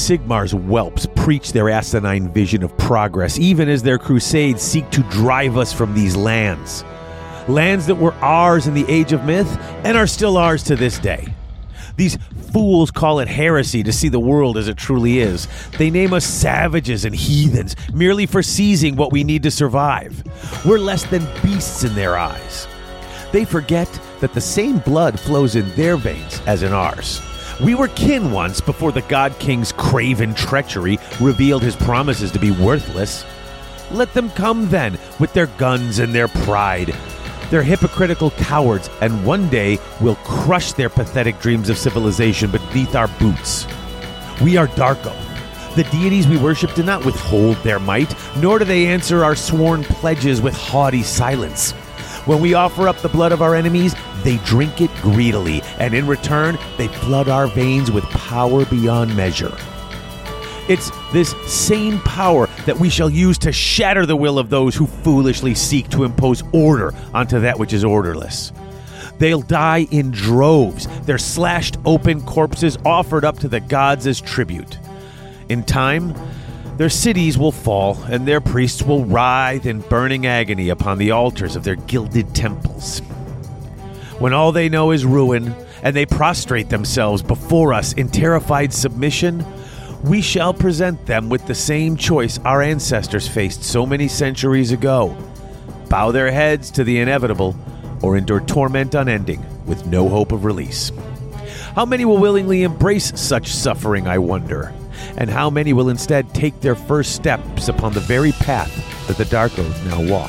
Sigmar's whelps preach their asinine vision of progress, even as their crusades seek to drive us from these lands. Lands that were ours in the Age of Myth and are still ours to this day. These fools call it heresy to see the world as it truly is. They name us savages and heathens merely for seizing what we need to survive. We're less than beasts in their eyes. They forget that the same blood flows in their veins as in ours. We were kin once before the God King's craven treachery revealed his promises to be worthless. Let them come then with their guns and their pride. They're hypocritical cowards, and one day we'll crush their pathetic dreams of civilization beneath our boots. We are Darko. The deities we worship do not withhold their might, nor do they answer our sworn pledges with haughty silence. When we offer up the blood of our enemies, they drink it greedily, and in return, they flood our veins with power beyond measure. It's this same power that we shall use to shatter the will of those who foolishly seek to impose order onto that which is orderless. They'll die in droves, their slashed open corpses offered up to the gods as tribute. In time, their cities will fall, and their priests will writhe in burning agony upon the altars of their gilded temples. When all they know is ruin, and they prostrate themselves before us in terrified submission, we shall present them with the same choice our ancestors faced so many centuries ago. Bow their heads to the inevitable, or endure torment unending with no hope of release. How many will willingly embrace such suffering, I wonder? And how many will instead take their first steps upon the very path that the Darkos now walk?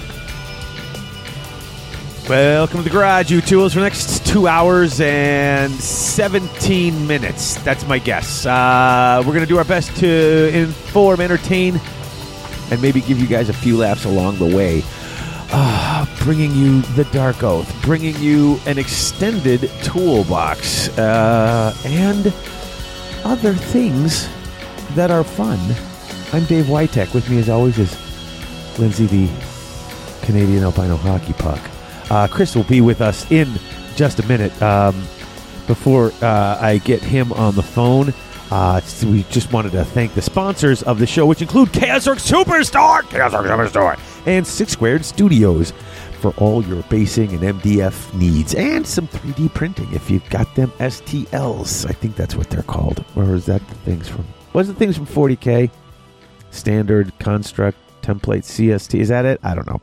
Welcome to the Garage, you tools, for the next 2 hours and 17 minutes. That's my guess. We're going to do our best to inform, entertain, and maybe give you guys a few laughs along the way. Bringing you the Dark Oath, bringing you an extended toolbox, and other things that are fun. I'm Dave Witek. With me, as always, is Lindsay, the Canadian albino hockey puck. Chris will be with us in just a minute. Before I get him on the phone, we just wanted to thank the sponsors of the show, which include Chaos Orc Superstore, and 6 Squared Studios for all your basing and MDF needs, and some 3D printing if you've got them STLs. I think that's what they're called. Or is that the things from... Was it things from 40K? Standard, Construct, Template, CST. Is that it? I don't know.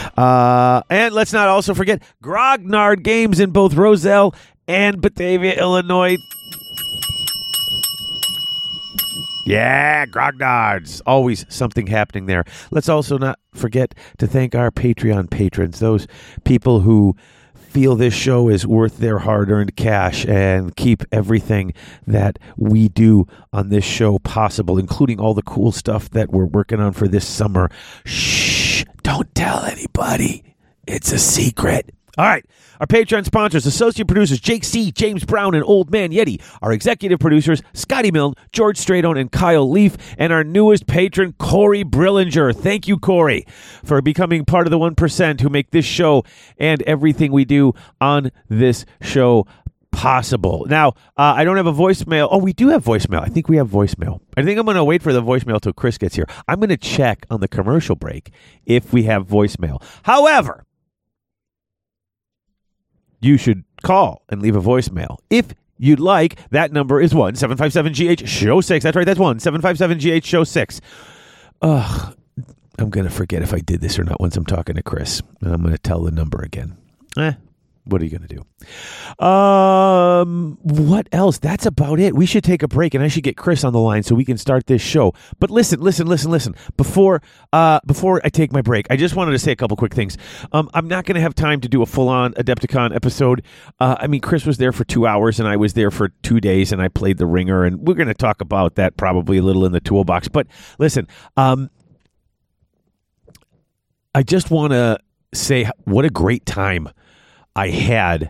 And let's not also forget Grognard Games in both Roselle and Batavia, Illinois. Yeah, Grognards. Always something happening there. Let's also not forget to thank our Patreon patrons, those people who feel this show is worth their hard-earned cash and keep everything that we do on this show possible, including all the cool stuff that we're working on for this summer. Shh, don't tell anybody. It's a secret. All right. Our Patreon sponsors, associate producers Jake C., James Brown, and Old Man Yeti. Our executive producers, Scotty Milne, George Stradone, and Kyle Leaf. And our newest patron, Corey Brillinger. Thank you, Corey, for becoming part of the 1% who make this show and everything we do on this show possible. Now, I don't have a voicemail. Oh, we do have voicemail. I think we have voicemail. I think I'm going to wait for the voicemail till Chris gets here. I'm going to check on the commercial break if we have voicemail. However, you should call and leave a voicemail. If you'd like, that number is 1-757-GH-SHOW-6. That's right, that's 1-757-GH-SHOW-6. Ugh, I'm going to forget if I did this or not once I'm talking to Chris. And I'm going to tell the number again. What are you going to do? What else? That's about it. We should take a break, and I should get Chris on the line so we can start this show. But listen. Before I take my break, I just wanted to say a couple quick things. I'm not going to have time to do a full-on Adepticon episode. Chris was there for 2 hours, and I was there for 2 days, and I played the ringer, and we're going to talk about that probably a little in the toolbox. But listen, I just want to say what a great time I had.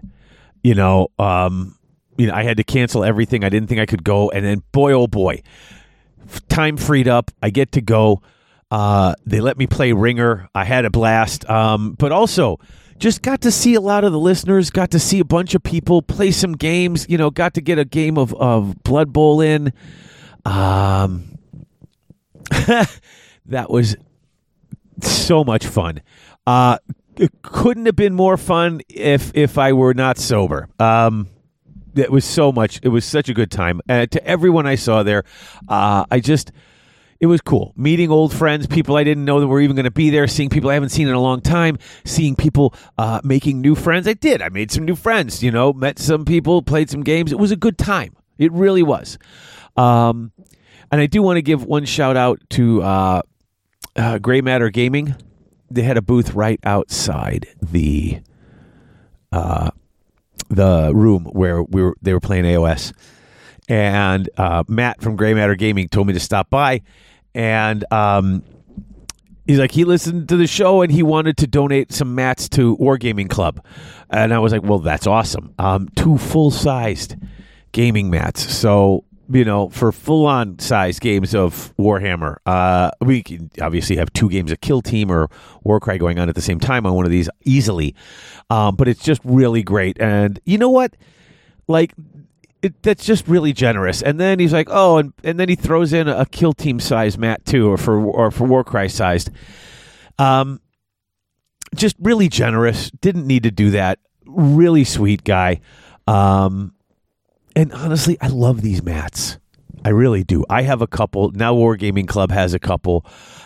I had to cancel everything. I didn't think I could go. And then, boy, oh boy, time freed up. I get to go. They let me play ringer. I had a blast. But also just got to see a lot of the listeners, got to see a bunch of people play some games, got to get a game of Blood Bowl in. That was so much fun. It couldn't have been more fun if I were not sober. It was so much. It was such a good time. To everyone I saw there, it was cool. Meeting old friends, people I didn't know that were even going to be there, seeing people I haven't seen in a long time, seeing people making new friends. I made some new friends, met some people, played some games. It was a good time. It really was. And I do want to give one shout out to Gray Matter Gaming. They had a booth right outside the room where they were playing AOS. And Matt from Gray Matter Gaming told me to stop by, and he's like, he listened to the show and he wanted to donate some mats to Wargaming Club. And I was like, well, that's awesome. 2 full-sized gaming mats. So, for full-on size games of Warhammer, we can obviously have 2 games of Kill Team or Warcry going on at the same time on one of these easily. But it's just really great. And you know what? Like, that's just really generous. And then he's like, oh, and then he throws in a Kill Team size mat too, or for Warcry sized. Just really generous. Didn't need to do that. Really sweet guy. And honestly, I love these mats. I really do. I have a couple. Now Wargaming Club has a couple.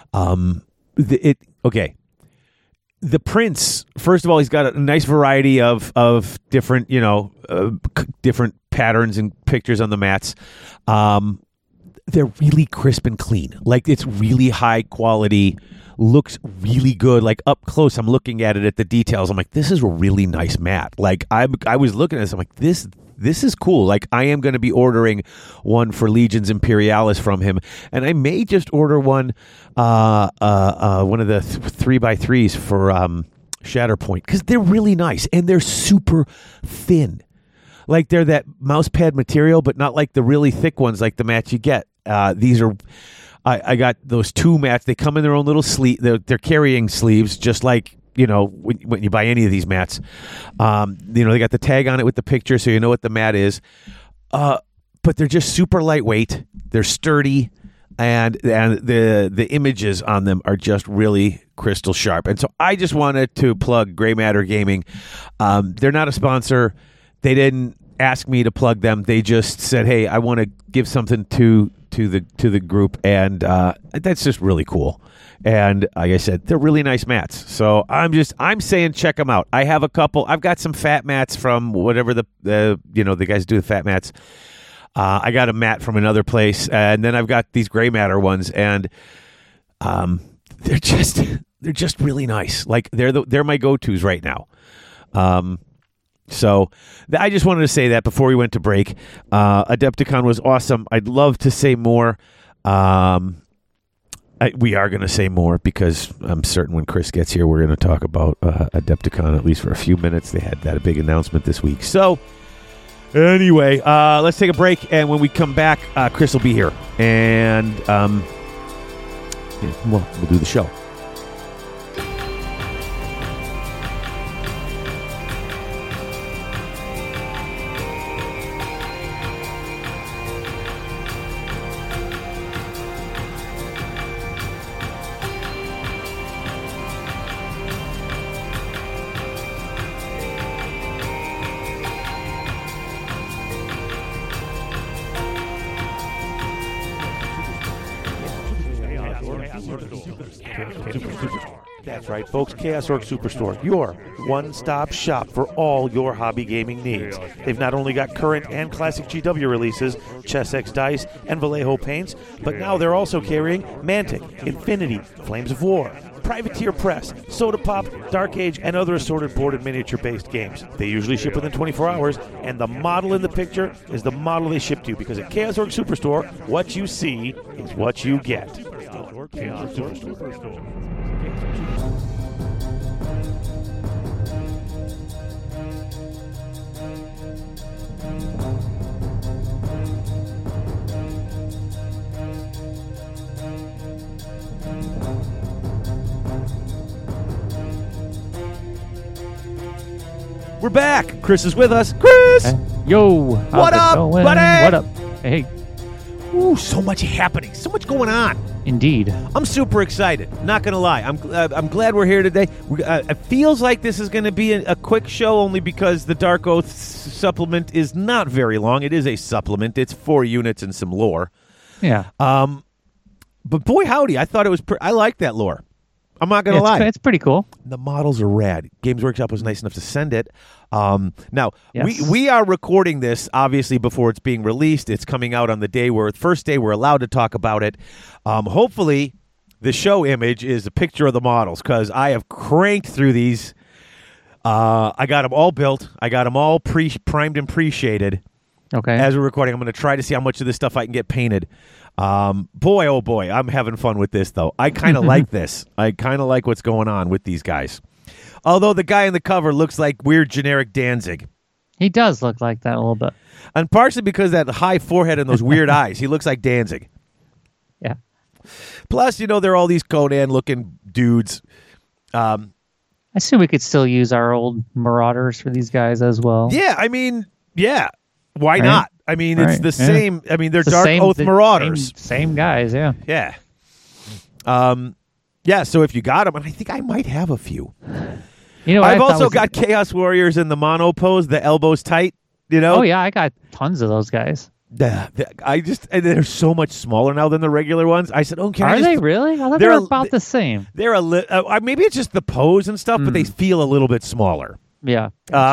Okay. The prints, first of all, he's got a nice variety of different, different patterns and pictures on the mats. They're really crisp and clean. Like, it's really high quality, looks really good. Like, up close, I'm looking at it at the details. I'm like, this is a really nice mat. Like, I was looking at this. I'm like, this is cool. Like, I am going to be ordering one for Legions Imperialis from him, and I may just order one of the 3x3s for Shatterpoint, because they're really nice and they're super thin. Like, they're that mouse pad material, but not like the really thick ones like the mats you get. These are. I got those 2 mats. They come in their own little sleeve. They're carrying sleeves, just like, when you buy any of these mats. They got the tag on it with the picture, so you know what the mat is. But they're just super lightweight. They're sturdy, and the images on them are just really crystal sharp. And so I just wanted to plug Gray Matter Gaming. They're not a sponsor. They didn't ask me to plug them. They just said, "Hey, I want to give something to the group," and that's just really cool. And like I said, they're really nice mats. So I'm saying check them out. I have a couple. I've got some fat mats from whatever the guys do the fat mats. I got a mat from another place, and then I've got these Gray Matter ones, and they're just really nice. Like, they're my go-tos right now. So I just wanted to say that before we went to break. Adepticon was awesome. I'd love to say more. We are going to say more, because I'm certain when Chris gets here, we're going to talk about Adepticon at least for a few minutes. They had that big announcement this week. So anyway, let's take a break, and when we come back, Chris will be here, and we'll do the show. That's right, folks. Chaos Orc Superstore, your one-stop shop for all your hobby gaming needs. They've not only got current and classic GW releases, Chessex Dice, and Vallejo paints, but now they're also carrying Mantic, Infinity, Flames of War, Privateer Press, Soda Pop, Dark Age, and other assorted board and miniature-based games. They usually ship within 24 hours, and the model in the picture is the model they ship to you, because at Chaos Orc Superstore, what you see is what you get. Chaos Orc Superstore. We're back. Chris is with us. Chris! Yo! What up, buddy? What up? Hey. Ooh, so much happening, so much going on. Indeed. I'm super excited. Not gonna lie, I'm glad we're here today. It feels like this is going to be a quick show, only because the Dark Oath supplement is not very long. It is a supplement. It's 4 units and some lore. Yeah. But boy, howdy, I thought it was. I like that lore. I'm not gonna lie. It's pretty cool. The models are rad. Games Workshop was nice enough to send it. Now, Yes. we are recording this, obviously, before it's being released. It's coming out on the first day we're allowed to talk about it. Hopefully, the show image is a picture of the models, because I have cranked through these. I got them all built. I got them all primed and pre-shaded. Okay. As we're recording, I'm going to try to see how much of this stuff I can get painted. Boy, oh boy, I'm having fun with this, though. I kind of like this. I kind of like what's going on with these guys. Although the guy on the cover looks like weird generic Danzig. He does look like that a little bit. And partially because of that high forehead and those weird eyes. He looks like Danzig. Yeah. Plus, they're all these Conan-looking dudes. I assume we could still use our old Marauders for these guys as well. Yeah, I mean, yeah. Why Right. not? I mean, it's Right, the yeah. same. I mean, they're It's the Dark same- Oath the Marauders. Same guys, yeah. Yeah. Yeah, so if you got them, and I think I might have a few. You know, what I I've thought also was- got Chaos Warriors in the mono pose, the elbows tight, Oh, yeah, I got tons of those guys. And they're so much smaller now than the regular ones. I said, oh, can I Are just... they really? I thought they they're were about the same. They're maybe it's just the pose and stuff, but they feel a little bit smaller. Yeah.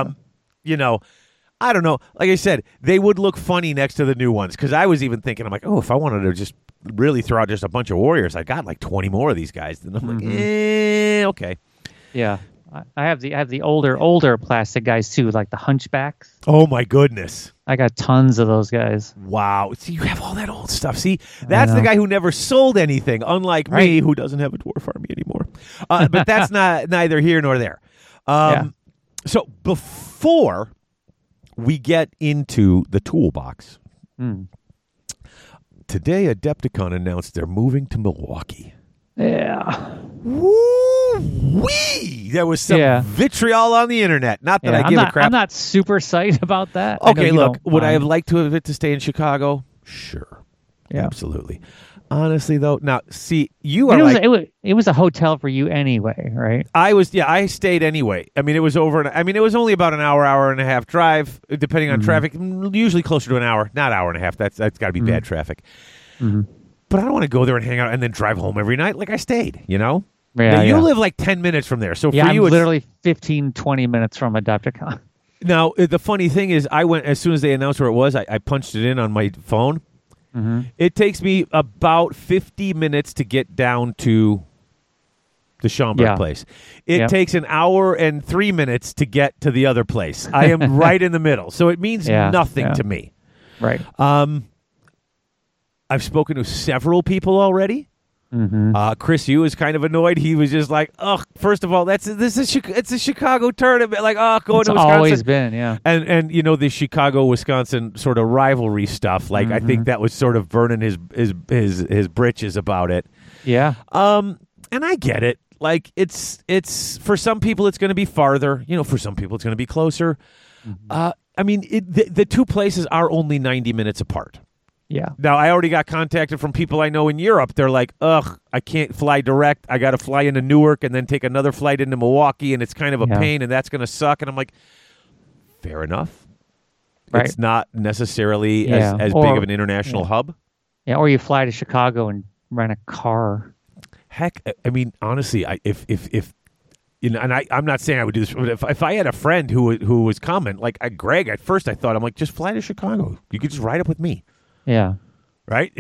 I don't know. Like I said, they would look funny next to the new ones, because I was even thinking, I'm like, oh, if I wanted to just really throw out just a bunch of warriors, I got like 20 more of these guys. And I'm like, okay. Yeah. I have the older plastic guys too, like the hunchbacks. Oh my goodness. I got tons of those guys. Wow. See, you have all that old stuff. See, that's the know. guy who never sold anything, unlike me, Right. who doesn't have a dwarf army anymore. But that's neither here nor there. Yeah. So before we get into the toolbox, today Adepticon announced they're moving to Milwaukee. Yeah. Woo-wee! There was some vitriol on the internet. Not that I give a crap. I'm not super psyched about that. I know Okay, you look, don't would I mind. have liked to have it to stay in Chicago? Sure. Yeah. Absolutely. Honestly, though, now, see, you And are it was a hotel for you anyway, right? I stayed anyway. I mean, it was it was only about an hour and a half drive, depending on traffic, usually closer to an hour, not hour and a half. That's got to be bad traffic. But I don't want to go there and hang out and then drive home every night. Like, I stayed, Yeah, Now, you yeah. live like 10 minutes from there. So Yeah, for I'm you, it's literally 15, 20 minutes from Adepticon. Now, the funny thing is, I went as soon as they announced where it was. I punched it in on my phone. It takes me about 50 minutes to get down to the Schaumburg place. It takes an hour and 3 minutes to get to the other place. I am right in the middle, so it means nothing to me. Right. I've spoken to several people already. Chris Yu is kind of annoyed. He was just like, "Oh, first of all, it's a Chicago tournament. Like, going It's to Wisconsin." always been, yeah. And the Chicago Wisconsin sort of rivalry stuff. Like, I think that was sort of burning his britches about it. Yeah. And I get it. Like, it's for some people it's going to be farther. For some people it's going to be closer. I mean, the two places are only 90 minutes apart. Yeah. Now, I already got contacted from people I know in Europe. They're like, ugh, I can't fly direct. I got to fly into Newark and then take another flight into Milwaukee, and it's kind of a pain, and that's going to suck. And I'm like, fair enough. Right. It's not necessarily as Or- big of an international hub. Yeah, or you fly to Chicago and rent a car. Heck, I mean, honestly, if and I'm not saying I would do this, but if I had a friend who was coming, like Greg, at first I thought, I'm like, just fly to Chicago. You could just ride up with me. Yeah. Right?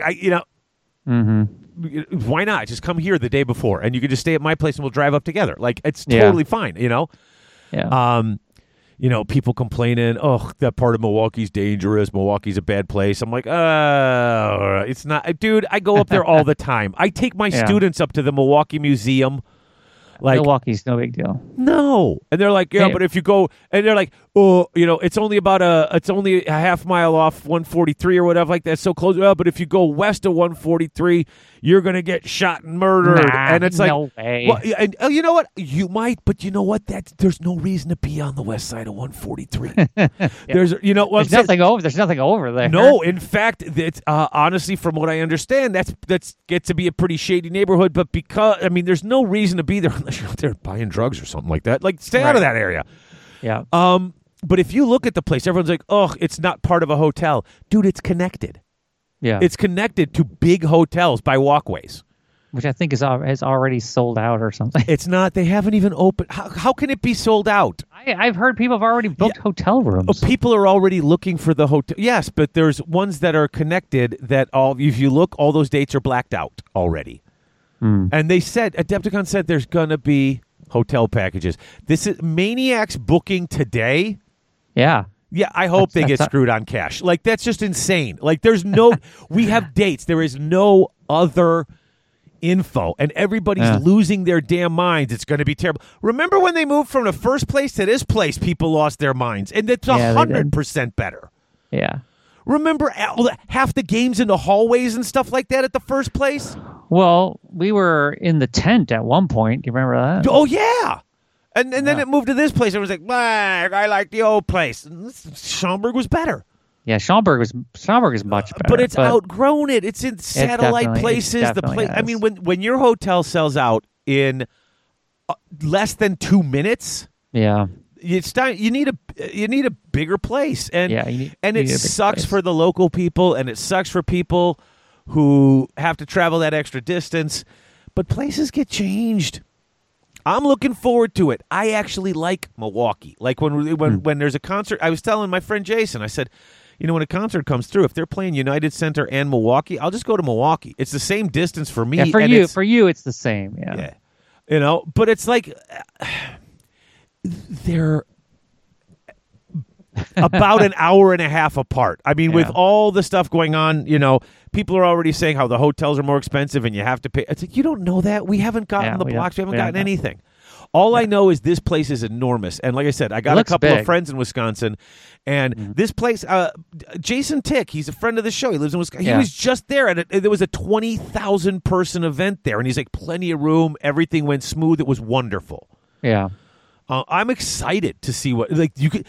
Why not? Just come here the day before, and you can just stay at my place, and we'll drive up together. Like, it's totally fine, Yeah. People complaining, oh, that part of Milwaukee's dangerous. Milwaukee's a bad place. I'm like, it's not. Dude, I go up there all the time. I take my students up to the Milwaukee Museum. Like, Milwaukee's no big deal. no. And they're like, yeah, Hey. but if you go, and they're like, oh, it's only a half mile off 143 or whatever like that. So close. But if you go west of 143, you're going to get shot and murdered. Nah, and it's like, no way. well, and you know what? You might, but you know what? There's no reason to be on the west side of 143. There's, There's nothing over. There's nothing over there. no, in fact, it's honestly, from what I understand, that's gets to be a pretty shady neighborhood. But there's no reason to be there unless you're out there buying drugs or something like that. Like, stay out of that area. Yeah. But if you look at the place, everyone's like, "Oh, it's not part of a hotel, dude. It's connected. Yeah. It's connected to big hotels by walkways. Which I think is already sold out or something. It's not. They haven't even opened. How can it be sold out? I've heard people have already booked hotel rooms. People are already looking for the hotel. Yes, but there's ones that are connected that if you look, all those dates are blacked out already. And they said, Adepticon said there's going to be hotel packages. This is Maniacs booking today. Yeah. Yeah, I hope they get screwed on cash. Like, that's just insane. Like, there's no, we have dates. There is no other info, and everybody's losing their damn minds. It's going to be terrible. Remember when they moved from the first place to this place, people lost their minds, and it's 100% better. Yeah. Remember half the games in the hallways and stuff like that at the first place? Well, we were in the tent at one point. Do you remember that? Oh, yeah. And then it moved to this place. It was like, I like the old place. Schaumburg was better. Yeah, Schaumburg is much better. But it's outgrown it. It's in satellite places. I mean, when your hotel sells out in less than 2 minutes, yeah, it's time. You need a bigger place, and it sucks place for the local people, and it sucks for people who have to travel that extra distance. But places get changed. I'm looking forward to it. I actually like Milwaukee. Like when there's a concert, I was telling my friend Jason, I said, when a concert comes through, if they're playing United Center and Milwaukee, I'll just go to Milwaukee. It's the same distance for me. Yeah, for you, it's the same. Yeah. But it's like they're about an hour and a half apart. I mean, with all the stuff going on, people are already saying how the hotels are more expensive and you have to pay. It's like, you don't know that. We haven't gotten the blocks. We haven't gotten anything. All I know is this place is enormous. And like I said, I got a couple of friends in Wisconsin. And this place, Jason Tick, he's a friend of the show. He lives in Wisconsin. He was just there. And there was a 20,000 person event there. And he's like, plenty of room. Everything went smooth. It was wonderful. Yeah. I'm excited to see what, like, you could.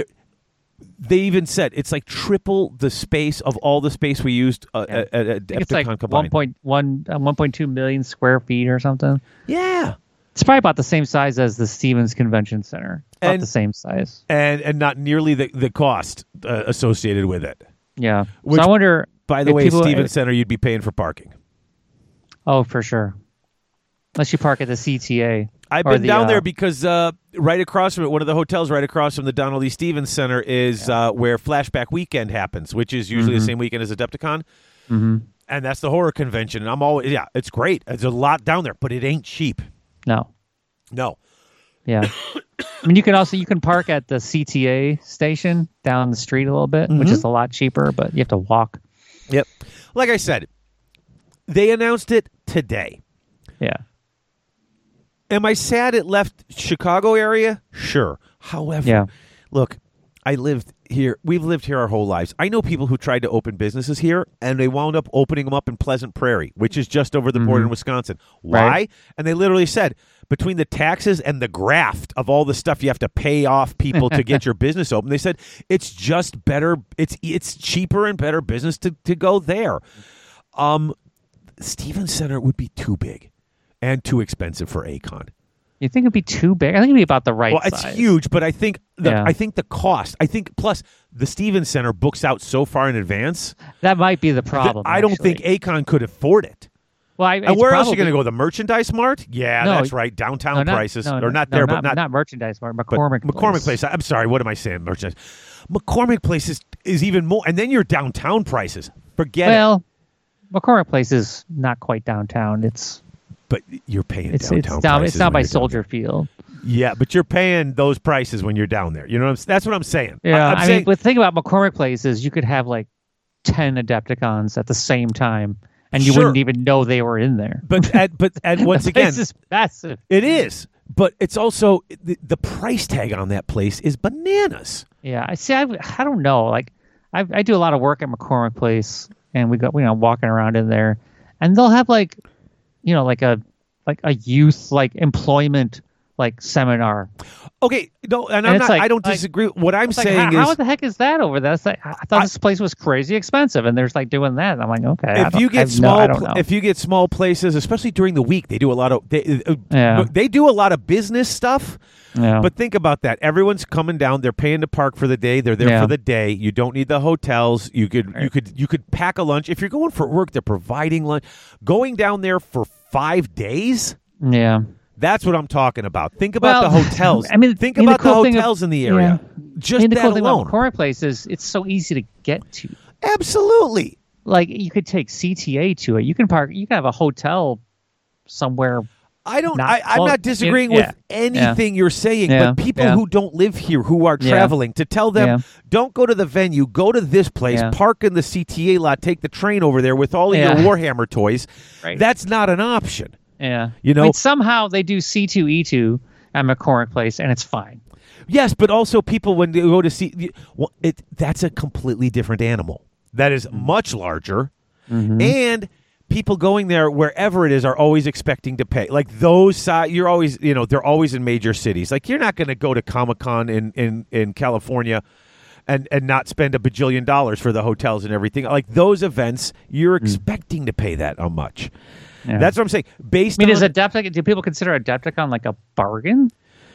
They even said it's like triple the space of all the space we used at it's like combined. 1.2 million square feet or something. Yeah. It's probably about the same size as the Stevens Convention Center. About the same size. And not nearly the cost associated with it. Yeah. Which, so I wonder... By the way, Stevens Center, you'd be paying for parking. Oh, for sure. Unless you park at the CTA. I've been down there because right across from it, one of the hotels right across from the Donald E. Stevens Center is where Flashback Weekend happens, which is usually the same weekend as Adepticon. Mm-hmm. And that's the horror convention. And I'm always, it's great. There's a lot down there, but it ain't cheap. No. Yeah. I mean, you can park at the CTA station down the street a little bit, which is a lot cheaper, but you have to walk. Yep. Like I said, they announced it today. Yeah. Am I sad it left Chicago area? Sure. However, look, we've lived here our whole lives. I know people who tried to open businesses here, and they wound up opening them up in Pleasant Prairie, which is just over the border in Wisconsin. Why? Right. And they literally said, between the taxes and the graft of all the stuff you have to pay off people to get your business open, they said it's just better. It's cheaper and better business to go there. Stevens Center would be too big and too expensive for Acon. You think it'd be too big? I think it'd be about the right size. Well, it's huge, but I think the cost. Plus the Stevens Center books out so far in advance. That might be the problem. I don't think Acon could afford it. Well, and where else are you going to go? The Merchandise Mart? Yeah, that's right. Downtown prices, or not there, but not Merchandise Mart. McCormick Place. I'm sorry. What am I saying? Merchandise. McCormick Place is even more, and then your downtown prices. Forget it. Well, McCormick Place is not quite downtown. But you're paying downtown prices. It's down by Soldier Field. Yeah, but you're paying those prices when you're down there. You know, that's what I'm saying. Yeah, I mean, the thing about McCormick Place is you could have like 10 Adepticons at the same time, and you Sure. wouldn't even know they were in there. But once The again, place is massive. it is. But it's also the price tag on that place is bananas. Yeah, I see. I don't know. Like, I do a lot of work at McCormick Place, and we got walking around in there, and they'll have like a youth employment seminar. Okay, no, and it's I don't disagree. What I'm It's like, saying how is, the heck is that over there? It's like, I thought this place was crazy expensive, and there's doing that. And I'm like, okay. if you get small places, especially during the week, they do a lot of they do a lot of business stuff. Yeah. But think about that. Everyone's coming down. They're paying to park for the day. They're there for the day. You don't need the hotels. You could pack a lunch. If you're going for work, they're providing lunch. Going down there for 5 days. Yeah. That's what I'm talking about. Think about the hotels. I mean, think about the hotels in the area. Just the that cool thing alone. about McCormick Place is it's so easy to get to. Absolutely. Like, you could take CTA to it. You can park. You can have a hotel somewhere. I'm not disagreeing with anything you're saying, but people who don't live here, who are traveling, to tell them, don't go to the venue, go to this place, park in the CTA lot, take the train over there with all of your Warhammer toys. Right. That's not an option. Yeah. You know, I mean, somehow they do C2E2 at McCormick Place, and it's fine. Yes, but also people, when they go to see that's a completely different animal. That is much larger, and people going there wherever it is are always expecting to pay. Like those, you're always, they're always in major cities. Like, you're not going to go to Comic-Con in California and not spend $1 bajillion for the hotels and everything. Like, those events, you're expecting to pay that much. Yeah. That's what I'm saying. Is Adepticon? Do people consider Adepticon like a bargain?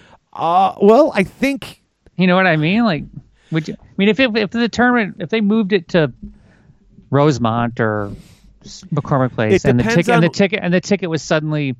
Well, I think, you know what I mean. Like, would you? I mean, if the tournament, if they moved it to Rosemont or McCormick Place, and the ticket was suddenly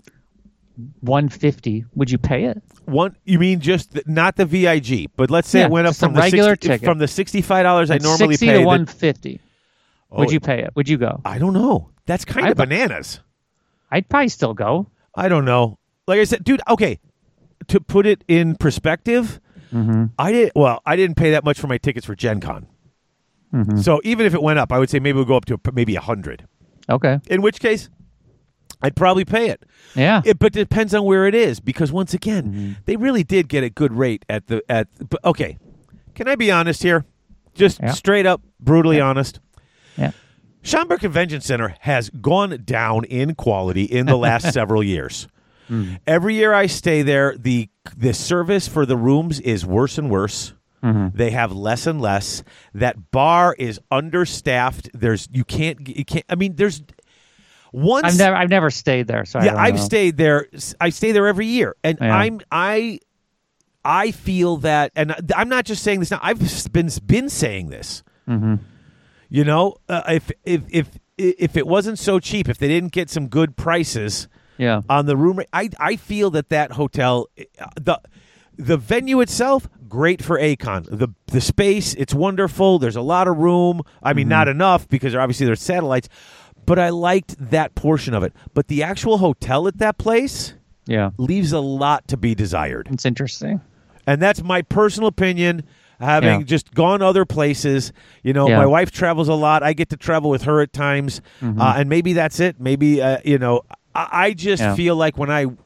$150, would you pay it? You mean just not the VIG, but let's say it went up from the regular ticket, from the $65 I normally pay to $150. Would you pay it? Would you go? I don't know. That's kind of bananas. I'd probably still go. I don't know. Like I said, dude. Okay, to put it in perspective, I didn't pay that much for my tickets for Gen Con. So even if it went up, I would say maybe we'll go up to maybe 100. Okay. In which case, I'd probably pay it. Yeah. But it depends on where it is, because once again, they really did get a good rate at the. But okay, can I be honest here? Just straight up, brutally honest. Yeah. Schaumburg Convention Center has gone down in quality in the last several years. Every year I stay there, the service for the rooms is worse and worse. They have less and less. That bar is understaffed. You can't. I mean, there's once. I've never stayed there. So I've stayed there. I stay there every year, and I feel that, and I'm not just saying this now. I've been saying this. If it wasn't so cheap, if they didn't get some good prices, on the room rate, I feel that hotel, the venue itself, great for A-Kon. The space, it's wonderful. There's a lot of room. I mean, not enough because obviously there's satellites, but I liked that portion of it. But the actual hotel at that place, leaves a lot to be desired. It's interesting, and that's my personal opinion. Having just gone other places, my wife travels a lot. I get to travel with her at times, and maybe that's it. Maybe I just feel like when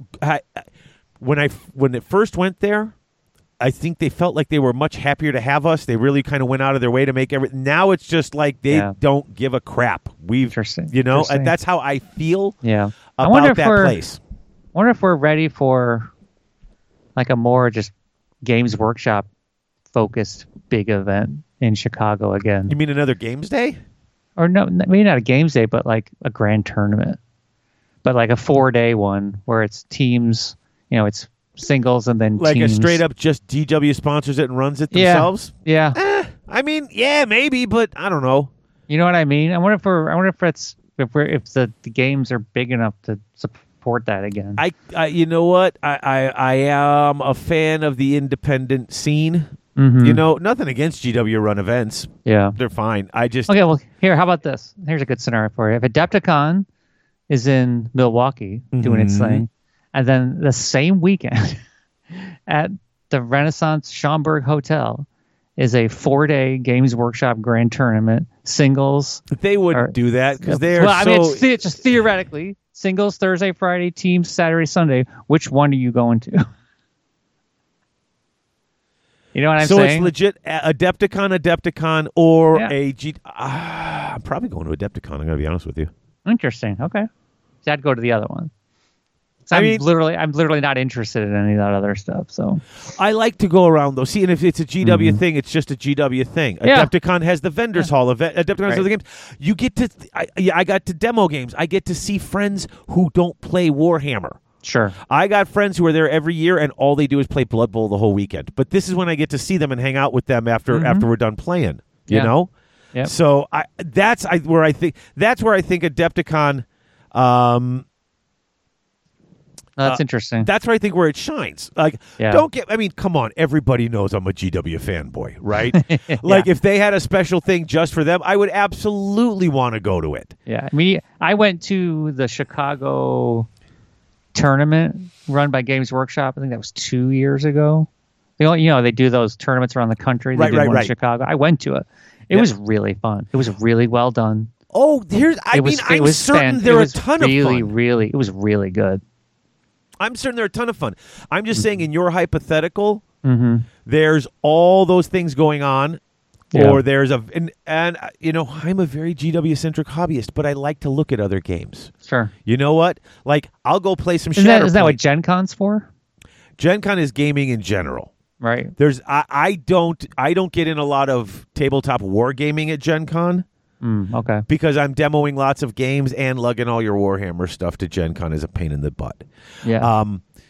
it first went there, I think they felt like they were much happier to have us. They really kind of went out of their way to make everything. Now it's just like they don't give a crap. And that's how I feel about that place. I wonder if we're ready for like a more just Games Workshop focused big event in Chicago again. You mean another Games Day? Or no, maybe not a Games Day, but like a grand tournament. But like a 4-day one where it's teams, it's singles and then like teams. A straight up just DW sponsors it and runs it themselves? Yeah. I mean, maybe, but I don't know. You know what I mean? I wonder if the games are big enough to support that again. I you know what? I am a fan of the independent scene. Nothing against GW run events. Yeah. They're fine. Okay, well, here, how about this? Here's a good scenario for you. If Adepticon is in Milwaukee doing its thing, and then the same weekend at the Renaissance Schaumburg Hotel is a 4-day Games Workshop Grand Tournament singles. They wouldn't do that because they're I mean, it's just theoretically singles Thursday, Friday, teams Saturday, Sunday. Which one are you going to? You know what I'm saying? So it's legit Adepticon, or a G. I'm probably going to Adepticon. I'm going to be honest with you. Interesting. Okay, so I'd go to the other one. I'm literally not interested in any of that other stuff. So I like to go around though. See, and if it's a GW thing, it's just a GW thing. Yeah. Adepticon has the vendors hall. Adepticon has other games. You get to. I got to demo games. I get to see friends who don't play Warhammer. Sure. I got friends who are there every year, and all they do is play Blood Bowl the whole weekend. But this is when I get to see them and hang out with them after we're done playing. You know. Yep. So that's where I think Adepticon. That's interesting. That's where I think where it shines. Like, come on, everybody knows I'm a GW fanboy, right? Like, if they had a special thing just for them, I would absolutely want to go to it. Yeah, I mean, I went to the Chicago tournament run by Games Workshop. I think that was 2 years ago. They do those tournaments around the country. They did one in Chicago. I went to it. It was really fun. It was really well done. Oh, I'm certain they're a ton of fun. It was really good. I'm certain they're a ton of fun. I'm just saying, in your hypothetical, there's all those things going on, or there's and I'm a very GW-centric hobbyist, but I like to look at other games. Sure. You know what? Like, I'll go play some Shatterpoint. Is that what Gen Con's for? Gen Con is gaming in general. Right. I don't get in a lot of tabletop wargaming at Gen Con. Okay. Because I'm demoing lots of games, and lugging all your Warhammer stuff to Gen Con is a pain in the butt. Yeah.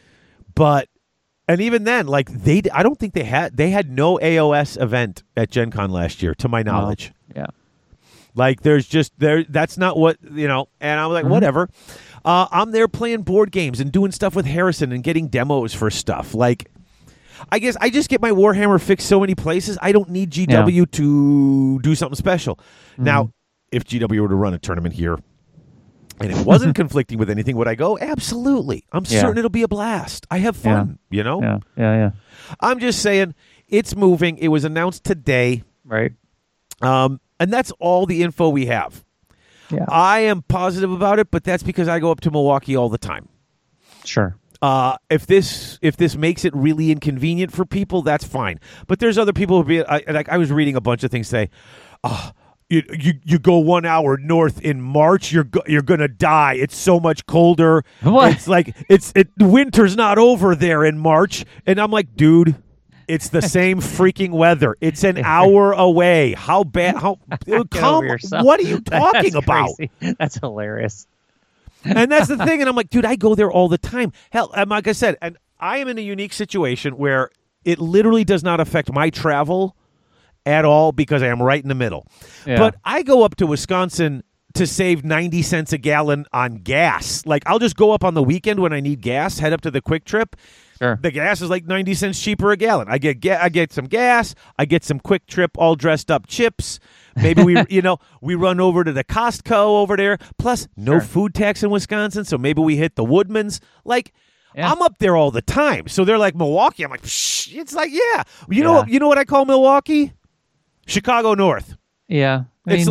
And even then, like, I don't think they had no AOS event at Gen Con last year, to my knowledge. Yeah. Like, that's not what, and I was like, whatever. I'm there playing board games and doing stuff with Harrison and getting demos for stuff. Like, I guess I just get my Warhammer fixed so many places. I don't need GW to do something special. Now, if GW were to run a tournament here and it wasn't conflicting with anything, would I go? Absolutely. I'm certain it'll be a blast. I have fun, Yeah. I'm just saying, it's moving. It was announced today. Right. And that's all the info we have. Yeah. I am positive about it, but that's because I go up to Milwaukee all the time. Sure. If this makes it really inconvenient for people, that's fine. But there's other people who I was reading a bunch of things say, you go 1 hour north in March, you're gonna die. It's so much colder. What? It's like winter's not over there in March, and I'm like, dude, it's the same freaking weather. It's an hour away. How bad? What are you talking about? That's hilarious. And that's the thing. And I'm like, dude, I go there all the time. Hell, like I said, and I am in a unique situation where it literally does not affect my travel at all because I am right in the middle. Yeah. But I go up to Wisconsin to save 90 cents a gallon on gas. Like, I'll just go up on the weekend when I need gas, head up to the Quick Trip. Sure. The gas is like 90 cents cheaper a gallon. I get some gas. I get some Quick Trip all dressed up chips. Maybe we run over to the Costco over there. Plus, no food tax in Wisconsin, so maybe we hit the Woodman's. Like, I'm up there all the time. So they're like, Milwaukee. I'm like, psh. It's like, yeah. You know what I call Milwaukee? Chicago North. Yeah. It's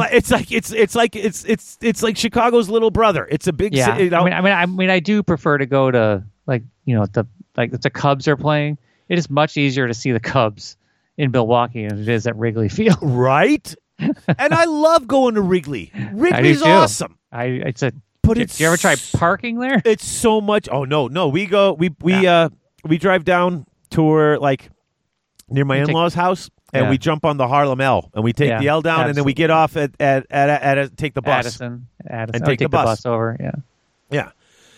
like Chicago's little brother. It's a big city. I mean, I do prefer to go to if the Cubs are playing. It is much easier to see the Cubs in Milwaukee than it is at Wrigley Field. Right? And I love going to Wrigley. Wrigley's awesome. Do you ever try parking there? It's so much. Oh no. We drive down to where, like, near my in-laws' house. And we jump on the Harlem L, and we take the L down, and then we get off at take the bus. Addison. And take the bus over, Yeah.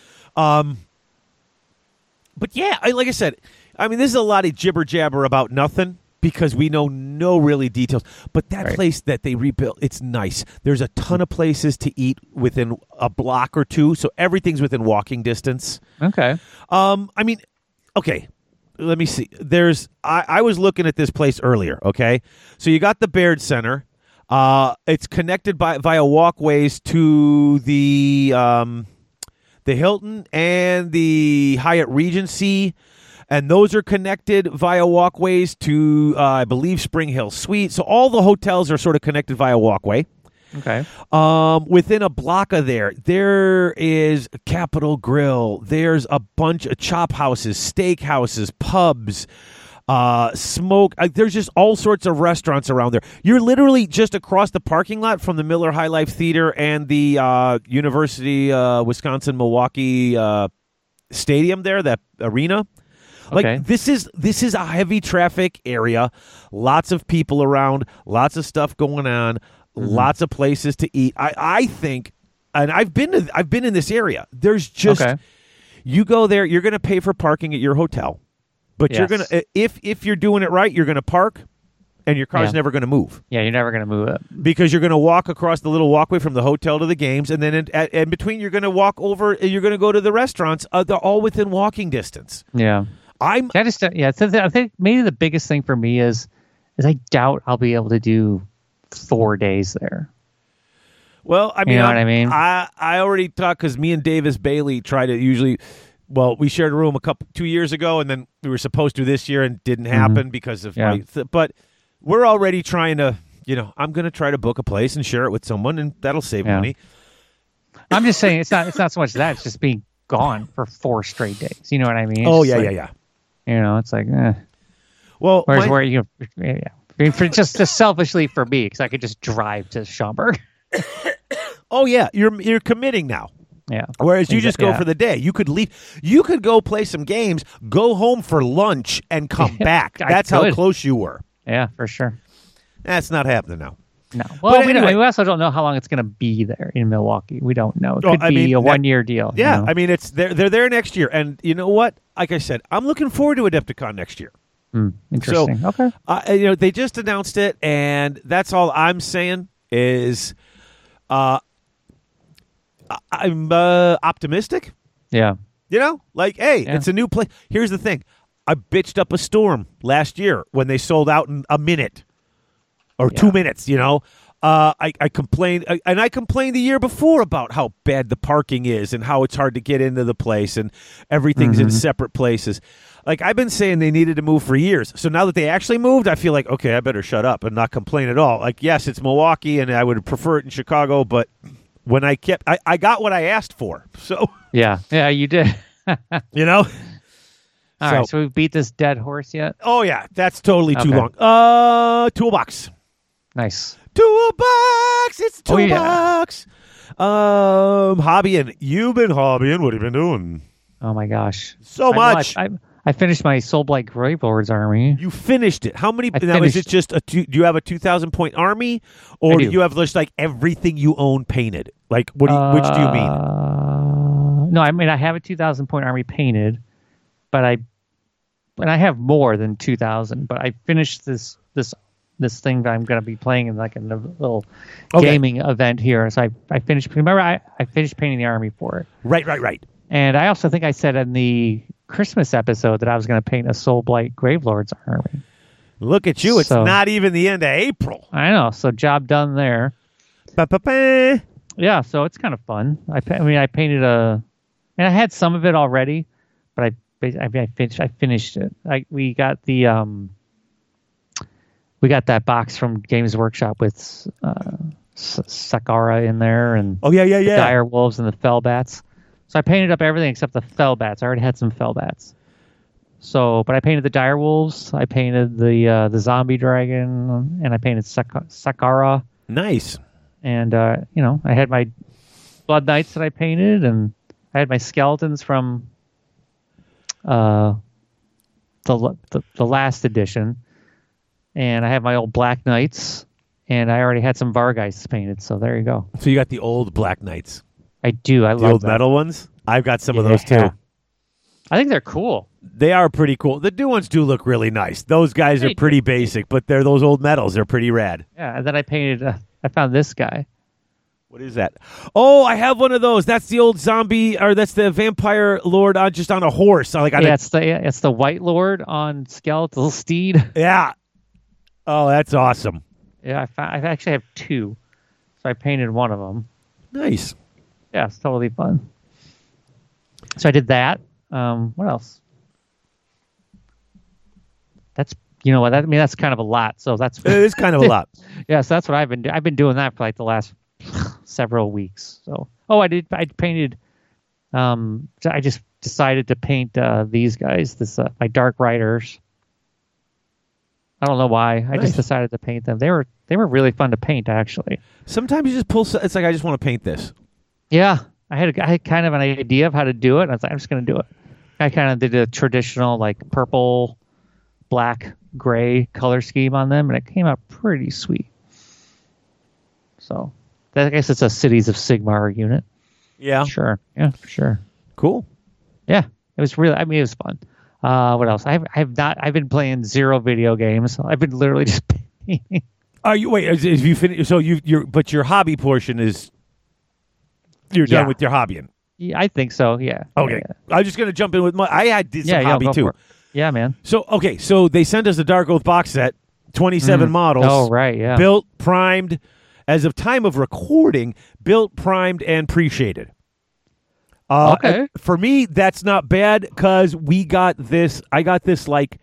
But yeah, like I said, I mean, this is a lot of jibber-jabber about nothing because we know no really details. But that place that they rebuilt, it's nice. There's a ton of places to eat within a block or two, so everything's within walking distance. Okay. I mean, okay. Let me see. I was looking at this place earlier, okay? So you got the Baird Center. It's connected via walkways to the Hilton and the Hyatt Regency. And those are connected via walkways to, I believe, Spring Hill Suite. So all the hotels are sort of connected via walkway. Okay. Within a block of there is Capitol Grill. There's a bunch of chop houses, steak houses, pubs, smoke. There's just all sorts of restaurants around there. You're literally just across the parking lot from the Miller High Life Theater and the University Wisconsin-Milwaukee stadium there, that arena. Okay. Like this is a heavy traffic area, lots of people around, lots of stuff going on, lots of places to eat. I think, and I've been in this area. There's just you go there, you're going to pay for parking at your hotel, but you're going to if you're doing it right, you're going to park, and your car's never going to move. Yeah, you're never going to move it because you're going to walk across the little walkway from the hotel to the games, and then in between you're going to walk over. You're going to go to the restaurants. They're all within walking distance. Yeah. I think maybe the biggest thing for me is I doubt I'll be able to do 4 days there. Well, I mean, you know what I mean? I already talked because me and Davis Bailey try to usually. Well, we shared a room 2 years ago, and then we were supposed to this year, and didn't happen because of but we're already trying to. I'm going to try to book a place and share it with someone, and that'll save money. I'm just saying it's not so much that, it's just being gone for 4 straight days. You know what I mean? Oh yeah. It's like, eh. Well, whereas for just selfishly for me, because I could just drive to Schaumburg. Oh yeah, you're committing now. Yeah. Whereas you just go for the day. You could leave. You could go play some games, go home for lunch, and come back. That's how close you were. Yeah, for sure. That's not happening now. No. Well, we also don't know how long it's going to be there in Milwaukee. We don't know. It could be a 1-year deal. Yeah, I mean, they're there next year, and you know what? Like I said, I'm looking forward to Adepticon next year. Interesting. So, okay. They just announced it, and that's all I'm saying is, I'm optimistic. Yeah. Hey, it's a new place. Here's the thing: I bitched up a storm last year when they sold out in a minute. Or 2 minutes, I complained, and I complained the year before about how bad the parking is and how it's hard to get into the place and everything's in separate places. Like, I've been saying they needed to move for years. So now that they actually moved, I feel like, okay, I better shut up and not complain at all. Like, yes, it's Milwaukee, and I would prefer it in Chicago, but when I got what I asked for. So yeah, you did. All right, so we've beat this dead horse yet? Oh yeah, that's totally too long. Toolbox. Nice. Toolbox. It's Toolbox. Hobbying. You've been hobbying. What have you been doing? Oh my gosh. So much. I finished my Soulblight Gravelord's army. You finished it. How many? Now, is it just do you have a 2,000-point army, or do you have just like everything you own painted? Like which do you mean? No, I mean I have a 2,000-point army painted, but I have more than 2,000. But I finished this thing that I'm going to be playing in like a little gaming event here. So I finished. Remember, I finished painting the army for it. Right. And I also think I said in the Christmas episode that I was going to paint a Soulblight Gravelord's army. Look at you. It's not even the end of April. I know. So job done there. Ba-ba-ba. Yeah, so it's kind of fun. I painted and I had some of it already, but I finished it. We got that box from Games Workshop with Sakara in there, and the dire wolves and the Fellbats. So I painted up everything except the Fellbats. I already had some Fellbats. So, but I painted the dire wolves. I painted the zombie dragon, and I painted Sakara. Nice. And I had my Blood Knights that I painted, and I had my skeletons from the last edition, and I have my old Black Knights, and I already had some Vargheists painted. So there you go. So you got the old Black Knights. I do. I love the old metal ones. I've got some of those too. I think they're cool. They are pretty cool. The new ones do look really nice. Those guys are pretty basic, but they're those old metals. They're pretty rad. Yeah, and then I painted. I found this guy. What is that? Oh, I have one of those. That's the old zombie, or that's the vampire lord just on a horse. It's the White Lord on skeletal steed. Yeah. Oh, that's awesome. Yeah, I actually have 2, so I painted one of them. Nice. Yeah, it's totally fun. So I did that. What else? That's you know what that I mean. That's kind of a lot. So that's It is kind of a lot. yeah. So that's what I've been doing that for like the last several weeks. So I painted. I just decided to paint these guys. My Dark Riders. I don't know why. I just decided to paint them. They were really fun to paint actually. Sometimes you just pull. It's like I just want to paint this. Yeah, I had kind of an idea of how to do it. And I was like, I'm just going to do it. I kind of did a traditional like purple, black, gray color scheme on them, and it came out pretty sweet. So, I guess it's a Cities of Sigmar unit. Yeah. Sure. Yeah, for sure. Cool. Yeah, it was really. I mean, it was fun. What else? I've been playing zero video games. I've been literally just painting. Are you wait? If you finish, so but your hobby portion is you're done with your hobbying. Yeah, I think so. Yeah. Okay. Yeah. I'm just gonna jump in with did some hobby go too. for it. Yeah, man. So so they sent us the Dark Oath box set, 27 models. Oh, right. Yeah. Built, primed, as of time of recording, built, primed, and pre-shaded. Okay. For me, that's not bad because we got this. I got this like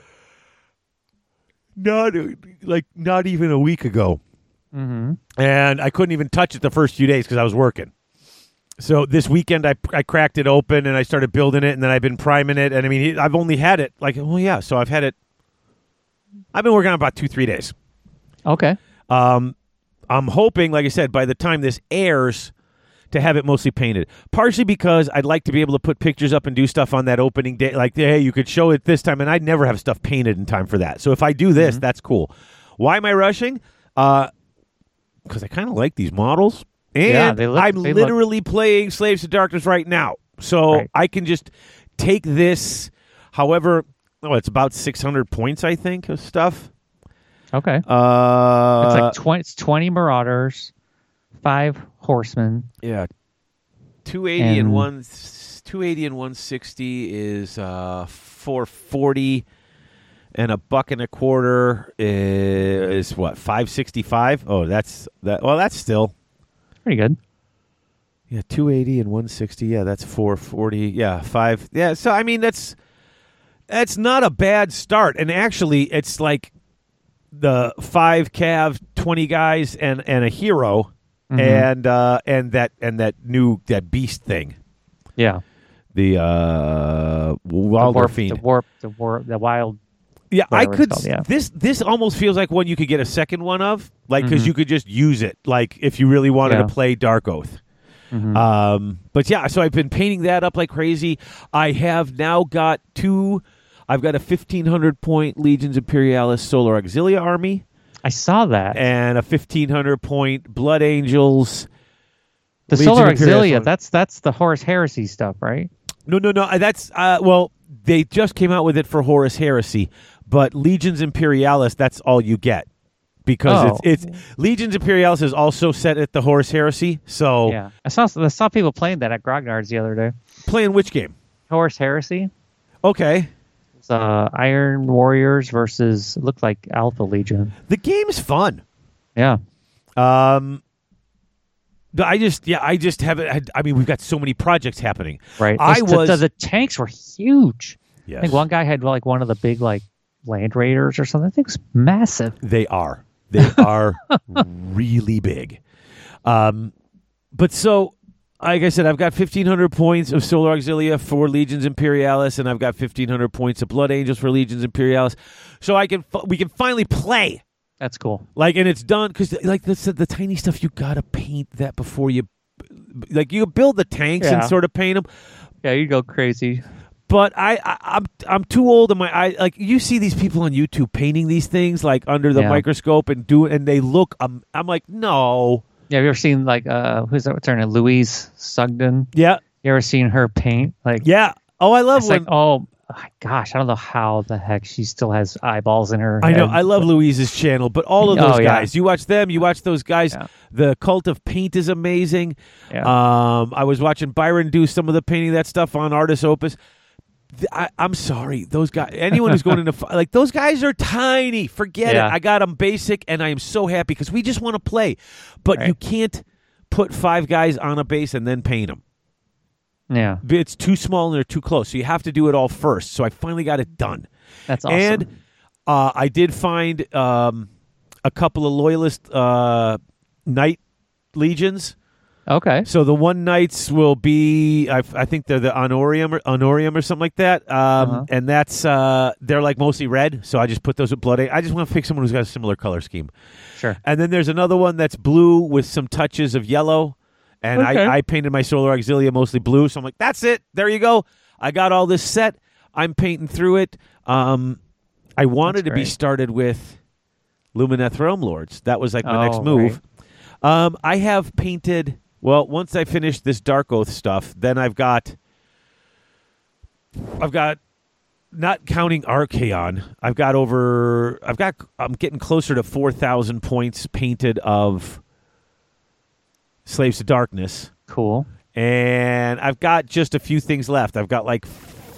not even a week ago, and I couldn't even touch it the first few days because I was working. So this weekend, I cracked it open and I started building it, and then I've been priming it. And I mean, I've only had it so I've had it. I've been working on it about 2-3 days. Okay. I'm hoping, like I said, by the time this airs, to have it mostly painted. Partially because I'd like to be able to put pictures up and do stuff on that opening day. Like, hey, you could show it this time, and I'd never have stuff painted in time for that. So if I do this, that's cool. Why am I rushing? Because I kind of like these models. And I'm literally playing Slaves to Darkness right now. So I can just take this, however, it's about 600 points, I think, of stuff. Okay. It's like 20 Marauders, 5 Horsemen. Yeah. 280 and 160 is 440, and $1.25 is what, 565? Oh, that's that. Well, that's still pretty good. Yeah, 280 and 160. Yeah, that's 440. Yeah, 5. Yeah, so I mean that's not a bad start. And actually, it's like the 5 Cav, 20 guys, and a hero, and that beast thing. Yeah, the Wilder Fiend, the wild. Yeah, I could. Yeah. This almost feels like one you could get a second one of, like because you could just use it, like if you really wanted to play Dark Oath. But yeah, so I've been painting that up like crazy. I have now got 2. I've got a 1,500 point Legions Imperialis Solar Auxilia army. I saw that, and a 1,500 point Blood Angels. The Legion Solar Auxilia. That's the Horus Heresy stuff, right? No. That's they just came out with it for Horus Heresy, but Legions Imperialis. That's all you get. Because it's Legions Imperialis is also set at the Horus Heresy. So yeah, I saw people playing that at Grognard's the other day. Playing which game? Horus Heresy. Okay. It's Iron Warriors versus looked like Alpha Legion. The game's fun. Yeah. I just haven't. I mean, we've got so many projects happening. Right. The tanks were huge. Yes. I think one guy had like one of the big like Land Raiders or something. I think it's massive. They are. They are really big. But so, like I said, I've got 1,500 points of Solar Auxilia for Legions Imperialis, and I've got 1,500 points of Blood Angels for Legions Imperialis. So we can finally play. That's cool. Like, and it's done because, like the tiny stuff, you gotta paint that before you, like, you build the tanks and sort of paint them. Yeah, you go crazy. But I'm too old, and like you see these people on YouTube painting these things like under the microscope and they look. I'm like, no. Yeah, have you ever seen like who's that? What's her name? Louise Sugden. Yeah. You ever seen her paint? Like, yeah. Oh, I love when. Like, oh my gosh, I don't know how the heck she still has eyeballs in her. I know. I love Louise's channel, but all of those guys, you watch them. You watch those guys. Yeah. The Cult of Paint is amazing. Yeah. I was watching Byron do some of the painting of that stuff on Artist Opus. I'm sorry, those guys. Anyone who's going into like those guys are tiny. Forget it. I got them basic, and I am so happy because we just want to play. But you can't put 5 guys on a base and then paint them. Yeah, it's too small and they're too close. So you have to do it all first. So I finally got it done. That's awesome. And I did find a couple of loyalist knight legions. Okay. So the one knights will be, I think they're the Honorium or something like that. And that's they're like mostly red. So I just put those with blood. I just want to pick someone who's got a similar color scheme. Sure. And then there's another one that's blue with some touches of yellow. And Okay. I painted my Solar Auxilia mostly blue. So I'm like, that's it. There you go. I got all this set. I'm painting through it. I wanted to be great. started with Lumineth Realm Lords. That was like my next Oh, move. I have painted. Well, once I finish this Dark Oath stuff, then I've got not counting Archaon, I'm getting closer to 4,000 points painted of Slaves to Darkness. Cool. And I've got just a few things left. I've got like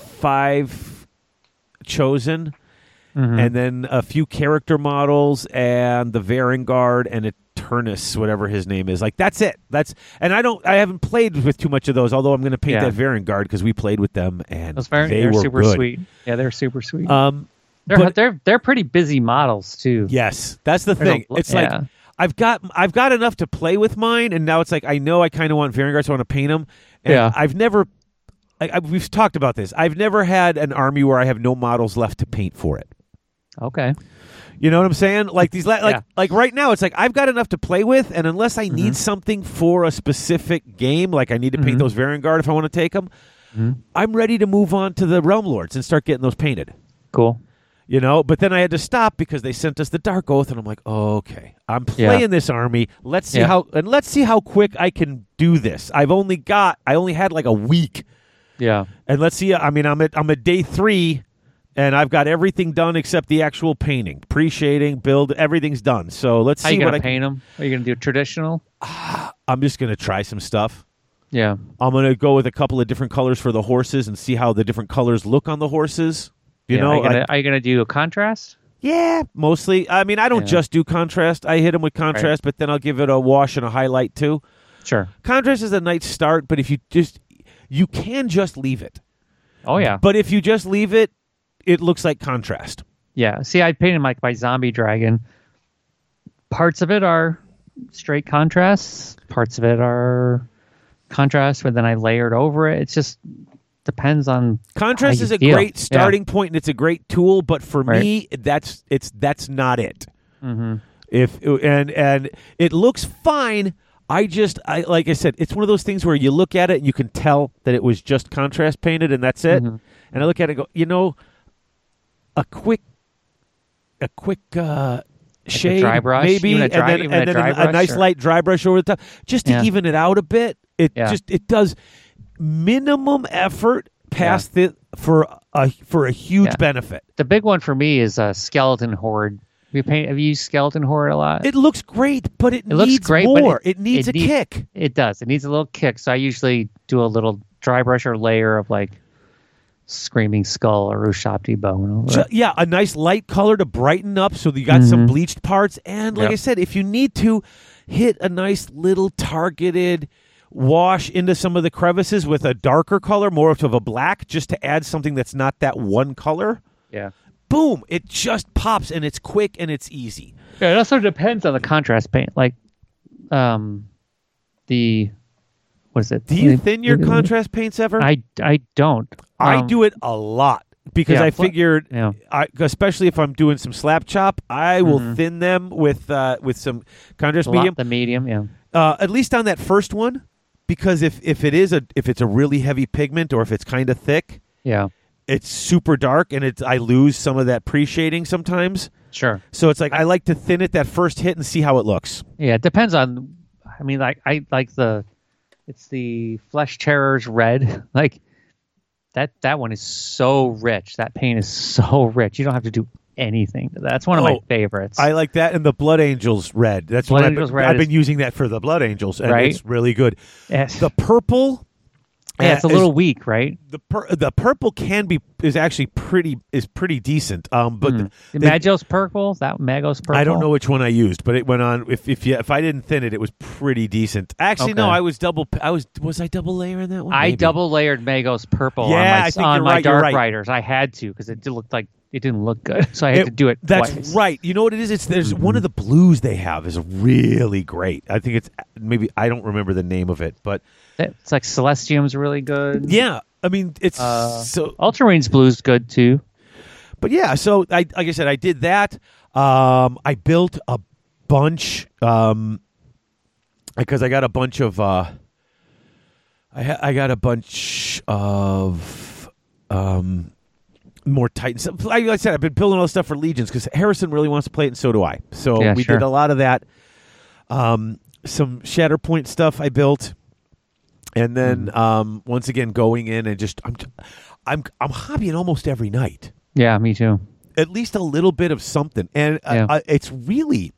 5 chosen, and then a few character models, and the Varengard and Eternus, whatever his name is. Like that's it. And I haven't played with too much of those. Although I'm going to paint that Varengard because we played with them and they're super good. sweet. Yeah, they're super sweet. But- They're pretty busy models too. Yes, that's the thing. It's yeah. like I've got enough to play with mine, and now it's like I know I kind of want Varengard, so I want to paint them. And Yeah. I've never. We've talked about this. I've never had an army where I have no models left to paint for it. Okay. You know what I'm saying? Like these, Yeah. like right now, it's like I've got enough to play with, and unless I need something for a specific game, like I need to paint those Varengard if I want to take them, I'm ready to move on to the Realm Lords and start getting those painted. Cool. You know, but then I had to stop because they sent us the Dark Oath, and I'm like, oh, okay, I'm playing this army. Let's see how quick I can do this. I only had like a week, Yeah. and let's see. I mean, I'm at day 3. And I've got everything done except the actual painting, pre-shading, build, everything's done. So let's How see you what gonna paint them? Are you gonna do traditional? I'm just gonna try some stuff. Yeah. I'm gonna go with a couple of different colors for the horses and see how the different colors look on the horses. You Yeah. know, Are you gonna do a contrast? yeah, mostly. I mean, I don't just do contrast. I hit them with contrast, but then I'll give it a wash and a highlight too. Sure. Contrast is a nice start, but if you can just leave it. Oh yeah. But if you just leave it, it looks like contrast. Yeah. See, I painted my zombie dragon. Parts of it are straight contrasts. Parts of it are contrast, but then I layered over it. It just depends on Contrast how is you a feel. great starting point, and it's a great tool. But for Right. me, that's not it. If and it looks fine. I like I said, it's one of those things where you look at it and you can tell that it was just contrast painted, and that's it. And I look at it and go, you know, a quick shade, dry brush? maybe, Even a and dry- then, even and a then dry a brush, nice or- light dry brush over the top, just to Yeah. even it out a bit. It does minimum effort past for a huge Yeah. benefit. The big one for me is Skeleton Horde. Have you used Skeleton Horde a lot? It looks great, but it looks needs great, but more. It needs a kick. It does. It needs a little kick. So I usually do a little dry brush or layer of like Screaming Skull or Ushabti Bone over it. Yeah, a nice light color to brighten up so that you got some bleached parts. And like Yep. I said, if you need to, hit a nice little targeted wash into some of the crevices with a darker color, more of a black, just to add something that's not that one color. Yeah. Boom! It just pops, and it's quick and it's easy. Yeah, it also depends on the contrast paint. Like, what is it? Do you thin your contrast paints ever? I don't. I do it a lot because yeah, I figured, yeah. especially if I'm doing some slap chop, I will thin them with some contrast medium. The medium, yeah. At least on that first one, because if it's a really heavy pigment or if it's kind of thick, Yeah. it's super dark and I lose some of that pre-shading sometimes. Sure. So it's like I like to thin it that first hit and see how it looks. Yeah, it depends on. I mean, like I like it's the Flesh Terrors red. Like that one is so rich. That paint is so rich. You don't have to do anything to that. That's one of my favorites. I like that and the Blood Angels red. That's Blood what Angels red I've is- been using that for the Blood Angels, and Right? it's really good. Yes. The purple. Yeah, it's a little weak, right? The purple is actually pretty decent. But The Magos purple, purple. I don't know which one I used, but it went on. If I didn't thin it, it was pretty decent. Actually, no, Okay. was I double layering that one? I Maybe. double layered Magos purple Yeah, I on think my, you're on my right, you're Dark right. Riders. I had to because it did look like it didn't look good, so I had to do it That's twice. right. You know what it is? There's one of the blues they have is really great. I think it's maybe I don't remember the name of it, but It's like Celestium's really good. yeah. I mean, it's so. Ultramarines blue's good too. But yeah, so like I said, I did that. I built a bunch because I got a bunch of. I got a bunch of more Titans. Like I said, I've been building all this stuff for Legions because Harrison really wants to play it, and so do I. So Yeah, we sure. did a lot of that. Some Shatterpoint stuff I built, and then once again going in and just I'm hobbying almost every night. Yeah, me too. At least a little bit of something, and it's really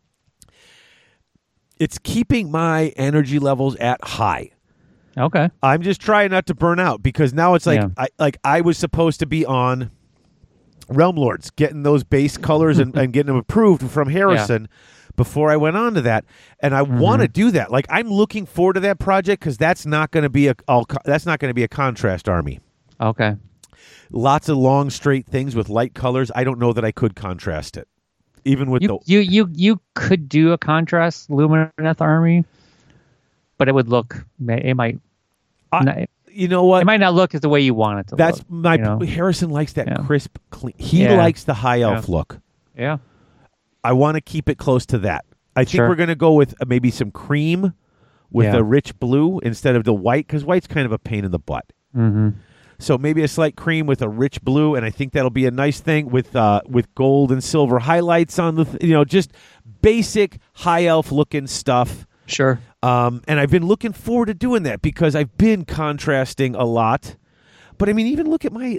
it's keeping my energy levels at high. Okay. I'm just trying not to burn out because now it's like Yeah. I was supposed to be on Realm Lords, getting those base colors and getting them approved from Harrison before I went on to that, and I want to do that. Like I'm looking forward to that project because that's not going to be a contrast army. Okay. Lots of long straight things with light colors. I don't know that I could contrast it, even with You could do a contrast Lumineth army, but it would look. It might. you know what? It might not look as the way you want it to. That's look, my you know? Harrison likes that Yeah. crisp, clean. He Yeah. likes the high elf look. Yeah. I want to keep it close to that. I think Sure. we're going to go with maybe some cream with Yeah. a rich blue instead of the white because white's kind of a pain in the butt. Mm-hmm. So maybe a slight cream with a rich blue, and I think that'll be a nice thing with gold and silver highlights on the just basic high elf looking stuff. Sure. And I've been looking forward to doing that because I've been contrasting a lot. But I mean, even look at my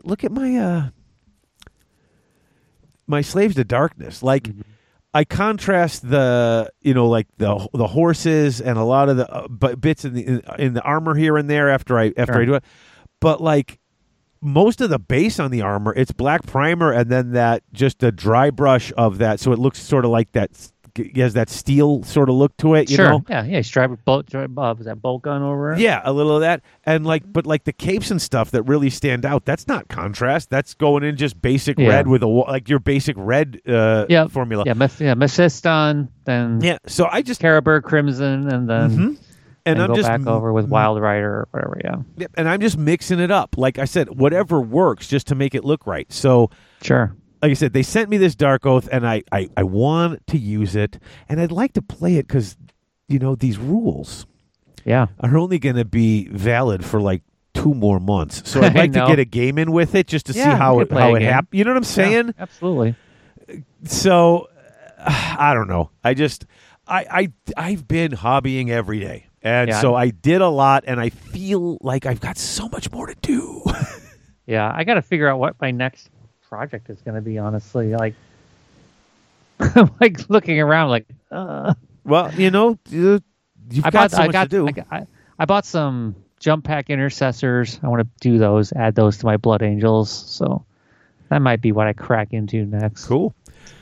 my Slaves to Darkness. Like I contrast the the horses and a lot of the bits in the armor here and there after I do it. But like most of the base on the armor, it's black primer and then that just a dry brush of that, so it looks sort of like that. It has that steel sort of look to it, you know? Yeah. Stripe bolt. Was that bolt gun over it? Yeah, a little of that, and but the capes and stuff that really stand out. That's not contrast. That's going in just basic red with your basic red formula. Yeah, Mephiston, then So I just Caribur Crimson, and then and I'm go just back over with Wild Rider or whatever. Yeah. Yep, and I'm just mixing it up. Like I said, whatever works just to make it look right. So Sure. like I said, they sent me this Dark Oath, and I want to use it, and I'd like to play it because, these rules Yeah. are only going to be valid for like 2 more months. So I'd like to get a game in with it just to see how it happens. You know what I'm saying? Yeah, absolutely. So I don't know. I've been hobbying every day, and so I did a lot, and I feel like I've got so much more to do. Yeah, I got to figure out what my next project is going to be. Honestly, like I'm like looking around, like. Well, you've got so much to do. I bought some jump pack intercessors. I want to do those, add those to my Blood Angels. So that might be what I crack into next. Cool.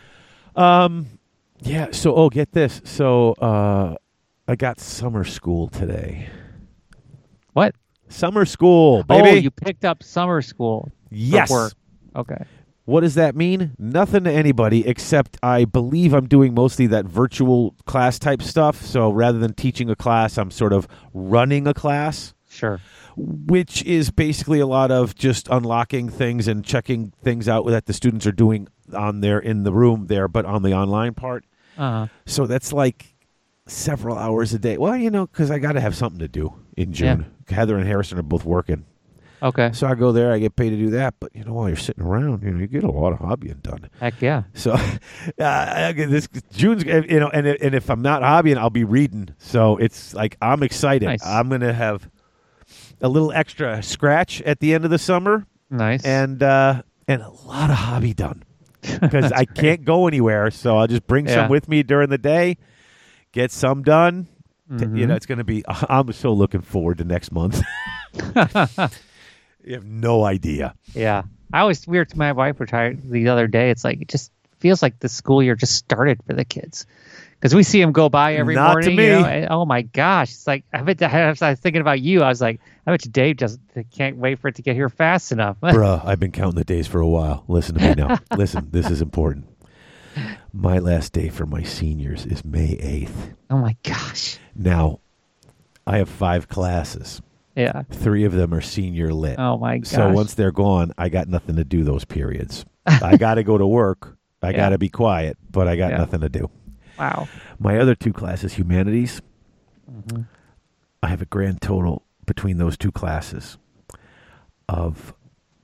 Yeah. So, get this. So, I got summer school today. What? Summer school, baby. Oh, you picked up summer school. Yes. For work. Okay. What does that mean? Nothing to anybody except I believe I'm doing mostly that virtual class type stuff. So rather than teaching a class, I'm sort of running a class. Sure. Which is basically a lot of just unlocking things and checking things out that the students are doing in the room there, but on the online part. Uh-huh. So that's like several hours a day. Well, because I got to have something to do in June. Yeah. Heather and Harrison are both working. Okay. So I go there, I get paid to do that. But, while you're sitting around, you get a lot of hobbying done. Heck yeah. So this June's, and if I'm not hobbying, I'll be reading. So it's like, I'm excited. Nice. I'm going to have a little extra scratch at the end of the summer. Nice. And a lot of hobby done. Because I can't go anywhere. So I'll just bring some with me during the day, get some done. Mm-hmm. It's going to be, I'm so looking forward to next month. You have no idea. Yeah. We were to my wife retired the other day. It's like, it just feels like the school year just started for the kids. Because we see him go by every Not morning. to me. You know, and, oh my gosh! It's like I was thinking about you. I was like, I bet you Dave just can't wait for it to get here fast enough. Bruh, I've been counting the days for a while. Listen to me now. Listen, this is important. My last day for my seniors is May 8th. Oh my gosh! Now, I have 5 classes. Yeah. 3 of them are senior lit. Oh my gosh! So once they're gone, I got nothing to do those periods. I got to go to work. I got to be quiet, but I got nothing to do. Wow. My other 2 classes, humanities, Mm-hmm. I have a grand total between those 2 classes of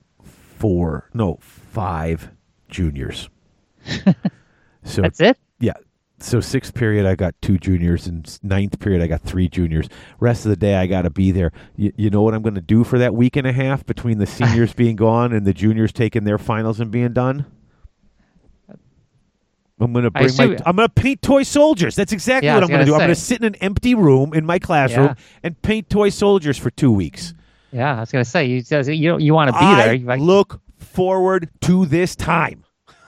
5 juniors. So That's it? yeah. So 6th period, I got 2 juniors, and 9th period, I got 3 juniors. Rest of the day, I got to be there. You know what I'm going to do for that week and a half between the seniors being gone and the juniors taking their finals and being done? I'm going to paint toy soldiers. That's exactly what I'm going to do. I'm going to sit in an empty room in my classroom and paint toy soldiers for 2 weeks. Yeah, I was going to say you want to be there. I look forward to this time.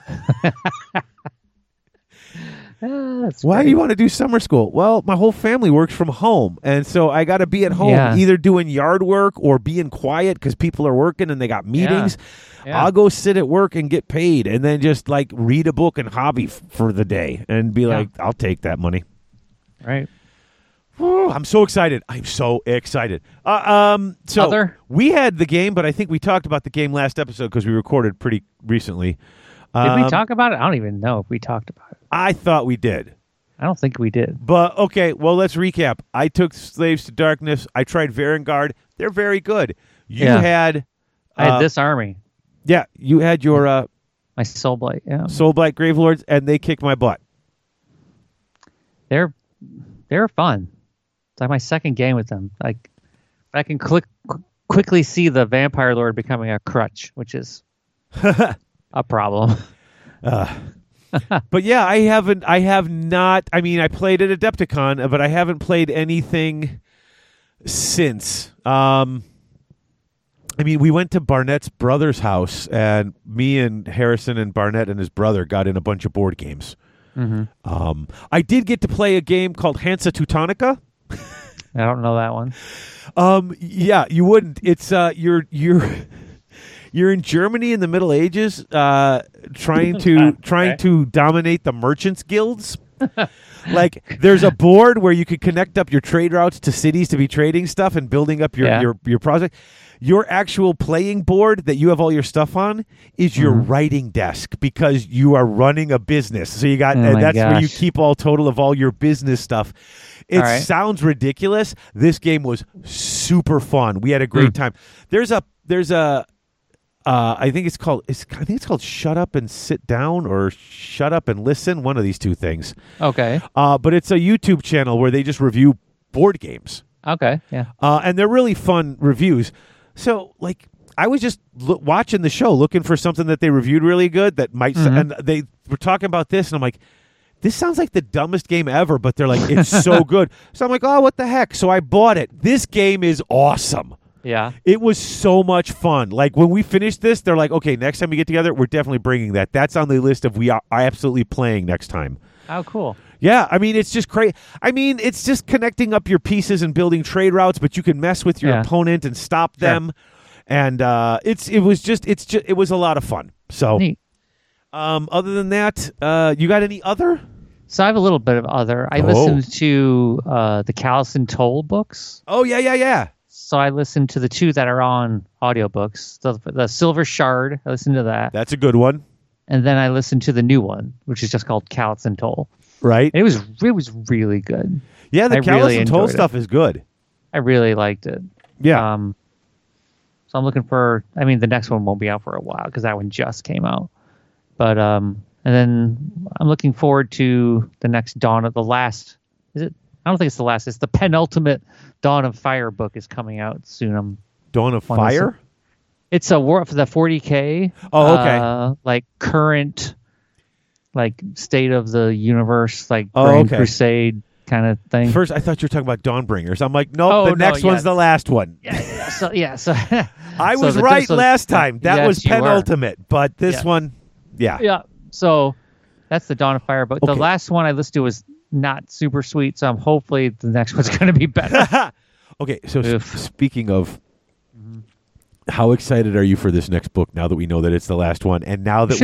Why do you want to do summer school? Well, my whole family works from home, and so I got to be at home either doing yard work or being quiet because people are working and they got meetings. Yeah. I'll go sit at work and get paid and then just like read a book and hobby for the day and be like, I'll take that money. Right. I'm so excited. I'm so excited. So we had the game, but I think we talked about the game last episode because we recorded pretty recently. Did we talk about it? I don't even know if we talked about it. I thought we did. I don't think we did. But, okay, well, let's recap. I took Slaves to Darkness. I tried Varangard. They're very good. You had... I had this army. Yeah, you had your... my Soulblight, Soulblight Gravelords, and they kicked my butt. They're fun. It's like my second game with them. Like, I can quickly see the Vampire Lord becoming a crutch, which is a problem. But yeah, I have not. I mean, I played at Adepticon, but I haven't played anything since. I mean, we went to Barnett's brother's house, and me and Harrison and Barnett and his brother got in a bunch of board games. Mm-hmm. I did get to play a game called Hansa Teutonica. I don't know that one. Yeah, you wouldn't. It's you're in Germany in the Middle Ages, trying to dominate the merchants' guilds. Like, there's a board where you could connect up your trade routes to cities to be trading stuff and building up your project. Your actual playing board that you have all your stuff on is your writing desk because you are running a business. So you got that's where you keep all total of all your business stuff. It sounds ridiculous. This game was super fun. We had a great time. There's a I think it's called Shut Up and Sit Down or Shut Up and Listen, one of these 2 things. Okay. But it's a YouTube channel where they just review board games. Okay, yeah. And they're really fun reviews. So, like, I was just watching the show, looking for something that they reviewed really good that might, and they were talking about this, and I'm like, this sounds like the dumbest game ever, but they're like, it's so good. So I'm like, oh, what the heck? So I bought it. This game is awesome. Yeah. It was so much fun. Like, when we finished this, they're like, okay, next time we get together, we're definitely bringing that. That's on the list of we are absolutely playing next time. Oh, cool. Yeah, I mean, it's just crazy. I mean, it's just connecting up your pieces and building trade routes, but you can mess with your opponent and stop them. And it was a lot of fun. So, neat. Other than that, you got any other? So I have a little bit of other. I listened to the Callison Toll books. Oh, yeah. So I listened to the 2 that are on audiobooks. The Silver Shard, I listened to that. That's a good one. And then I listened to the new one, which is just called Callison Toll. Right. It was really good. Yeah, the Callison Toll stuff is good. I really liked it. Yeah. So I'm looking for. I mean, the next one won't be out for a while because that one just came out. But and then I'm looking forward to the next Dawn of the Last. Is it? I don't think it's the last. It's the penultimate Dawn of Fire book is coming out soon. Dawn of Fire. It's a war for the 40K. Oh, okay. Like current, like state of the universe, like Grand Crusade kind of thing. First, I thought you were talking about Dawnbringers. I'm like, nope, the next one's the last one. Yeah. So I was right last time. That was penultimate, but this one, yeah. Yeah. So that's the Dawn of Fire book. The last one I listened to was not super sweet. So I'm hopefully the next one's going to be better. Okay, so speaking of, how excited are you for this next book now that we know that it's the last one, and now that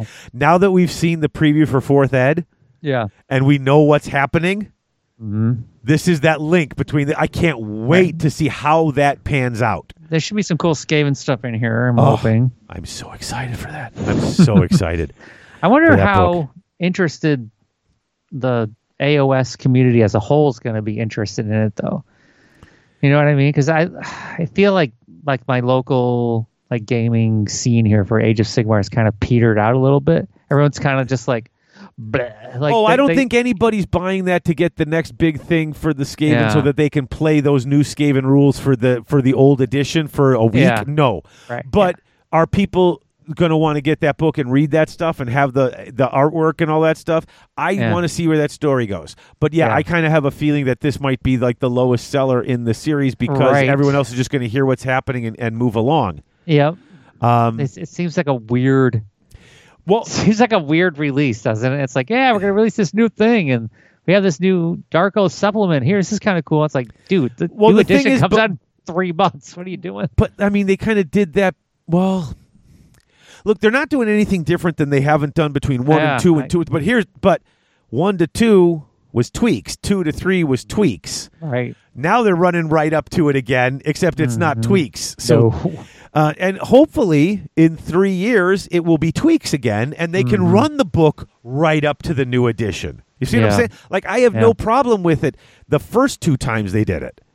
we've seen the preview for Fourth Ed, and we know what's happening? This is that link between I can't wait to see how that pans out. There should be some cool Skaven stuff in here. I'm hoping. I'm so excited for that. I'm so excited. I wonder how interested the AOS community as a whole is going to be interested in it, though. You know what I mean? Because I feel like my local like gaming scene here for Age of Sigmar has kind of petered out a little bit. Everyone's kind of just like, bleh. Like I don't think anybody's buying that to get the next big thing for the Skaven so that they can play those new Skaven rules for the old edition for a week. Yeah. No, but are people going to want to get that book and read that stuff and have the artwork and all that stuff? I want to see where that story goes. But I kind of have a feeling that this might be like the lowest seller in the series because everyone else is just going to hear what's happening and move along. Yep. It seems like a weird. Well, it seems like a weird release, doesn't it? It's like, we're going to release this new thing, and we have this new Dark Oath supplement. Here, this is kind of cool. It's like, dude, the new edition comes out in 3 months. What are you doing? But I mean, they kind of did that. Well, look, they're not doing anything different than they haven't done between 1 and 2 and 2. But 1 to 2 was tweaks. 2 to 3 was tweaks. Right. Now they're running right up to it again, except it's not tweaks. So, and hopefully in 3 years it will be tweaks again, and they can run the book right up to the new edition. You see what I'm saying? Like, I have no problem with it the first 2 times they did it.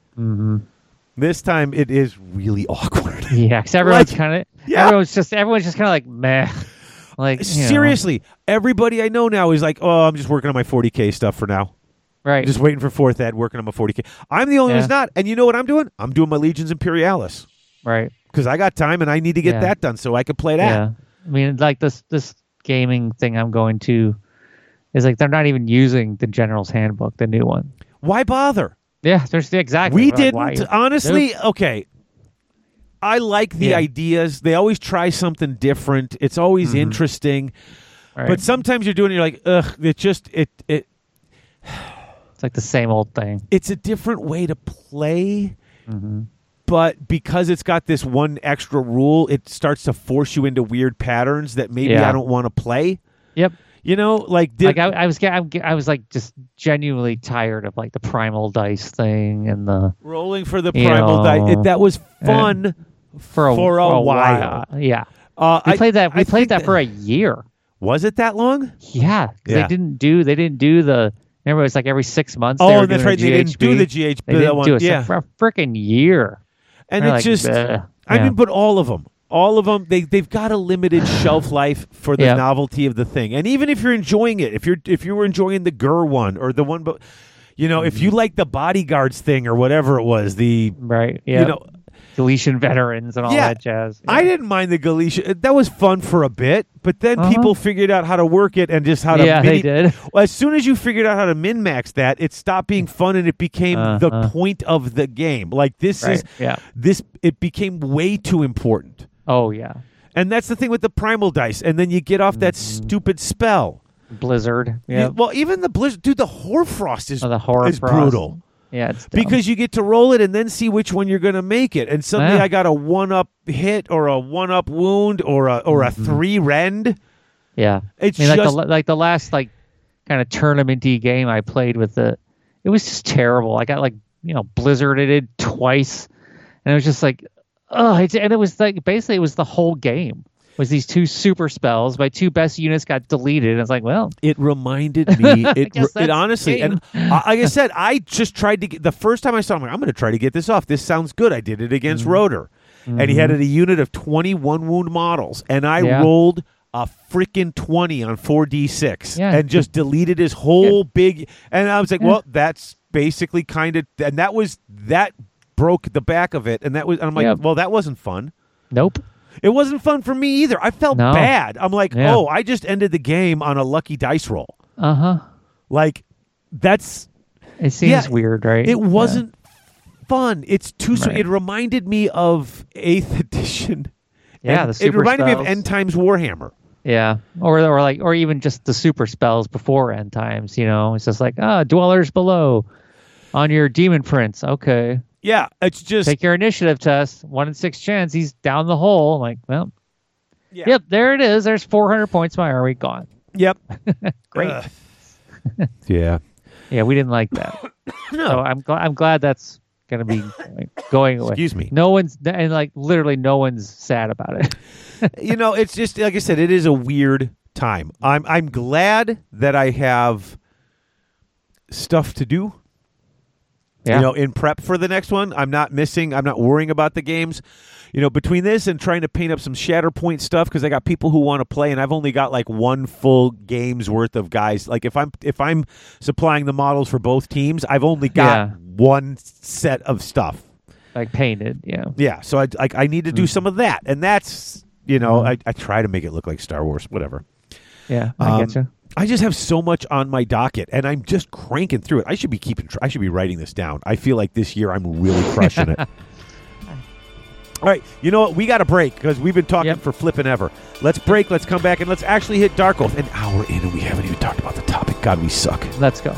This time it is really awkward. Yeah, because everyone's kind of everyone's just kind of like meh. Like, seriously, everybody I know now is like, oh, I'm just working on my 40K stuff for now. Right. Just waiting for 4th Ed, working on my 40K. I'm the only one who's not. And you know what I'm doing? I'm doing my Legions Imperialis. Right. Because I got time and I need to get that done so I can play that. Yeah. I mean, like this gaming thing I'm going to is like they're not even using the General's Handbook, the new one. Why bother? Yeah, there's exactly. We didn't, honestly, okay. I like the ideas. They always try something different. It's always interesting. Right. But sometimes you're doing it, you're like, ugh, it's like the same old thing. It's a different way to play. But because it's got this one extra rule, it starts to force you into weird patterns that maybe I don't want to play. Yep. You know, like I was like just genuinely tired of like the primal dice thing and the rolling for the primal dice. That was fun for a while. Yeah, we played that. We played that for a year. Was it that long? Yeah, they didn't do the. Remember, it was like every 6 months. Oh, that's right. They didn't do the GHB. They didn't do it for a freaking year. And it's just, I mean, but all of them, they've got a limited shelf life for the novelty of the thing. And even if you're enjoying it, if you were enjoying the Gur one or the one, but you know, if you like the Bodyguards thing or whatever it was, you know, Galician veterans and all that jazz. Yeah. I didn't mind the Galician. That was fun for a bit, but then people figured out how to work it and just how to they did. Well, as soon as you figured out how to min-max that, it stopped being fun and it became the point of the game. Like it became way too important. Oh, yeah. And that's the thing with the primal dice. And then you get off that stupid spell. Blizzard. Yeah. Well, even the Blizzard. Dude, the Hoarfrost is brutal. Yeah, it's dumb. Because you get to roll it and then see which one you're going to make it. And suddenly I got a 1-up hit or a 1-up wound or a 3 rend. Yeah. It's like the last like kind of tournament-y game I played with it was just terrible. I got blizzarded twice. And it was just like, and it was like basically it was the whole game. Was these 2 super spells. My 2 best units got deleted. And it's like, well, it reminded me. It honestly, and like I said, I just tried to get the first time I saw him. I'm going to try to get this off. This sounds good. I did it against Rotor, and he had a unit of 21 wound models, and I rolled a freaking 20 on 4d6, and just deleted his whole big. And I was like, well, that's basically kind of, and that broke the back of it, and I'm like, well, that wasn't fun. Nope. It wasn't fun for me either. I felt bad. I'm like, I just ended the game on a lucky dice roll. Like, that's... It seems weird, right? It wasn't fun. It's too... Right. It reminded me of 8th edition. Yeah, the super It reminded me of spells. End Times Warhammer. Yeah, or even just the super spells before end times. It's just like dwellers below on your demon prince. Okay, Yeah, it's just take your initiative test. 1 in 6 chance he's down the hole. I'm like, well, yeah. yep, there it is. There's 400 points. My army gone. Yep. Great. Yeah. Yeah, we didn't like that. No. So I'm glad that's gonna be going away. Excuse me. No one's literally no one's sad about it. It's just like I said, it is a weird time. I'm glad that I have stuff to do. Yeah. In prep for the next one. I'm not worrying about the games. Between this and trying to paint up some Shatterpoint stuff, because I got people who want to play, and I've only got like one full game's worth of guys. Like if I'm supplying the models for both teams, I've only got one set of stuff. Like painted, yeah. Yeah, so I need to do some of that, and that's I try to make it look like Star Wars, whatever. Yeah, I get you. I just have so much on my docket, and I'm just cranking through it. I should be writing this down. I feel like this year I'm really crushing it. All right, you know what? We got to break because we've been talking for flipping ever. Let's break. Let's come back, and let's actually hit Dark Oath. An hour in, and we haven't even talked about the topic. God, we suck. Let's go.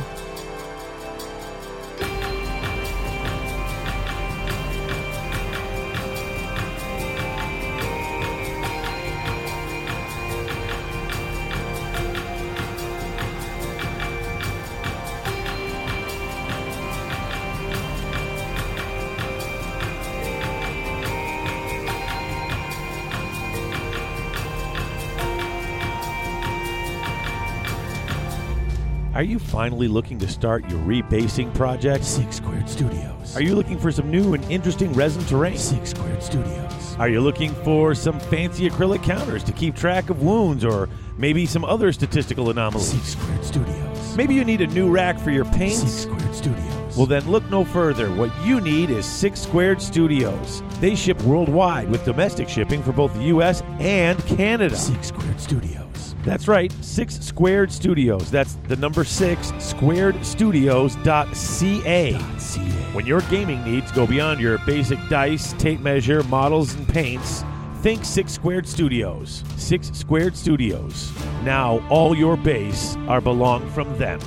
Are you finally looking to start your rebasing project? 6 Squared Studios. Are you looking for some new and interesting resin terrain? 6 Squared Studios. Are you looking for some fancy acrylic counters to keep track of wounds or maybe some other statistical anomalies? 6 Squared Studios. Maybe you need a new rack for your paints? 6 Squared Studios. Well, then look no further. What you need is 6 Squared Studios. They ship worldwide with domestic shipping for both the U.S. and Canada. 6 Squared Studios. That's right, 6 Squared Studios. That's the number 6, squaredstudios.ca. When your gaming needs go beyond your basic dice, tape measure, models, and paints, think 6 Squared Studios. 6 Squared Studios. Now all your base are belong from them.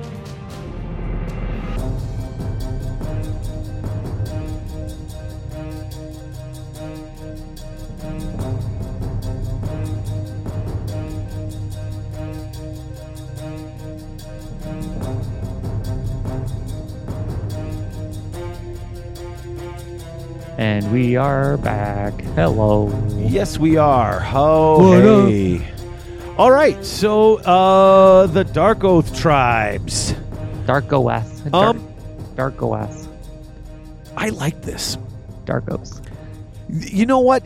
And we are back. Hello. Yes, we are. Oh, hey. All right, so the Dark Oath tribes. Darkoath. Darkoath. I like this. Dark Oath. You know what?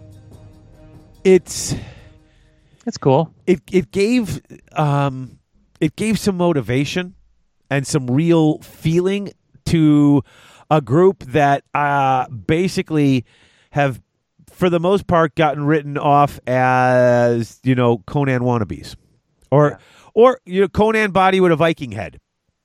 It's cool. It gave some motivation and some real feeling to a group that basically have, for the most part, gotten written off as Conan wannabes, or Conan body with a Viking head.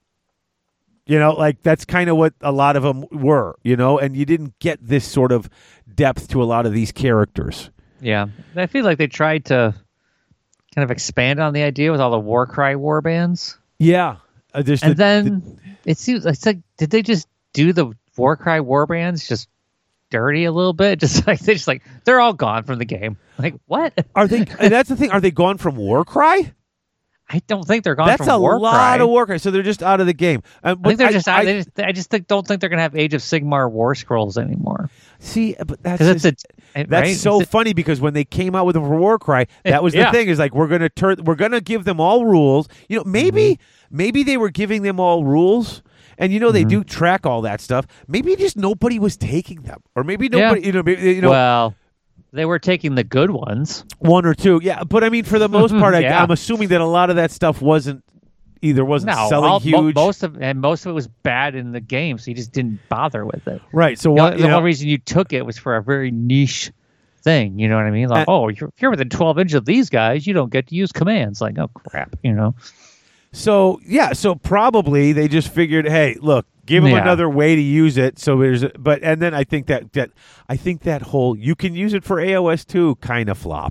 Like that's kind of what a lot of them were. And you didn't get this sort of depth to a lot of these characters. Yeah, I feel like they tried to kind of expand on the idea with all the Warcry warbands. Yeah, it seems like did they just do the Warcry warbands just dirty a little bit? They're all gone from the game. Like what? Are they? That's the thing. Are they gone from Warcry? I don't think they're gone That's from Warcry. That's a lot of Warcry. So they're just out of the game. I think they're just out. I just don't think they're going to have Age of Sigmar War Scrolls anymore. See, but that's so funny because when they came out with them for Warcry, that was the thing. Is like we're gonna give them all rules. Maybe they were giving them all rules. And they do track all that stuff. Maybe just nobody was taking them, or maybe nobody. Well, they were taking the good ones, one or two. Yeah, but I mean, for the most part, I'm assuming that a lot of that stuff wasn't selling huge. Most of it was bad in the game, so you just didn't bother with it. Right. So the whole reason you took it was for a very niche thing. You know what I mean? Like, if you're within 12 inches of these guys, you don't get to use commands. Like, oh crap, So probably they just figured, hey, look, give them another way to use it. So and then I think that whole you can use it for AOS too kind of flopped.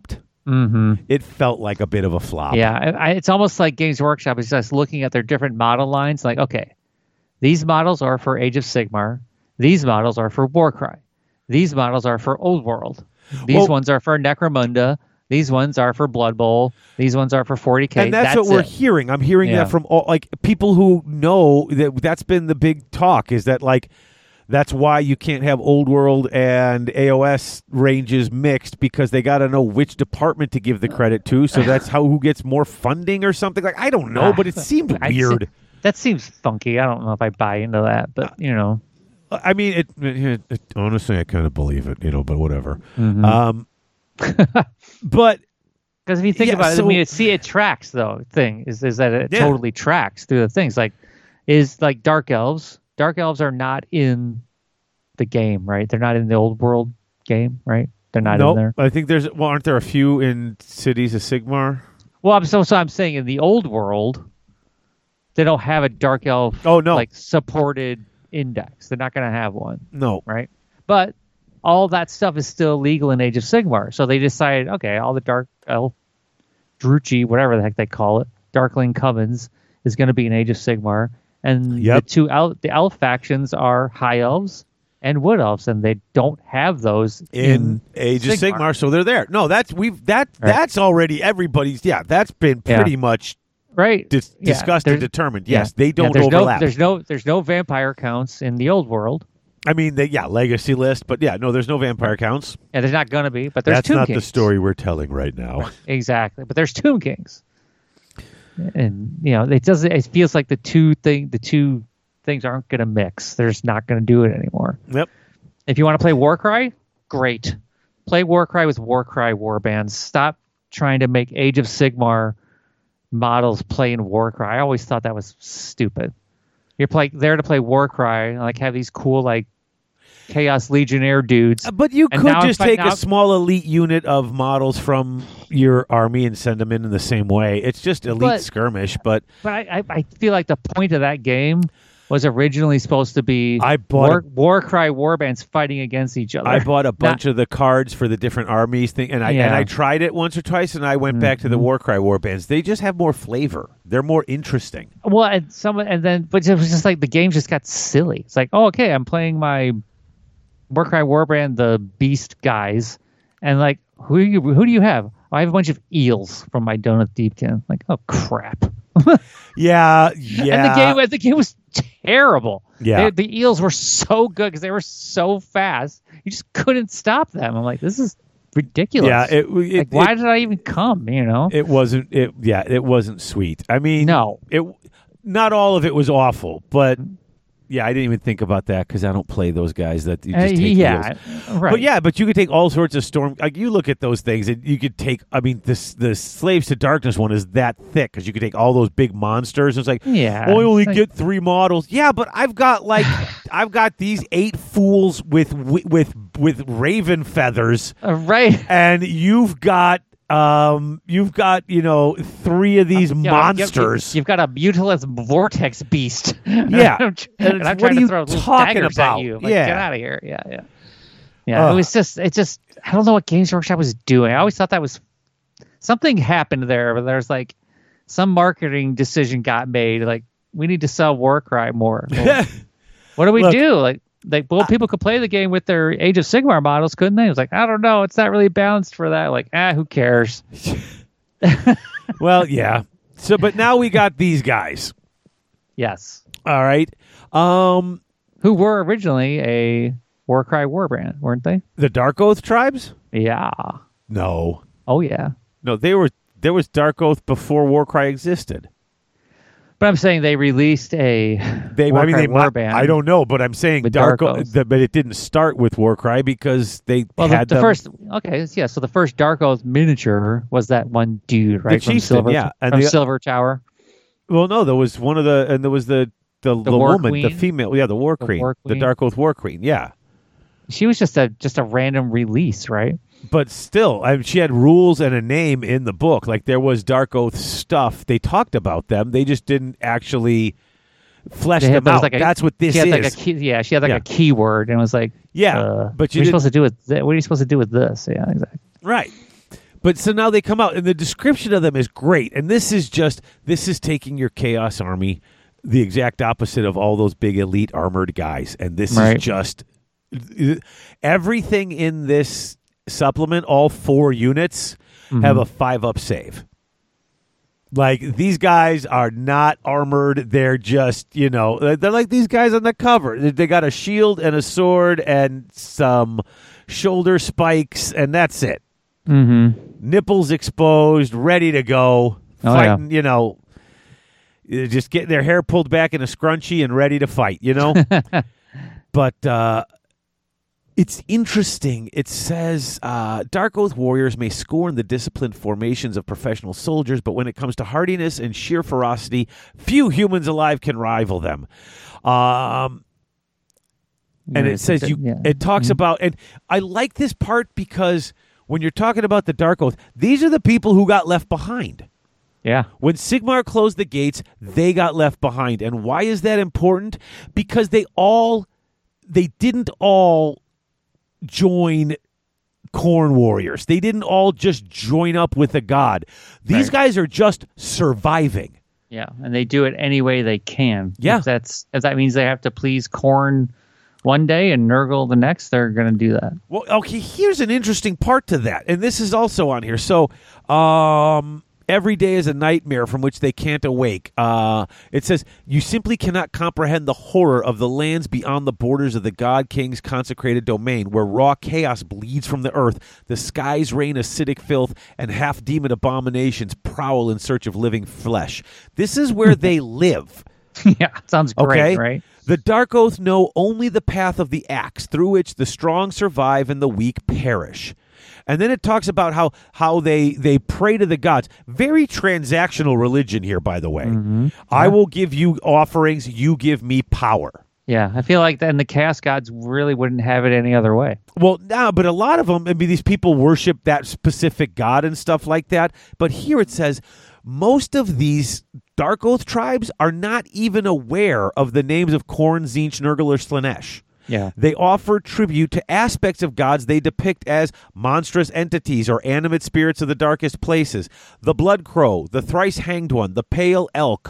Mm-hmm. It felt like a bit of a flop. Yeah, it's almost like Games Workshop is just looking at their different model lines. Like, okay, these models are for Age of Sigmar. These models are for Warcry. These models are for Old World. These ones are for Necromunda. These ones are for Blood Bowl. These ones are for 40K. And that's what we're hearing. I'm hearing that from all, like, people who know that's been the big talk, is that, like, that's why you can't have Old World and AOS ranges mixed, because they got to know which department to give the credit to. So that's who gets more funding or something. Like, I don't know, but it seemed weird. That seems funky. I don't know if I buy into that, but I mean, it honestly, I kind of believe it, but whatever. Mm-hmm. But because if you think about it, I mean, it tracks though. Thing is that it totally tracks through the things. Like, is like Dark Elves. Dark Elves are not in the game, right? They're not in the Old World game, right? They're not in there. I think aren't there a few in Cities of Sigmar? Well, I'm saying in the Old World, they don't have a Dark Elf like supported index. They're not going to have one. No. Right? But all that stuff is still legal in Age of Sigmar. So they decided, okay, all the Dark Elf, Druchii, whatever the heck they call it, Darkling Covens is going to be in Age of Sigmar. And the elf factions are High Elves and Wood Elves, and they don't have those in Age of Sigmar, so they're there. No, that's already everybody's. Yeah, that's been pretty much discussed and determined. Yes, they don't overlap. There's no vampire counts in the Old World. I mean, legacy list, but there's no vampire counts. Yeah, there's not going to be, but there's Tomb Kings. That's not the story we're telling right now. Exactly, but there's Tomb Kings. And it feels like the two things aren't going to mix. They're just not going to do it anymore. Yep. If you want to play Warcry, great. Play Warcry with Warcry warbands. Stop trying to make Age of Sigmar models play in Warcry. I always thought that was stupid. You're there to play Warcry, like have these cool like Chaos Legionnaire dudes. But you could just take a small elite unit of models from your army and send them in the same way. It's just elite skirmish. But I feel like the point of that game was originally supposed to be Warcry warbands fighting against each other. I bought a bunch of the cards for the different armies thing, and I tried it once or twice, and I went back to the Warcry warbands. They just have more flavor. They're more interesting. Well, but it was just like the game just got silly. It's like, oh, okay, I'm playing my Warcry warband, the Beast guys, and like, who do you have? I have a bunch of eels from my Donut Deepkin. Like, oh crap. Yeah. And the game was terrible. Yeah. The eels were so good because they were so fast. You just couldn't stop them. I'm like, this is ridiculous. Yeah. Why did I even come? It wasn't. It wasn't sweet. I mean, no. Not all of it was awful, but. Yeah, I didn't even think about that because I don't play those guys that you just take heals. Right. But you could take all sorts of storm. Like you look at those things, and you could take. I mean, the Slaves to Darkness one is that thick because you could take all those big monsters. And it's like, I only get 3 models. Yeah, but I've got these 8 fools with raven feathers. Right. And you've got 3 of these monsters. You've got a Mutilus Vortex Beast. Yeah. and I'm trying to throw talking about? At you. Like, yeah. Get out of here. Yeah. It was just, I don't know what Games Workshop was doing. I always thought that was, something happened there where there's like some marketing decision got made. Like, we need to sell Warcry more. Well, what do we do? People could play the game with their Age of Sigmar models, couldn't they? It was like, I don't know. It's not really balanced for that. Like, who cares? Well, yeah. So, but now we got these guys. Yes. All right. Who were originally a Warcry warband, weren't they? The Dark Oath tribes? Yeah. No. Oh, yeah. No, there was Dark Oath before Warcry existed. But I'm saying they released a warband. I don't know, but I'm saying Dark Oath, but it didn't start with Warcry because they had the first. Okay, yeah. So the first Dark Oath miniature was that one dude, right? From Silver, from Silver Tower. Well, no, there was one of the, and there was the woman, the female, the War Queen, the Dark Oath War Queen, yeah. She was just a random release, right? But still, she had rules and a name in the book. Like, there was Dark Oath stuff. They talked about them. They just didn't actually flesh them out. That's what this is. She had a keyword and was like, but what are you supposed to do with this? Yeah, exactly. Right. But so now they come out, and the description of them is great. And this is taking your Chaos Army, the exact opposite of all those big elite armored guys. And this is just everything in this supplement. All 4 units have a 5-up save. Like, these guys are not armored. They're just, they're like these guys on the cover. They got a shield and a sword and some shoulder spikes, and that's it. Nipples exposed, ready to go. Fighting, just getting their hair pulled back in a scrunchie and ready to fight, But it's interesting. It says Dark Oath warriors may scorn the disciplined formations of professional soldiers, but when it comes to hardiness and sheer ferocity, few humans alive can rival them. And it says it talks about, and I like this part because when you're talking about the Dark Oath, these are the people who got left behind. Yeah. When Sigmar closed the gates, they got left behind. And why is that important? Because they didn't all join Khorne warriors. They didn't all just join up with a god. These guys are just surviving. Yeah, and they do it any way they can. Yeah. If that means they have to please Khorne one day and Nurgle the next, they're going to do that. Well, okay, here's an interesting part to that, and this is also on here. So, every day is a nightmare from which they can't awake. It says, you simply cannot comprehend the horror of the lands beyond the borders of the God King's consecrated domain, where raw chaos bleeds from the earth, the skies rain acidic filth, and half-demon abominations prowl in search of living flesh. This is where they live. Yeah, sounds great, right? The Dark Oath know only the path of the axe, through which the strong survive and the weak perish. And then it talks about how they pray to the gods. Very transactional religion here, by the way. Mm-hmm. I will give you offerings, you give me power. Yeah, I feel like then the Chaos Gods really wouldn't have it any other way. Well, no, but a lot of them, these people worship that specific god and stuff like that. But here it says, most of these Dark Oath tribes are not even aware of the names of Khorne, Tzeentch, Nurgle, or Slaanesh. Yeah. They offer tribute to aspects of gods they depict as monstrous entities or animate spirits of the darkest places. The Blood Crow, the Thrice Hanged One, the Pale Elk,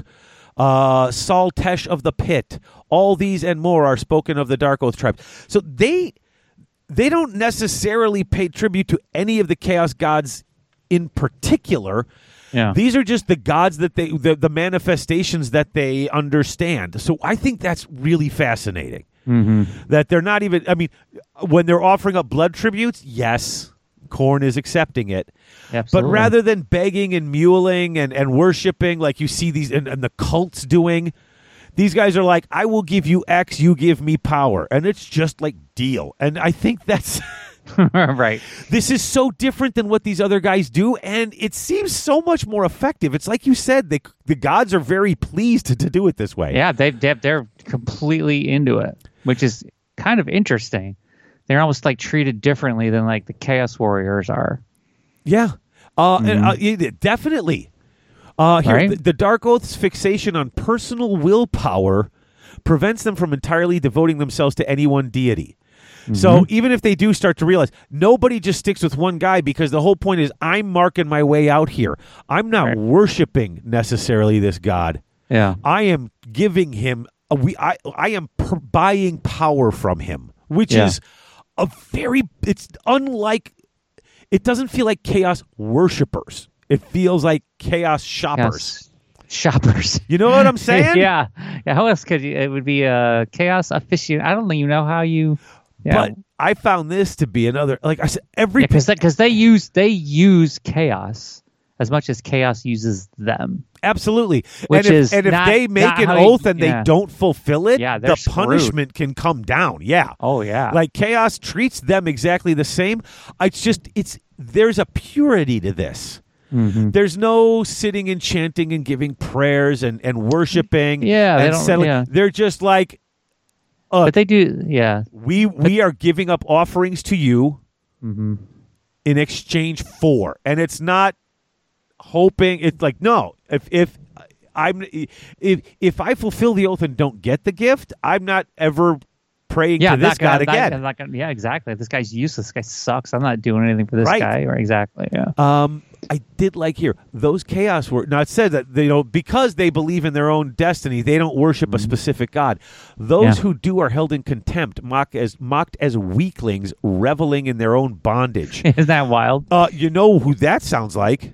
Saltesh of the Pit. All these and more are spoken of the Dark Oath tribes. So they don't necessarily pay tribute to any of the Chaos gods in particular. Yeah. These are just the gods that the manifestations that they understand. So I think that's really fascinating. Mm-hmm. That they're not even, when they're offering up blood tributes, yes, Khorne is accepting it. Absolutely. But rather than begging and muling and worshiping like you see these and the cults doing, these guys are like, I will give you X, you give me power. And it's just like, deal. And I think that's... Right. This is so different than what these other guys do, and it seems so much more effective. It's like you said, the gods are very pleased to do it this way. Yeah, they're completely into it, which is kind of interesting. They're almost like treated differently than like the Chaos Warriors are. Yeah, definitely. Here, Right? the Dark Oath's fixation on personal willpower prevents them from entirely devoting themselves to any one deity. So even if they do start to realize, nobody just sticks with one guy, because the whole point is I'm marking my way out here. I'm not worshiping necessarily this god. Yeah. I am giving him, I am buying power from him, which is it's unlike, it doesn't feel like chaos worshipers. It feels like chaos shoppers. Shoppers. You know what I'm saying? Yeah. How else could you? It would be a chaos aficionado. I don't even know how you. Yeah. But I found this to be another, like I said, because they use chaos as much as chaos uses them. Absolutely. Which if not, they make an oath and they don't fulfill it, the screwed. punishment can come down. Yeah. Oh yeah. Like chaos treats them exactly the same. There's a purity to this. Mm-hmm. There's no sitting and chanting and giving prayers and worshiping. Yeah, and settling. Yeah. They're just like, but they do. Yeah, we are giving up offerings to you in exchange for, and it's not hoping. It's like, no, if I fulfill the oath and don't get the gift, I'm not ever praying Yeah, to I'm this not gonna, god again. I'm not gonna, yeah, exactly. This guy's useless. This guy sucks. I'm not doing anything for this Right. guy. Or exactly. Yeah. I did like here those chaos were now it said that because they believe in their own destiny, they don't worship a specific god. Those Yeah. who do are held in contempt, mocked as weaklings, reveling in their own bondage. Isn't that wild? You know who that sounds like?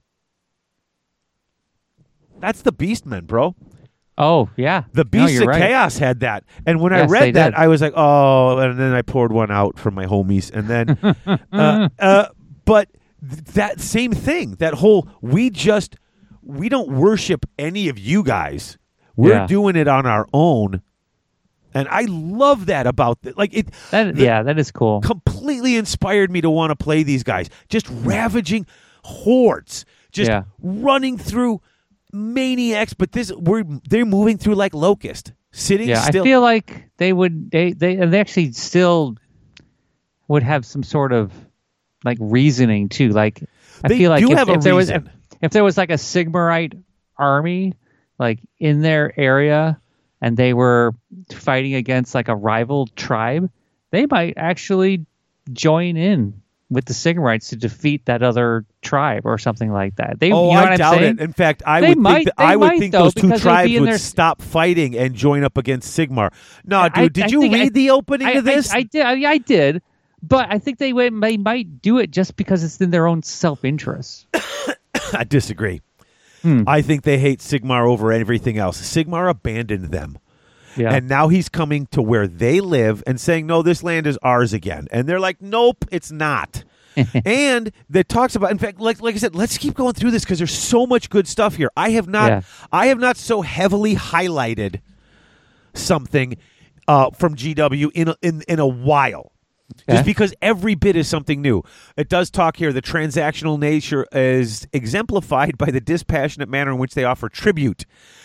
That's the Beastmen, bro. Oh yeah. The No, Beasts you're of right. Chaos had that, and when I Yes, they read that, did. I was like, "Oh!" And then I poured one out for my homies, and then, but that same thing, that whole we don't worship any of you guys. We're Yeah. doing it on our own, and I love that about like it. That is cool. Completely inspired me to want to play these guys, just ravaging hordes, just Yeah. running through maniacs. But they're moving through like locust, sitting Yeah, still. I feel like they actually still would have some sort of like reasoning too. Like I They feel like do have a if there was reason. if there was like a Sigmarite army like in their area and they were fighting against like a rival tribe, they might actually join in with the Sigmarites to defeat that other tribe or something like that. You know what I I'm doubt saying? it. In fact, I They would might- think that, they I would might, think though, those two because they'd tribes be in would their- stop fighting and join up against Sigmar. No, dude, I did you think read the opening of this? I did. I did. But I think they might do it just because it's in their own self-interest. I disagree. I think they hate Sigmar over everything else. Sigmar abandoned them. Yeah. And now he's coming to where they live and saying, no, this land is ours again. And they're like, nope, it's not. And that talks about, in fact, like I said, let's keep going through this because there's so much good stuff here. I have not so heavily highlighted something from GW in a while. Just because every bit is something new. It does talk here. The transactional nature is exemplified by the dispassionate manner in which they offer tribute.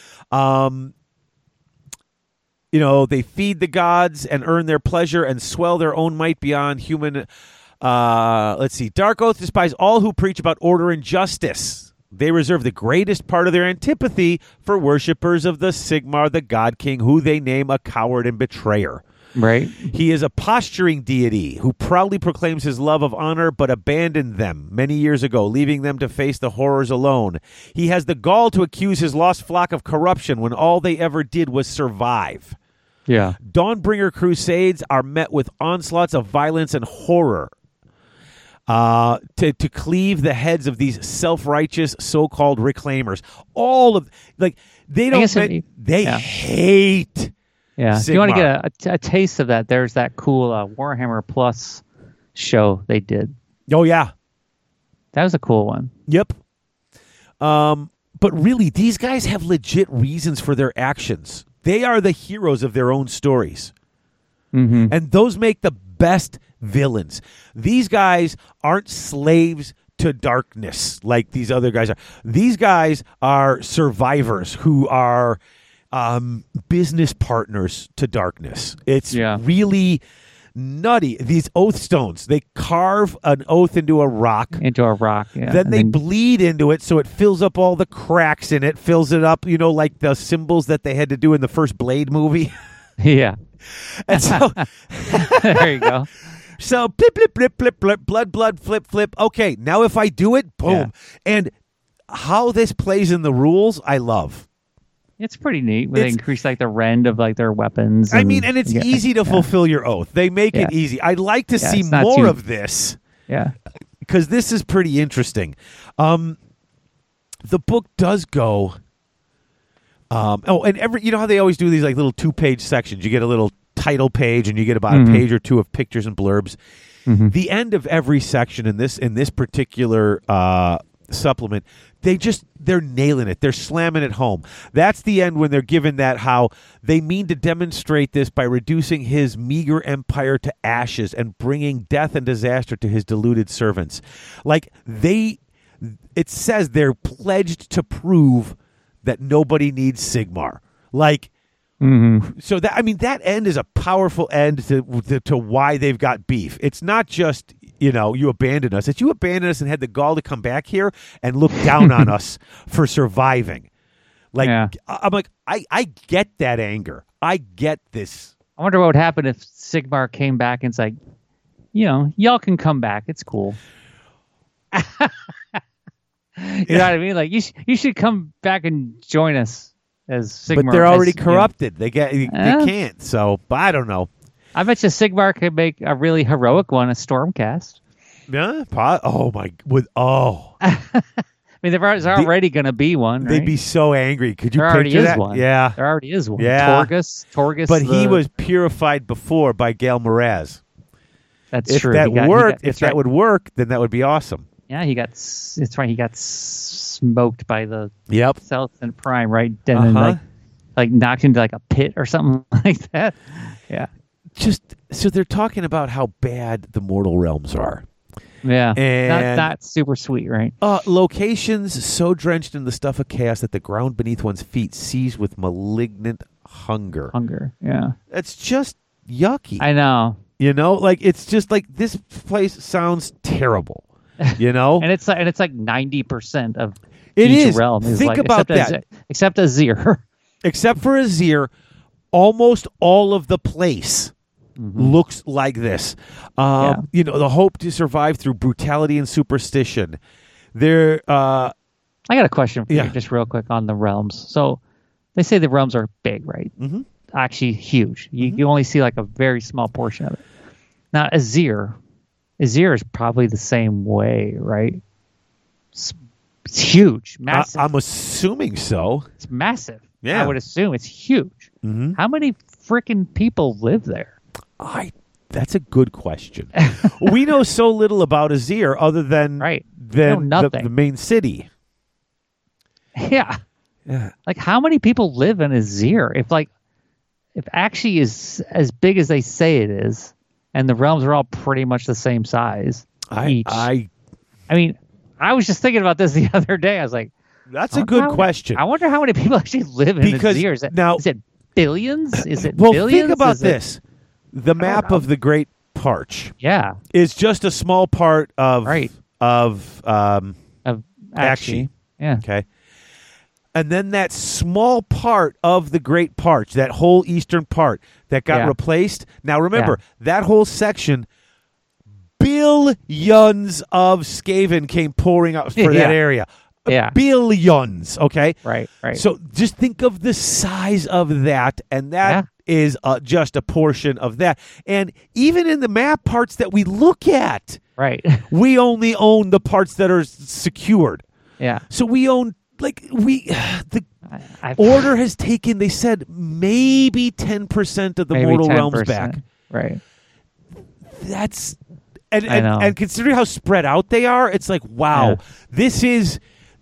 They feed the gods and earn their pleasure and swell their own might beyond human. Let's see. Dark Oath despise all who preach about order and justice. They reserve the greatest part of their antipathy for worshippers of the Sigmar, the God King, who they name a coward and betrayer. Right. He is a posturing deity who proudly proclaims his love of honor but abandoned them many years ago, leaving them to face the horrors alone. He has the gall to accuse his lost flock of corruption when all they ever did was survive. Yeah. Dawnbringer crusades are met with onslaughts of violence and horror to cleave the heads of these self-righteous so-called reclaimers. All of they hate. Yeah. If you want to get a taste of that, there's that cool Warhammer Plus show they did. Oh yeah, that was a cool one. Yep. But really, these guys have legit reasons for their actions. They are the heroes of their own stories. Mm-hmm. And those make the best villains. These guys aren't slaves to darkness like these other guys are. These guys are survivors who are business partners to darkness. It's really nutty. These oath stones, they carve an oath into a rock. Yeah. Then they bleed into it so it fills up all the cracks in it, fills it up, like the symbols that they had to do in the first Blade movie. Yeah. And so there you go. So blip, blip, blip, blip, blip, blood, flip, flip. Okay, now if I do it, boom. Yeah. And how this plays in the rules, I love. It's pretty neat when they increase like the rend of like their weapons. And it's easy to fulfill your oath. They make it easy. I'd like to see more of this. Yeah. Because this is pretty interesting. The book does go. And you know how they always do these like little 2-page sections. You get a little title page, and you get about a page or two of pictures and blurbs. Mm-hmm. The end of every section in this particular supplement, they're nailing it. They're slamming it home. That's the end when they're given that how they mean to demonstrate this by reducing his meager empire to ashes and bringing death and disaster to his deluded servants. It says they're pledged to prove that nobody needs Sigmar. So that end is a powerful end to why they've got beef. It's not just, you abandoned us. It's you abandoned us and had the gall to come back here and look down on us for surviving. I'm like, I get that anger. I get this. I wonder what would happen if Sigmar came back and it's like, y'all can come back. It's cool. You know what I mean? Like you should come back and join us as Sigmar. But they're already corrupted. They can't. So I don't know. I bet you Sigmar could make a really heroic one, a Stormcast. Yeah. Oh my. I mean, there's already going to be one. Right? They'd be so angry. Could you there already picture is that? one. Yeah. There already is one. Yeah. Torgus. But he was purified before by Gael Moraz. That's if true. That right. would work, then that would be awesome. Yeah, it's right. He got smoked by the South and Prime, right? And then like knocked into like a pit or something like that. Yeah. So they're talking about how bad the mortal realms are. Yeah, and not super sweet, right? Locations so drenched in the stuff of chaos that the ground beneath one's feet seized with malignant hunger. Yeah. It's just yucky. I know. Like it's just like this place sounds terrible. and it's like 90% of each realm is Think about that. Except Azir. Except for Azir, almost all of the place looks like this. The hope to survive through brutality and superstition. I got a question for you just real quick on the realms. So they say the realms are big, right? Mm-hmm. Actually huge. You only see like a very small portion of it. Now Azir is probably the same way, right? It's huge, massive. I'm assuming so. It's massive. Yeah. I would assume it's huge. Mm-hmm. How many freaking people live there? That's a good question. We know so little about Azir other than the main city. Yeah. Like how many people live in Azir? If actually is as big as they say it is, and the realms are all pretty much the same size each. I mean, I was just thinking about this the other day. I was like, that's a good question. I wonder how many people actually live in Azir. Is it billions? Is it billions? Think about this. The map of the Great Parch is just a small part of Aqshy. Yeah. Okay. And then that small part of the Great Parch, that whole eastern part that got replaced. Now remember, that whole section, billions of Skaven came pouring out for that area. Yeah. Billions, okay? Right. So just think of the size of that, and that is just a portion of that. And even in the map parts that we look at, we only own the parts that are secured. Yeah. So we own, the Order has taken, they said, maybe 10% of the mortal 10%. Realms back. Right. That's... And considering how spread out they are, it's like, wow, this is...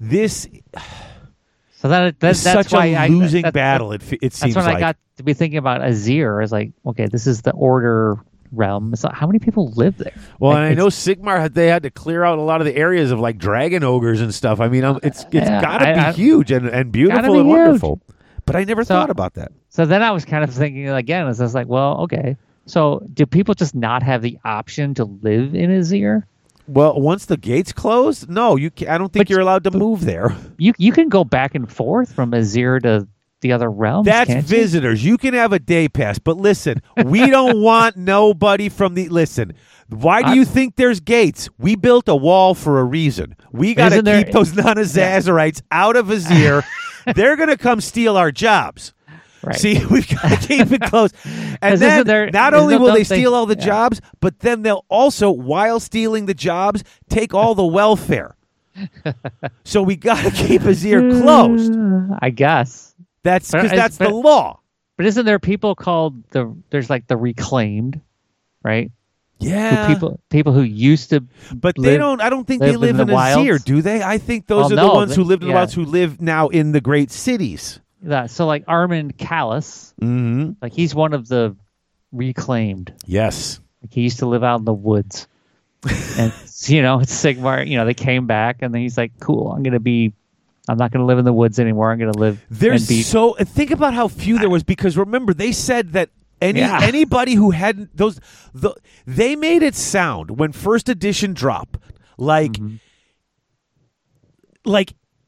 So that's such why a losing battle. It seems that's when like. I got to be thinking about Azir. It's like, okay, this is the Order realm. It's like, how many people live there? Well, and I know Sigmar they had to clear out a lot of the areas of like dragon ogres and stuff. I mean, it's got to be huge and beautiful and wonderful. But I never thought about that. So then I was kind of thinking again. It's just like, well, okay. So do people just not have the option to live in Azir? Well, once the gates close, no, I don't think you're allowed to move there. You can go back and forth from Azir to the other realms. That's visitors. You can have a day pass, but listen, we don't want nobody from the. Listen, why do you think there's gates? We built a wall for a reason. We got to keep those non-Azazarites out of Azir. They're going to come steal our jobs. Right. See, we've got to keep it close. And then not only will they steal all the jobs, but then they'll also, while stealing the jobs, take all the welfare. So we got to keep Azir closed. I guess. That's because that's the law. But isn't there people called there's like the reclaimed, right? Yeah. People who used to But they don't I don't think they live in Azir, do they? I think those are the ones who lived in the wilds who live now in the great cities. Yeah, so like Armin Callis, like he's one of the reclaimed. Yes. Like he used to live out in the woods. And it's Sigmar, they came back and then he's like, cool, I'm not going to live in the woods anymore. I'm going to live. Think about how few there was, because remember, they said that anybody who hadn't they made it sound when first edition dropped like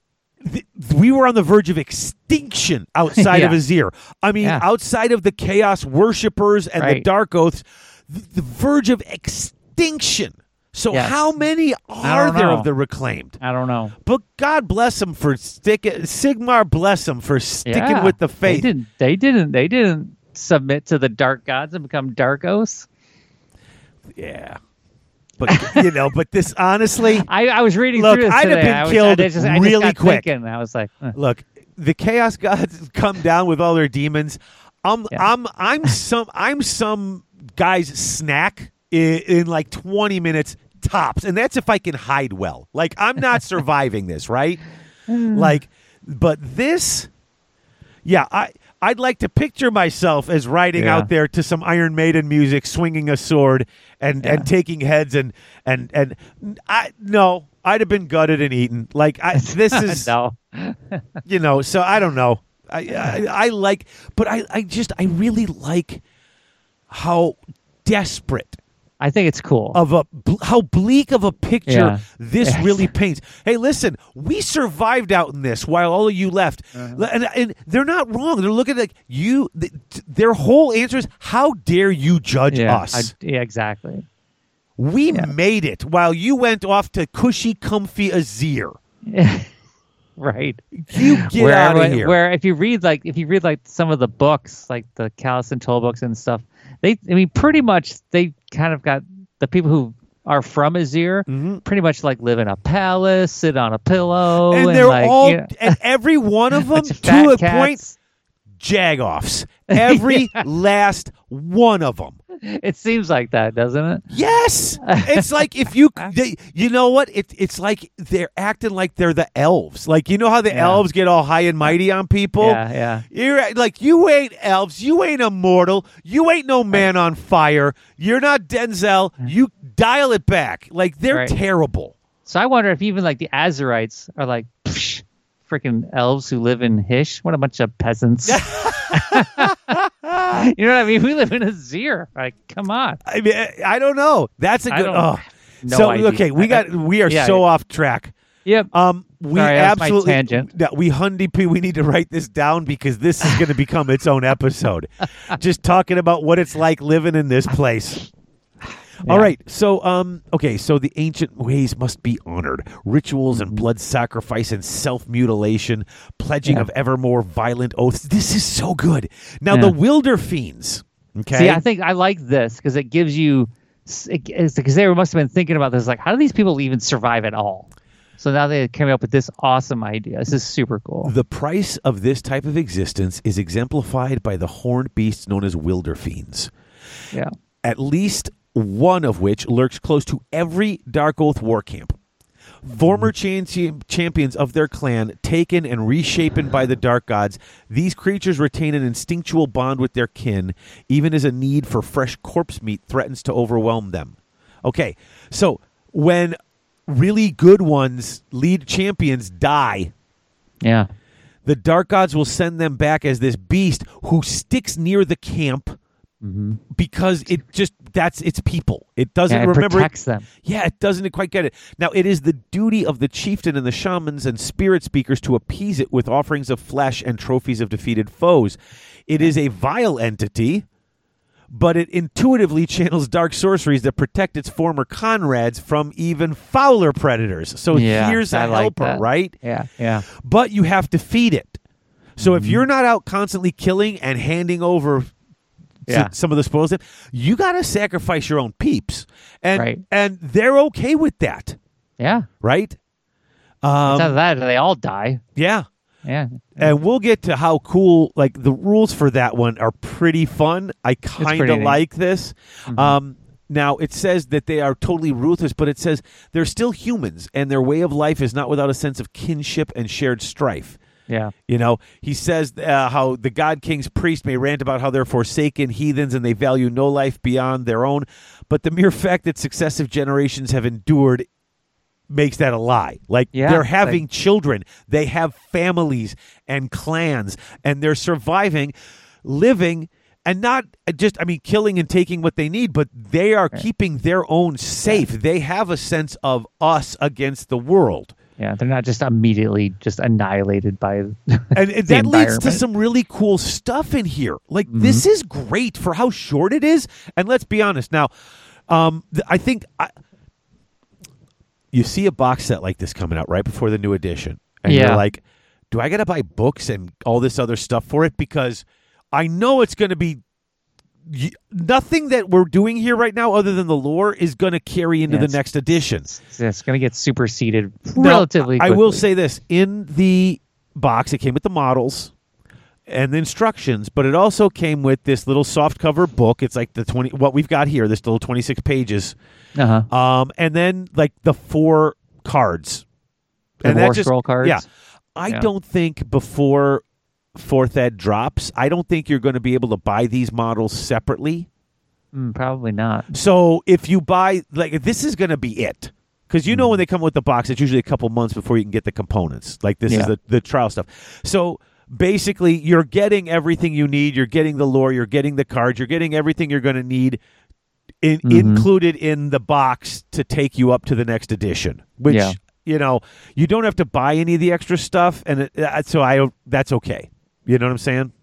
we were on the verge of extinction outside of Yeah. Azir. I mean, Yeah. outside of the Chaos Worshippers and the Right. Dark Oaths, the verge of extinction. So Yes. how many are don't there know. of the reclaimed? I don't know. But God bless them for sticking. Sigmar bless them for sticking Yeah. with the faith. They didn't submit to the dark gods and become dark oaths. Yeah. But but this honestly, I was reading Look, through this I'd have today. been I killed just really got quick. Thinking, I was like, look, the Chaos Gods come down with all their demons. Yeah. I'm some guy's snack in like 20 minutes tops, and that's if I can hide well. Like I'm not surviving this, right? Like, but this, yeah, I'd like to picture myself as riding Yeah. out there to some Iron Maiden music, swinging a sword and taking heads and I'd have been gutted and eaten. Like this is no. so I don't know. I like, but I really like how desperate I think it's cool. of how bleak of a picture Yeah. this Yes. really paints. Hey, listen, we survived out in this while all of you left, and they're not wrong. They're looking like you. Their whole answer is, "How dare you judge us? Yeah, exactly. We made it while you went off to cushy, comfy Azir. Right. You get out of here." Where if you read like some of the books, like the Callus and Toll books and stuff, pretty much they kind of got the people who are from Azir pretty much like live in a palace, sit on a pillow, and they're like, all, and every one of them, bunch of to fat a cats. point, jag-offs. Every last one of them. It seems like that, doesn't it? Yes, it's like if you know what? It's like they're acting like they're the elves. Like how the elves get all high and mighty on people. Yeah. You're like, you ain't elves. You ain't immortal. You ain't no man on fire. You're not Denzel. You dial it back. Like they're Right. terrible. So I wonder if even like the Azurites are like freaking elves who live in Hish. What a bunch of peasants. You know what I mean? We live in Azir. Like, come on. I mean, I don't know. That's a I good. don't- Oh. No So idea. okay, we are Yeah. so off track. Yep. We Sorry, that was my absolutely tangent. We we need to write this down because this is going to become its own episode. Just talking about what it's like living in this place. All right. So so the ancient ways must be honored. Rituals and blood sacrifice and self-mutilation, pledging of ever more violent oaths. This is so good. Now the Wilder Fiends, okay? See, I think I like this because it gives you, because they must have been thinking about this, like, how do these people even survive at all? So now they came up with this awesome idea. This is super cool. The price of this type of existence is exemplified by the horned beasts known as Wilder Fiends. Yeah. At least one of which lurks close to every Dark Oath war camp. Former champions of their clan, taken and reshapen by the Dark Gods, these creatures retain an instinctual bond with their kin, even as a need for fresh corpse meat threatens to overwhelm them. Okay, so when really good ones, lead champions, die, Yeah. the Dark Gods will send them back as this beast who sticks near the camp because it's people. It doesn't Yeah, it remember protects them. Yeah, it doesn't quite get it. Now, it is the duty of the chieftain and the shamans and spirit speakers to appease it with offerings of flesh and trophies of defeated foes. It is a vile entity, but it intuitively channels dark sorceries that protect its former comrades from even fouler predators. So Yeah, here's a I like helper, that. right? Yeah. But you have to feed it. So if you're not out constantly killing and handing over some of the spoils, you got to sacrifice your own peeps, and they're okay with that, Yeah. right? Instead of that, they all die. Yeah. Yeah. And we'll get to how cool, like the rules for that one are pretty fun. I kind pretty of neat. like this. Now, it says that they are totally ruthless, but it says they're still humans, and their way of life is not without a sense of kinship and shared strife. Yeah. He says how the God King's priest may rant about how they're forsaken heathens and they value no life beyond their own, but the mere fact that successive generations have endured makes that a lie. Like, they're having children, they have families and clans, and they're surviving, living, and not just, killing and taking what they need, but they are keeping their own safe. They have a sense of us against the world. Yeah, they're not just immediately just annihilated by And the that leads to environment. some really cool stuff in here. Like, this is great for how short it is. And let's be honest. Now, I think you see a box set like this coming out right before the new edition. And Yeah. you're like, do I got to buy books and all this other stuff for it? Because I know it's going to be nothing that we're doing here right now other than the lore is going to carry into the Yes. next edition. It's going to get superseded Now, relatively I quickly. will say this. In the box, it came with the models and the instructions, but it also came with this little soft cover book. It's like the 20, what we've got here, this little 26 pages. Uh-huh. And then like the 4 cards. The and that War just, Scroll cards? Yeah. I Yeah. don't think before 4th Ed drops, I don't think you're going to be able to buy these models separately. Probably not. So if you buy, like, this is going to be it. Because you know when they come with the box, it's usually a couple months before you can get the components. Like, this is the trial stuff. So basically, you're getting everything you need. You're getting the lore. You're getting the cards. You're getting everything you're going to need included in the box to take you up to the next edition. Which, you know, you don't have to buy any of the extra stuff. And that's okay. You know what I'm saying?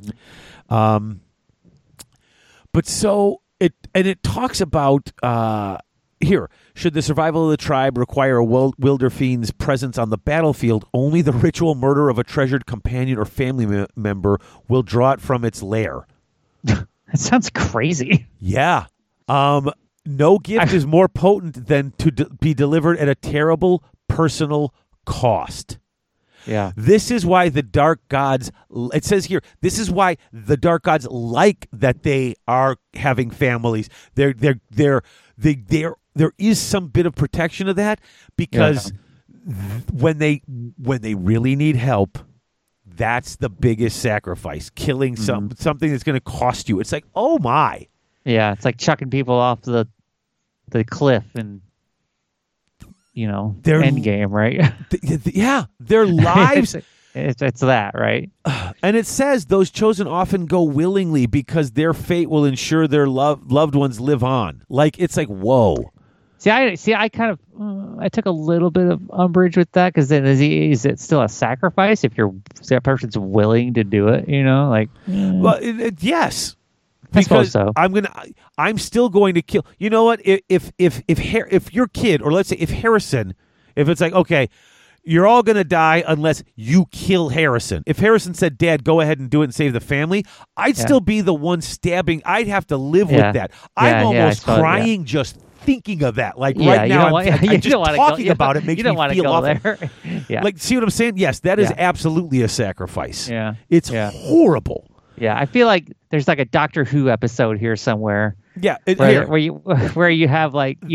But so it talks about here, should the survival of the tribe require a Wilder Fiend's presence on the battlefield, only the ritual murder of a treasured companion or family member will draw it from its lair. That sounds crazy. Yeah. No gift is more potent than to be delivered at a terrible personal cost. Yeah. This is why the dark gods, it says here, this is why the dark gods like that they are having families. There is some bit of protection of that because when they really need help, that's the biggest sacrifice. Killing something that's going to cost you. It's like, oh my. Yeah, it's like chucking people off the cliff and end game, right? Yeah, their lives. it's that, right? And it says those chosen often go willingly because their fate will ensure their loved ones live on. Like, it's like, whoa. I kind of I took a little bit of umbrage with that because then is it still a sacrifice if that person's willing to do it? Well, yes. I suppose Because so. I'm still going to kill. You know what? If your kid, or let's say if Harrison, if it's like, okay, you're all going to die unless you kill Harrison. If Harrison said, "Dad, go ahead and do it and save the family," I'd still be the one stabbing. I'd have to live with that. I'm almost crying just thinking of that. Like right now, I'm just talking about it makes me feel awful. Yeah. Like, see what I'm saying? Yes, that is absolutely a sacrifice. Yeah. It's horrible. Yeah, I feel like there's like a Doctor Who episode here somewhere. Yeah, where you have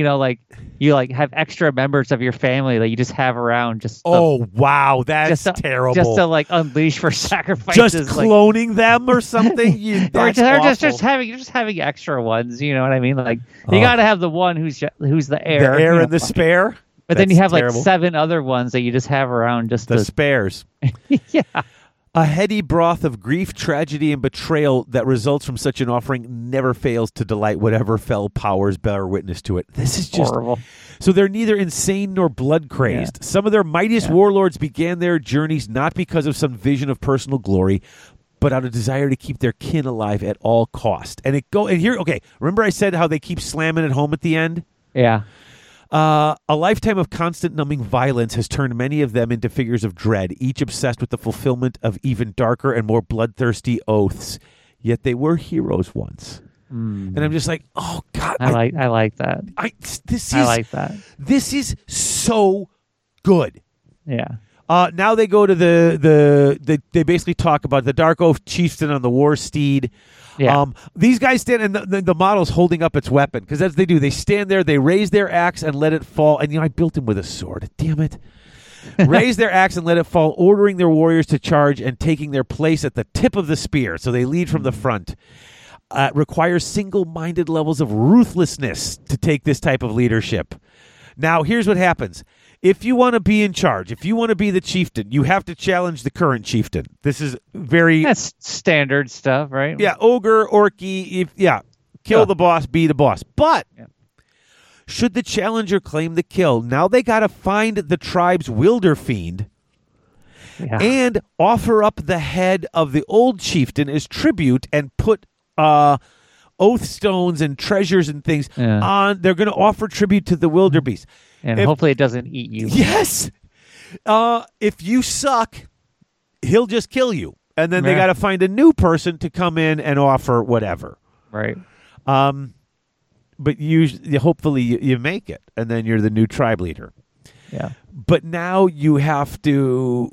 you have extra members of your family that you just have around just wow, that's terrible. Just to unleash for sacrifices, just cloning them or something. That's just having extra ones. You know what I mean? Like you got to have the one who's the heir, the heir and the spare. But then you have terrible. 7 other ones that you just have around just the spares. Yeah. A heady broth of grief, tragedy, and betrayal that results from such an offering never fails to delight whatever fell powers bear witness to it. This is just horrible. So they're neither insane nor blood-crazed. Yeah. Some of their mightiest warlords began their journeys not because of some vision of personal glory, but out of desire to keep their kin alive at all cost. And here, okay, remember I said how they keep slamming it home at the end? Yeah. A lifetime of constant numbing violence has turned many of them into figures of dread, each obsessed with the fulfillment of even darker and more bloodthirsty oaths. Yet they were heroes once. And I'm just like, oh God. I like that. I like that. This is so good. Yeah. Now they go to they basically talk about the Dark Oath Chieftain on the war steed. Yeah. These guys stand, and the model's holding up its weapon, because as they do, they stand there, they raise their axe and let it fall. And I built him with a sword. Damn it. Raise their axe and let it fall, ordering their warriors to charge and taking their place at the tip of the spear. So they lead from the front. Requires single-minded levels of ruthlessness to take this type of leadership. Now, here's what happens. If you want to be in charge, if you want to be the chieftain, you have to challenge the current chieftain. This is that's standard stuff, right? Yeah, ogre, orky, kill the boss, be the boss. But should the challenger claim the kill. Now they got to find the tribe's wilder fiend and offer up the head of the old chieftain as tribute and put oath stones and treasures and things on. They're going to offer tribute to the wildebeest. And hopefully it doesn't eat you. Yes. If you suck, he'll just kill you. And then they got to find a new person to come in and offer whatever. Right. But hopefully you make it, and then you're the new tribe leader. Yeah. But now you have to...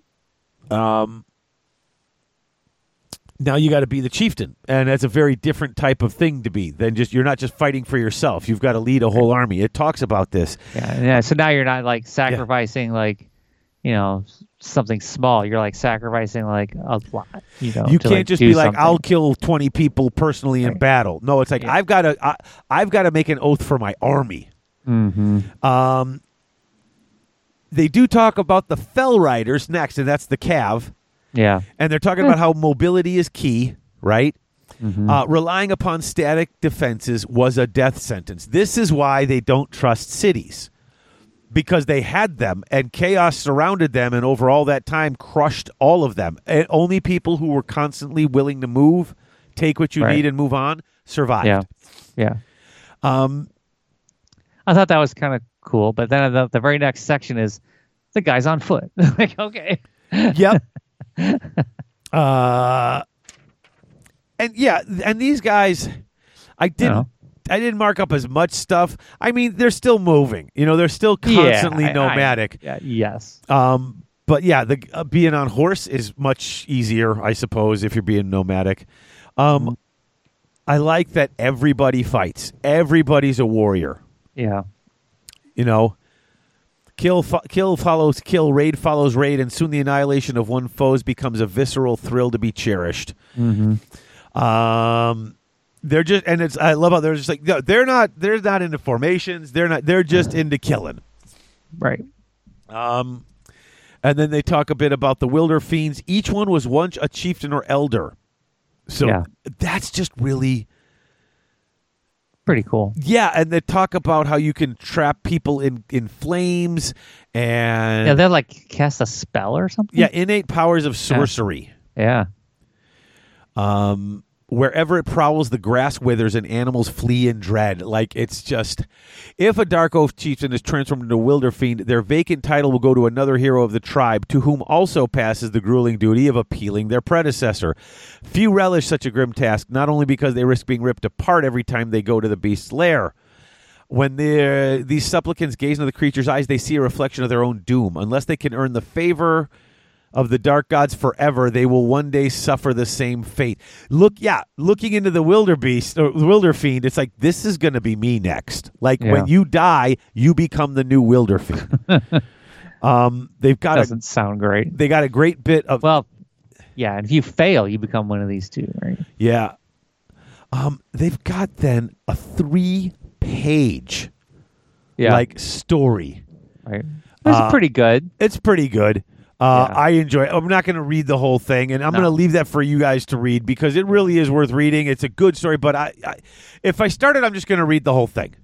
now you got to be the chieftain, and that's a very different type of thing to be than just you're not just fighting for yourself. You've got to lead a whole army. It talks about this. Yeah. So now you're not like sacrificing something small. You're like sacrificing like a lot. You can't just be like, I'll kill 20 people personally in battle. No, it's like I've got to make an oath for my army. Mm-hmm. They do talk about the Fell Riders next, and that's the Cav. Yeah. And they're talking about how mobility is key, right? Mm-hmm. Relying upon static defenses was a death sentence. This is why they don't trust cities, because they had them, and chaos surrounded them, and over all that time crushed all of them. And only people who were constantly willing to move, take what you need, and move on survived. Yeah. I thought that was kind of cool, but then the very next section is the guy's on foot. Like, okay. Yep. And these guys, I didn't mark up as much stuff. I mean, they're still moving. They're still constantly nomadic. Yes. But yeah, the being on horse is much easier, I suppose, if you're being nomadic. I like that everybody fights. Everybody's a warrior. Yeah. Kill follows kill, raid follows raid, and soon the annihilation of one foe becomes a visceral thrill to be cherished. Mm-hmm. They're just, and it's, I love how they're just like, no, they're not into formations. They're just into killing. Right. And then they talk a bit about the wilder fiends. Each one was once a chieftain or elder. So that's just really pretty cool. Yeah, and they talk about how you can trap people in flames, and they're like cast a spell or something. Yeah, innate powers of sorcery. Yeah. Wherever it prowls, the grass withers and animals flee in dread. Like, it's just, if a Dark Oath chieftain is transformed into a wilder fiend, their vacant title will go to another hero of the tribe, to whom also passes the grueling duty of appealing their predecessor. Few relish such a grim task, not only because they risk being ripped apart every time they go to the beast's lair. When these supplicants gaze into the creature's eyes, they see a reflection of their own doom. Unless they can earn the favor of the dark gods forever, they will one day suffer the same fate. Looking into the wildebeest or wilder fiend, it's like, this is going to be me next. Like, when you die, you become the new wilder fiend. They've got doesn't sound great. They got a great bit of and if you fail, you become one of these two, right? Yeah. They've got then a 3-page story. Right. It's pretty good. It's pretty good. I enjoy it. I'm not going to read the whole thing, and I'm going to leave that for you guys to read, because it really is worth reading. It's a good story, but if I start it, I'm just going to read the whole thing.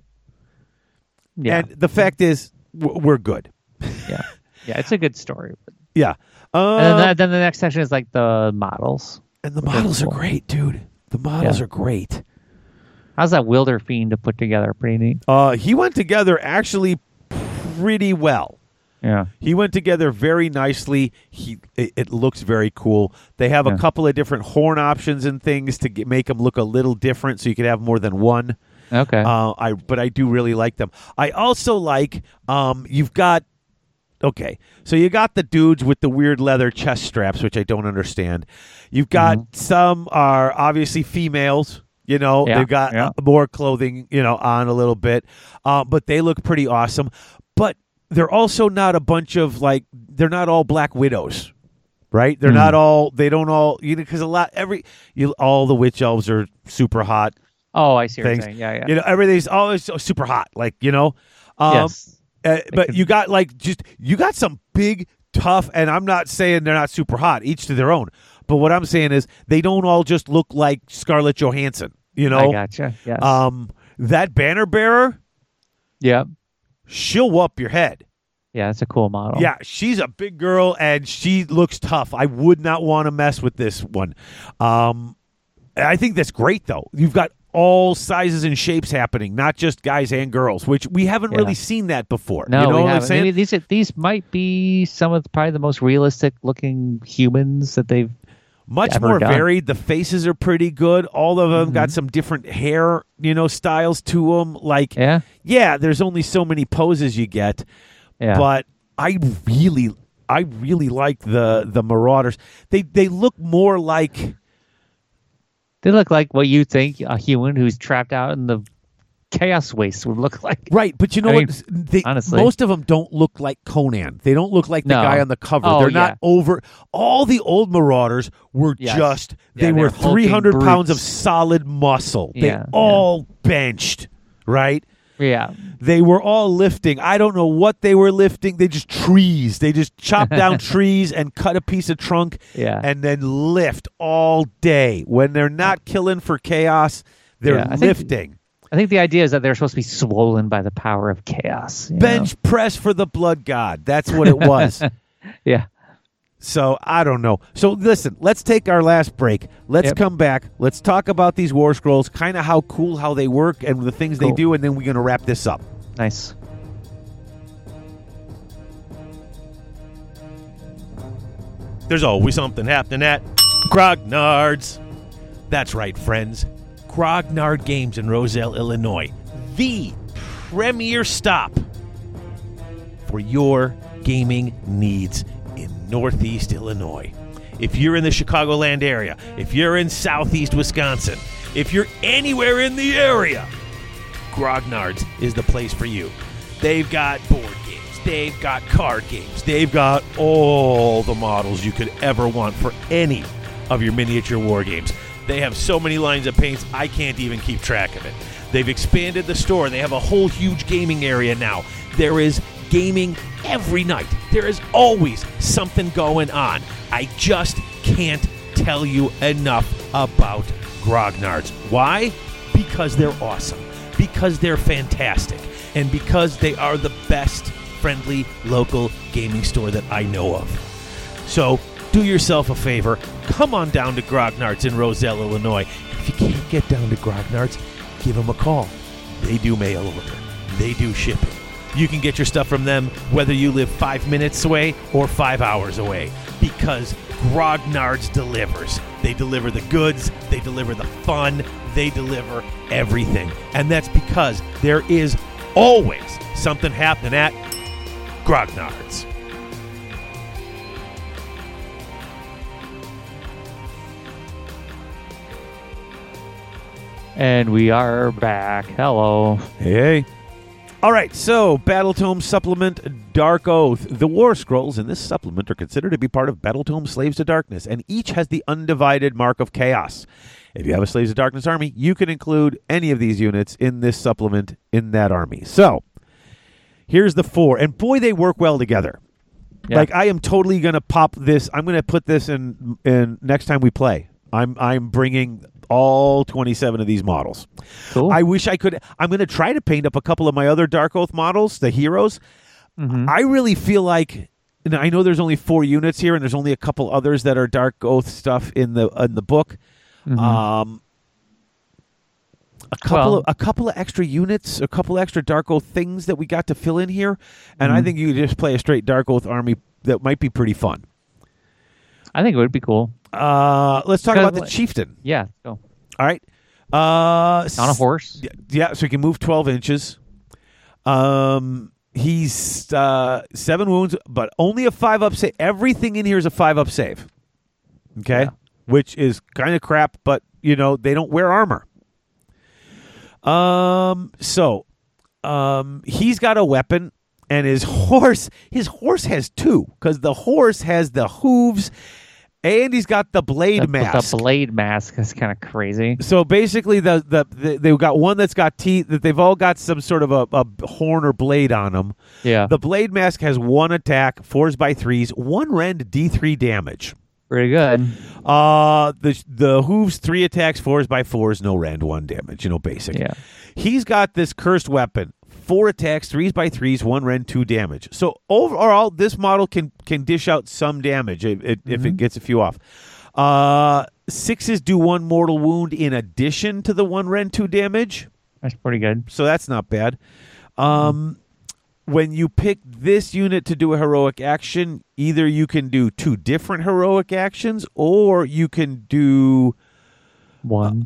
Yeah. And the fact is, we're good. Yeah. Yeah, it's a good story. Yeah. And then the next section is like the models. And the models are great, dude. The models are great. How's that wilder fiend to put together? Pretty neat. He went together actually pretty well. Yeah, he went together very nicely. It looks very cool. They have a couple of different horn options and things to make them look a little different, so you could have more than one. Okay. But I do really like them. I also like you've got. Okay, so you got the dudes with the weird leather chest straps, which I don't understand. You've got some are obviously females. They've got more clothing, on a little bit, but they look pretty awesome. But they're also not a bunch of they're not all Black Widows, right? They're not all. They don't all. Because all the witch elves are super hot. Oh, I see what you're saying. Yeah. Everything's always so super hot. Yes. But you got you got some big, tough, and I'm not saying they're not super hot. Each to their own. But what I'm saying is they don't all just look like Scarlett Johansson. I gotcha. Yes. That banner bearer. Yeah. she'll whoop your head. Yeah, it's a cool model. Yeah, she's a big girl and she looks tough. I would not want to mess with this one. I think that's great, though. You've got all sizes and shapes happening, not just guys and girls, which we haven't really seen that before. No, you know we what I'm haven't. saying? Maybe these might be some of probably the most realistic looking humans that they've Much ever more done. varied. The faces are pretty good. All of them got some different hair, styles to them. Like, Yeah. there's only so many poses you get. Yeah. But I really like the Marauders. They look more like. They look like what you think a human who's trapped out in the chaos waste would look like. Right, but you know I what? mean, honestly. Most of them don't look like Conan. They don't look like the No. guy on the cover. Oh, They're yeah. not over. All the old Marauders were Yes. they Yeah, were they're hulking 300 pounds of brutes. solid muscle. They Yeah, all benched, right? Yeah. They were all lifting. I don't know what they were lifting. They just trees. They just chopped down trees and cut a piece of trunk Yeah. and then lift all day. When they're not killing for chaos, they're Yeah, lifting. I think the idea is that they're supposed to be swollen by the power of chaos. you Bench press for the blood god. That's what it was. know? Yeah. So I don't know. So listen, let's take our last break. Let's Yep. come back. Let's talk about these War Scrolls, kind of how they work and the things they Cool. do, and then we're going to wrap this up. Nice. There's always something happening at Grognard's. That's right, friends. Grognard Games in Roselle, Illinois. The premier stop for your gaming needs in Northeast Illinois. If you're in the Chicagoland area, if you're in Southeast Wisconsin, if you're anywhere in the area, Grognard's is the place for you. They've got board games. They've got card games. They've got all the models you could ever want for any of your miniature war games. They have so many lines of paints, I can't even keep track of it. They've expanded the store. They have a whole huge gaming area now. There is gaming every night. There is always something going on. I just can't tell you enough about Grognard's. Why? Because they're awesome. Because they're fantastic. And because they are the best friendly local gaming store that I know of. So do yourself a favor. Come on down to Grognard's in Roselle, Illinois. If you can't get down to Grognard's, give them a call. They do mail order. They do shipping. You can get your stuff from them whether you live 5 minutes away or 5 hours away, because Grognard's delivers. They deliver the goods, they deliver the fun, they deliver everything. And that's because there is always something happening at Grognard's. And we are back. Hello. Hey. All right, so Battletome Supplement Dark Oath. The War Scrolls in this supplement are considered to be part of Battletome Slaves to Darkness, and each has the undivided mark of chaos. If you have a Slaves to Darkness army, you can include any of these units in this supplement in that army. So, here's the 4, and boy, they work well together. Yeah. Like, I am totally going to pop this. I'm going to put this in next time we play. I'm bringing all 27 of these models. Cool. I wish I could. I'm going to try to paint up a couple of my other Dark Oath models, the heroes. Mm-hmm. I really feel like, and I know there's only 4 units here, and there's only a couple others that are Dark Oath stuff in the book. Mm-hmm. A couple of extra units, a couple extra Dark Oath things that we got to fill in here, and I think you could just play a straight Dark Oath army that might be pretty fun. I think it would be cool. Let's talk about the chieftain. Yeah. Go. All right. On a horse. Yeah, so he can move 12 inches. He's 7 wounds, but only a 5-up save. Everything in here is a 5-up save. Okay? Yeah. Which is kind of crap, but, they don't wear armor. He's got a weapon, and his horse has 2, because the horse has the hooves, and he's got the blade mask. The blade mask is kind of crazy. So basically, they've got one that's got teeth. That they've all got some sort of a horn or blade on them. Yeah. The blade mask has 1 attack, 4s by 3s, 1 rend, D3 damage. Pretty good. The hooves 3 attacks, 4s by 4s, no rend, 1 damage. Basic. Yeah. He's got this cursed weapon, 4 attacks, 3s by 3s, 1 rend, 2 damage. So overall, this model can dish out some damage if it gets a few off. 6s do 1 mortal wound in addition to the 1 rend, 2 damage. That's pretty good. So that's not bad. When you pick this unit to do a heroic action, either you can do 2 different heroic actions, or you can do one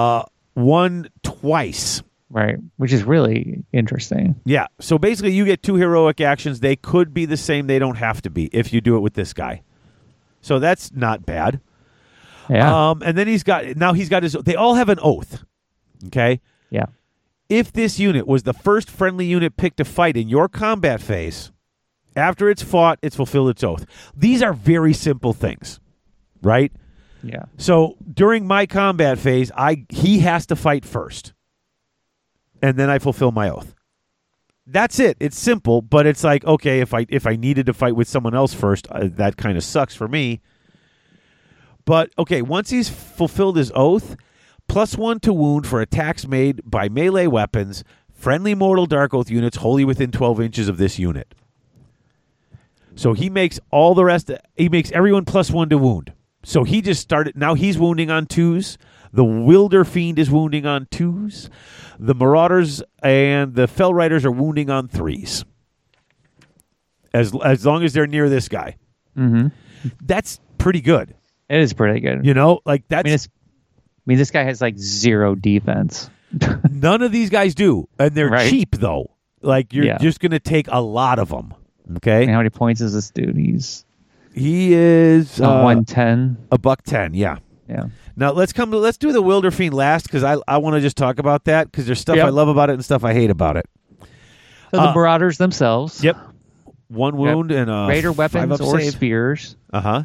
twice. Right, which is really interesting. Yeah. So basically, you get 2 heroic actions. They could be the same. They don't have to be if you do it with this guy. So that's not bad. Yeah. And then he's got his. They all have an oath. Okay. Yeah. If this unit was the first friendly unit picked to fight in your combat phase, after it's fought, it's fulfilled its oath. These are very simple things, right? Yeah. So during my combat phase, he has to fight first, and then I fulfill my oath. That's it. It's simple, but it's like, okay, if I needed to fight with someone else first, that kind of sucks for me. But okay, once he's fulfilled his oath, +1 to wound for attacks made by melee weapons, friendly mortal Dark Oath units wholly within 12 inches of this unit. So he makes all the rest. He makes everyone +1 to wound. So he just started. Now he's wounding on 2s. The Wilder Fiend is wounding on 2s. The Marauders and the Fell Riders are wounding on 3s. As long as they're near this guy. Mm-hmm. That's pretty good. It is pretty good. You know, like that's. I mean, this guy has like 0 defense. None of these guys do, and they're right. cheap though. Like you're just going to take a lot of them. Okay. And how many points is this dude? He is 110. $110. Yeah. Yeah. Now let's do the Wilder Fiend last because I want to just talk about that because there's stuff I love about it and stuff I hate about it. So the Marauders themselves. Yep. 1 wound and Raider weapons or save. spears. Uh-huh.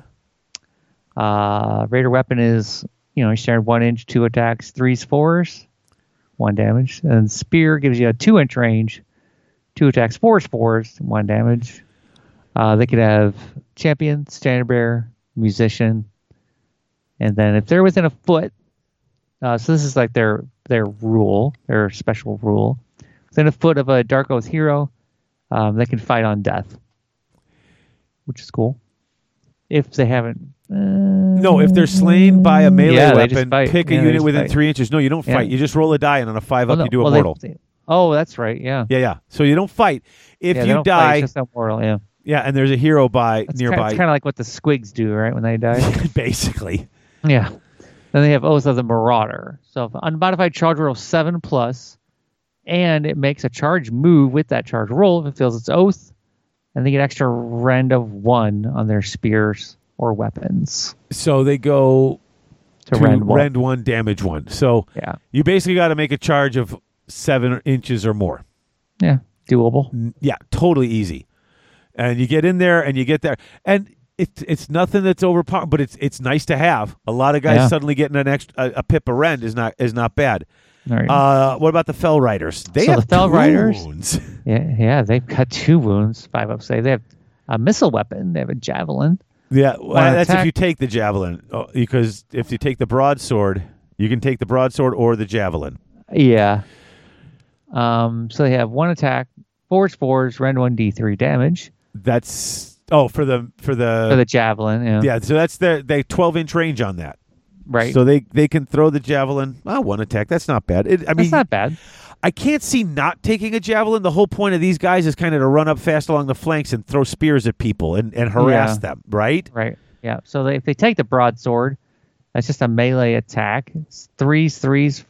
Raider weapon is, standard 1 inch, 2 attacks, 3s, 4s, 1 damage. And spear gives you a 2 inch range, 2 attacks, 4s, 4s, 1 damage. They could have champion, standard bearer, musician, and then if they're within a foot, so this is like their rule, their special rule. Within a foot of a Dark Oath hero, they can fight on death, which is cool. If they haven't, no, if they're slain by a melee weapon, pick a unit within 3 inches. No, you don't fight. You just roll a die, and on a 5 up, you do a mortal. That's right. Yeah. Yeah. So you don't fight. If you die, it's just a mortal. Yeah. Yeah, and there's a hero nearby. It's kind of like what the Squigs do, right, when they die. Basically. Yeah. Then they have Oath of the Marauder. So unmodified charge roll 7+, and it makes a charge move with that charge roll if it fails its oath, and they get extra rend of 1 on their spears or weapons. So they go to rend 1, damage 1. So you basically got to make a charge of 7 inches or more. Yeah, doable. Yeah, totally easy. And you get in there and you get there. And it's nothing that's overpowered, but it's nice to have. A lot of guys suddenly getting an extra a pip of rend is not bad. Right. What about the Fell Riders? They have the Fell Riders wounds. Yeah, they've got 2 wounds, 5 up save. They have a missile weapon. They have a javelin. Yeah, that's if you take the javelin, because if you take the broadsword, you can take the broadsword or the javelin. Yeah. So they have 1 attack, 4s, rend 1 d3 damage. That's for the javelin. Yeah. So that's they 12-inch range on that. Right. So they can throw the javelin. 1 attack. That's not bad. That's not bad. I can't see not taking a javelin. The whole point of these guys is kind of to run up fast along the flanks and throw spears at people and harass them, right? Right. Yeah. So if they take the broadsword, that's just a melee attack. It's 3 attacks,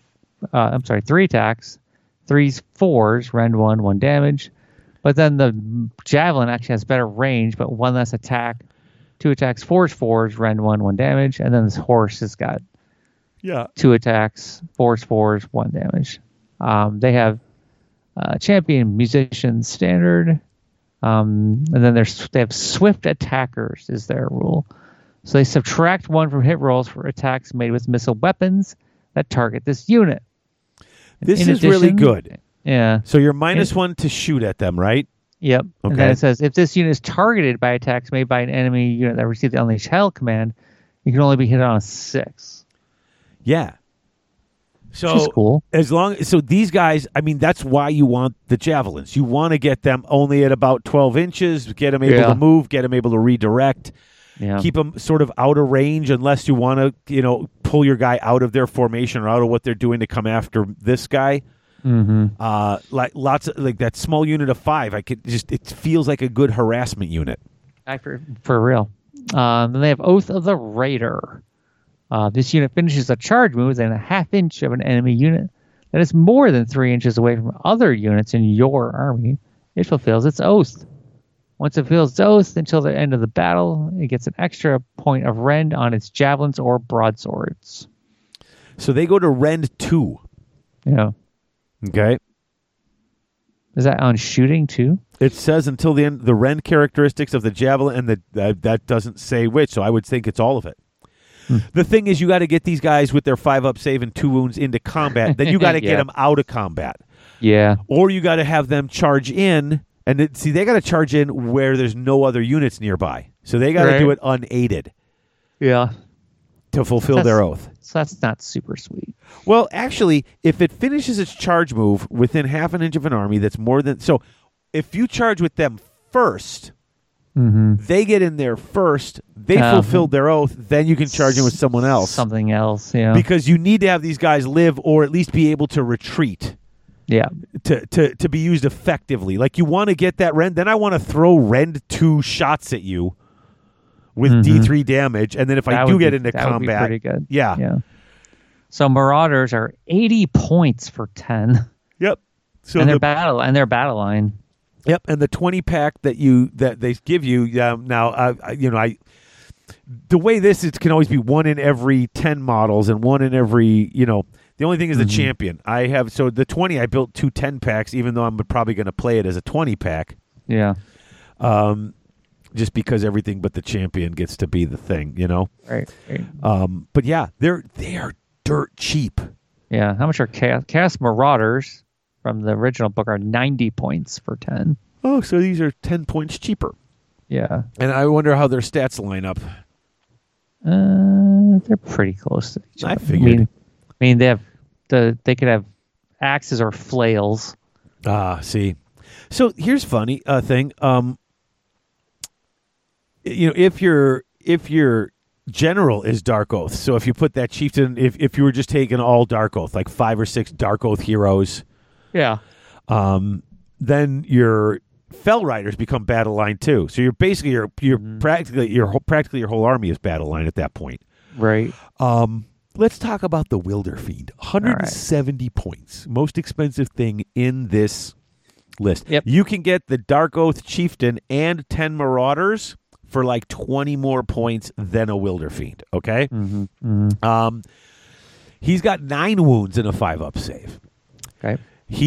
3s, 4s, rend 1 damage. But then the javelin actually has better range, but 1 less attack, 2 attacks, 4s, rend 1 damage. And then this horse has got 2 attacks, 4s, 1 damage. They have champion, musician, standard, and then they have swift attackers is their rule. So they subtract 1 from hit rolls for attacks made with missile weapons that target this unit. This is really good. Yeah. So you're -1 to shoot at them, right? Yep. Okay. And then it says, if this unit is targeted by attacks made by an enemy unit that received the Unleash Hell command, you can only be hit on a 6. Yeah. So Which is cool. so these guys, I mean, that's why you want the javelins. You want to get them only at about 12 inches, get them able to move, get them able to redirect, keep them sort of out of range unless you want to, pull your guy out of their formation or out of what they're doing to come after this guy. Mm-hmm. Like lots of like that small unit of 5. It feels like a good harassment unit. For real. Then they have Oath of the Raider. This unit finishes a charge move within a half inch of an enemy unit that is more than 3 inches away from other units in your army. It fulfills its oath. Once it fulfills its oath until the end of the battle, it gets an extra point of rend on its javelins or broadswords. So they go to rend 2. Yeah. Okay. Is that on shooting too? It says until the end, the rend characteristics of the javelin, and that doesn't say which, so I would think it's all of it. The thing is, you got to get these guys with their 5-up save and 2 wounds into combat. Then you got to get them out of combat. Yeah. Or you got to have them charge in, and they got to charge in where there's no other units nearby. So they got to do it unaided. Yeah. To fulfill their oath. So that's not super sweet. Well, actually, if it finishes its charge move within half an inch of an army, that's more than... So if you charge with them first... They get in there first. They fulfilled their oath. Then you can charge in with someone else. Something else, yeah. Because you need to have these guys live or at least be able to retreat. Yeah. To be used effectively. Like you want to get that rend. Then I want to throw rend 2 shots at you with D3 damage. And then if I do get into combat. Would be pretty good. Yeah. So Marauders are 80 points for 10. Yep. So and their battle line. Yep, and the 20-pack that they give you now, the way this is can always be 1 in every 10 models and 1 in every the only thing is the champion. I have the 20 I built 2 10-packs, even though I'm probably going to play it as a 20-pack. Yeah. Just because everything but the champion gets to be the thing, Right. But yeah, they are dirt cheap. Yeah. How much are Chaos Marauders? From the original book are 90 points for 10. Oh, so these are 10 points cheaper. Yeah. And I wonder how their stats line up. They're pretty close to each other. I figured. I mean they could have axes or flails. See. So here's funny thing. If your general is Dark Oath, so if you put that chieftain, if you were just taking all Dark Oath, like 5 or 6 Dark Oath heroes. Yeah. Then your Fell Riders become battle line too. So you're basically practically your whole army is battle line at that point. Right. Let's talk about the Wilder Fiend. 170 points. Most expensive thing in this list. Yep. You can get the Dark Oath Chieftain and 10 Marauders for like 20 more points than a Wilder Fiend. Okay. He's got 9 wounds in a 5-up save. Okay.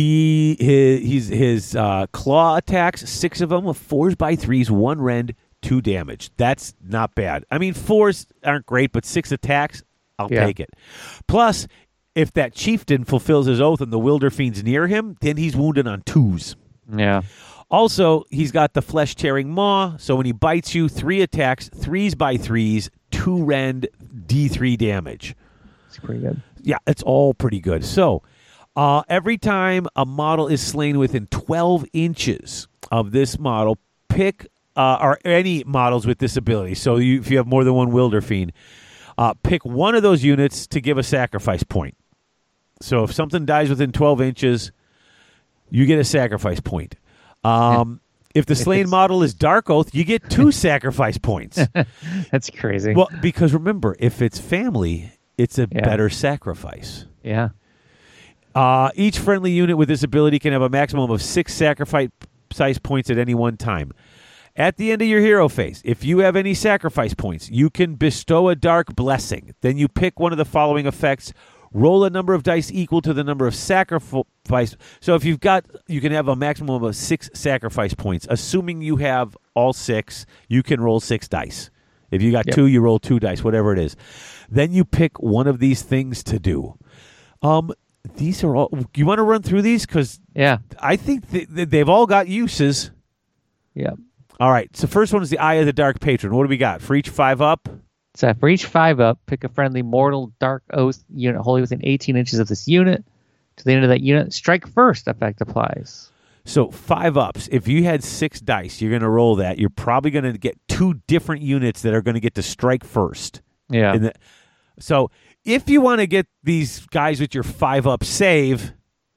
His claw attacks, 6 of them with 4s by 3s, 1 rend, 2 damage. That's not bad. I mean, 4s aren't great, but 6 attacks, I'll take it. Plus, if that chieftain fulfills his oath and the Wilder Fiend's near him, then he's wounded on 2s. Yeah. Also, he's got the flesh-tearing maw, so when he bites you, 3 attacks, 3s by 3s, 2 rend, D3 damage. It's pretty good. Yeah, it's all pretty good. So... every time a model is slain within 12 inches of this model, pick or any models with this ability. So if you have more than one Wilder Fiend, pick one of those units to give a sacrifice point. So if something dies within 12 inches, you get a sacrifice point. If the slain model is Dark Oath, you get 2 sacrifice points. That's crazy. Well, because remember, if it's family, it's a better sacrifice. Yeah. Each friendly unit with this ability can have a maximum of 6 sacrifice points at any one time. At the end of your hero phase, if you have any sacrifice points, you can bestow a dark blessing. Then you pick one of the following effects. Roll a number of dice equal to the number of sacrifice. So if you can have a maximum of 6 sacrifice points. Assuming you have all 6, you can roll 6 dice. If you got 2, you roll 2 dice, whatever it is. Then you pick one of these things to do. These are all. You want to run through these? Because I think they've all got uses. Yeah. All right. So first one is the Eye of the Dark Patron. What do we got? For each 5-up? So for each 5-up, pick a friendly mortal Dark Oath unit wholly within 18 inches of this unit. To the end of that unit, strike first effect applies. So 5-ups. If you had 6 dice, you're going to roll that. You're probably going to get 2 different units that are going to get to strike first. Yeah. So if you want to get these guys with your 5-up save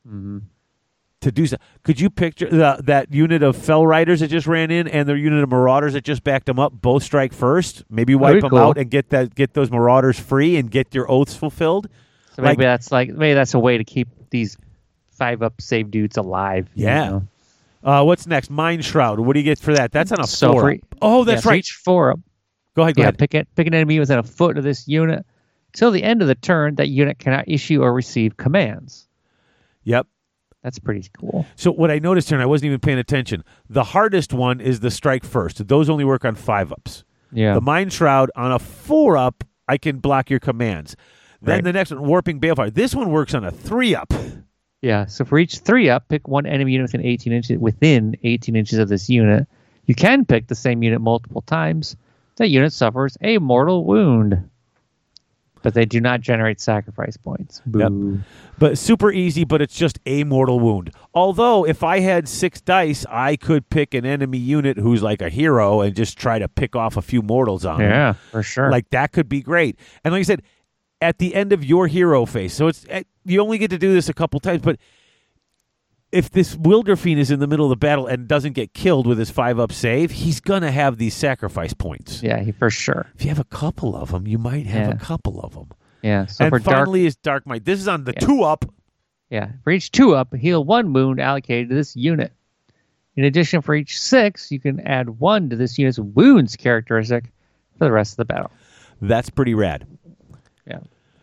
to do so, could you picture that unit of Fell Riders that just ran in and the unit of Marauders that just backed them up both strike first? Maybe wipe them out and get those Marauders free and get your oaths fulfilled. So maybe that's a way to keep these 5-up save dudes alive. Yeah. What's next? Mind Shroud. What do you get for that? That's on a 4. That's right. Each 4-up. Go ahead. Pick an enemy within a foot of this unit. Till the end of the turn, that unit cannot issue or receive commands. Yep. That's pretty cool. So what I noticed here, and I wasn't even paying attention, the hardest one is the strike first. Those only work on 5-ups. Yeah. The Mind Shroud on a 4-up, I can block your commands. Then Right. the next one, Warping Balefire. This one works on a 3-up. Yeah. So for each 3-up, pick one enemy unit within 18 inches of this unit. You can pick the same unit multiple times. That unit suffers a mortal wound, but they do not generate sacrifice points. Boo. Yep. But super easy, but it's just a mortal wound. Although, if I had 6 dice, I could pick an enemy unit who's like a hero and just try to pick off a few mortals on them. Yeah, for sure. Like, that could be great. And like I said, at the end of your hero phase, so you only get to do this a couple times, but if this Wilderfiend is in the middle of the battle and doesn't get killed with his 5-up save, he's going to have these sacrifice points. Yeah, for sure. If you have a couple of them, you might have a couple of them. Yeah. So and for finally is Dark Might. This is on the 2-up. Yeah. For each 2-up, heal 1 wound allocated to this unit. In addition, for each 6, you can add 1 to this unit's wounds characteristic for the rest of the battle. That's pretty rad. Yeah.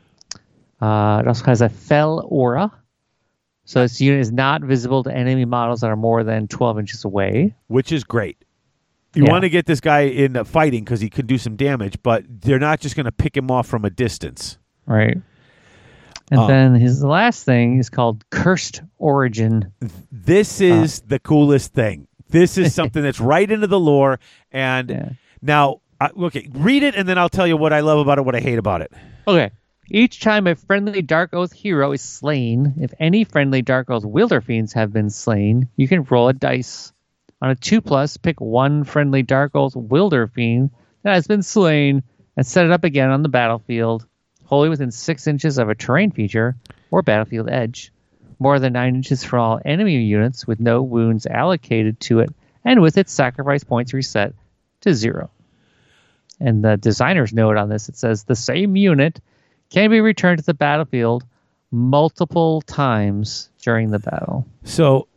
It also has a Fell Aura. So this unit is not visible to enemy models that are more than 12 inches away. Which is great. You want to get this guy in fighting because he could do some damage, but they're not just going to pick him off from a distance. Right. And then his last thing is called Cursed Origin. This is the coolest thing. This is something that's right into the lore. And now, read it, and then I'll tell you what I love about it, what I hate about it. Okay. Each time a friendly Dark Oath hero is slain, if any friendly Dark Oath Wilderfiends have been slain, you can roll a dice. On a 2+, pick 1 friendly Dark Oath Wilderfiend that has been slain and set it up again on the battlefield, wholly within 6 inches of a terrain feature or battlefield edge, more than 9 inches for all enemy units with no wounds allocated to it, and with its sacrifice points reset to 0. And the designer's note on this, it says, the same unit can be returned to the battlefield multiple times during the battle. So,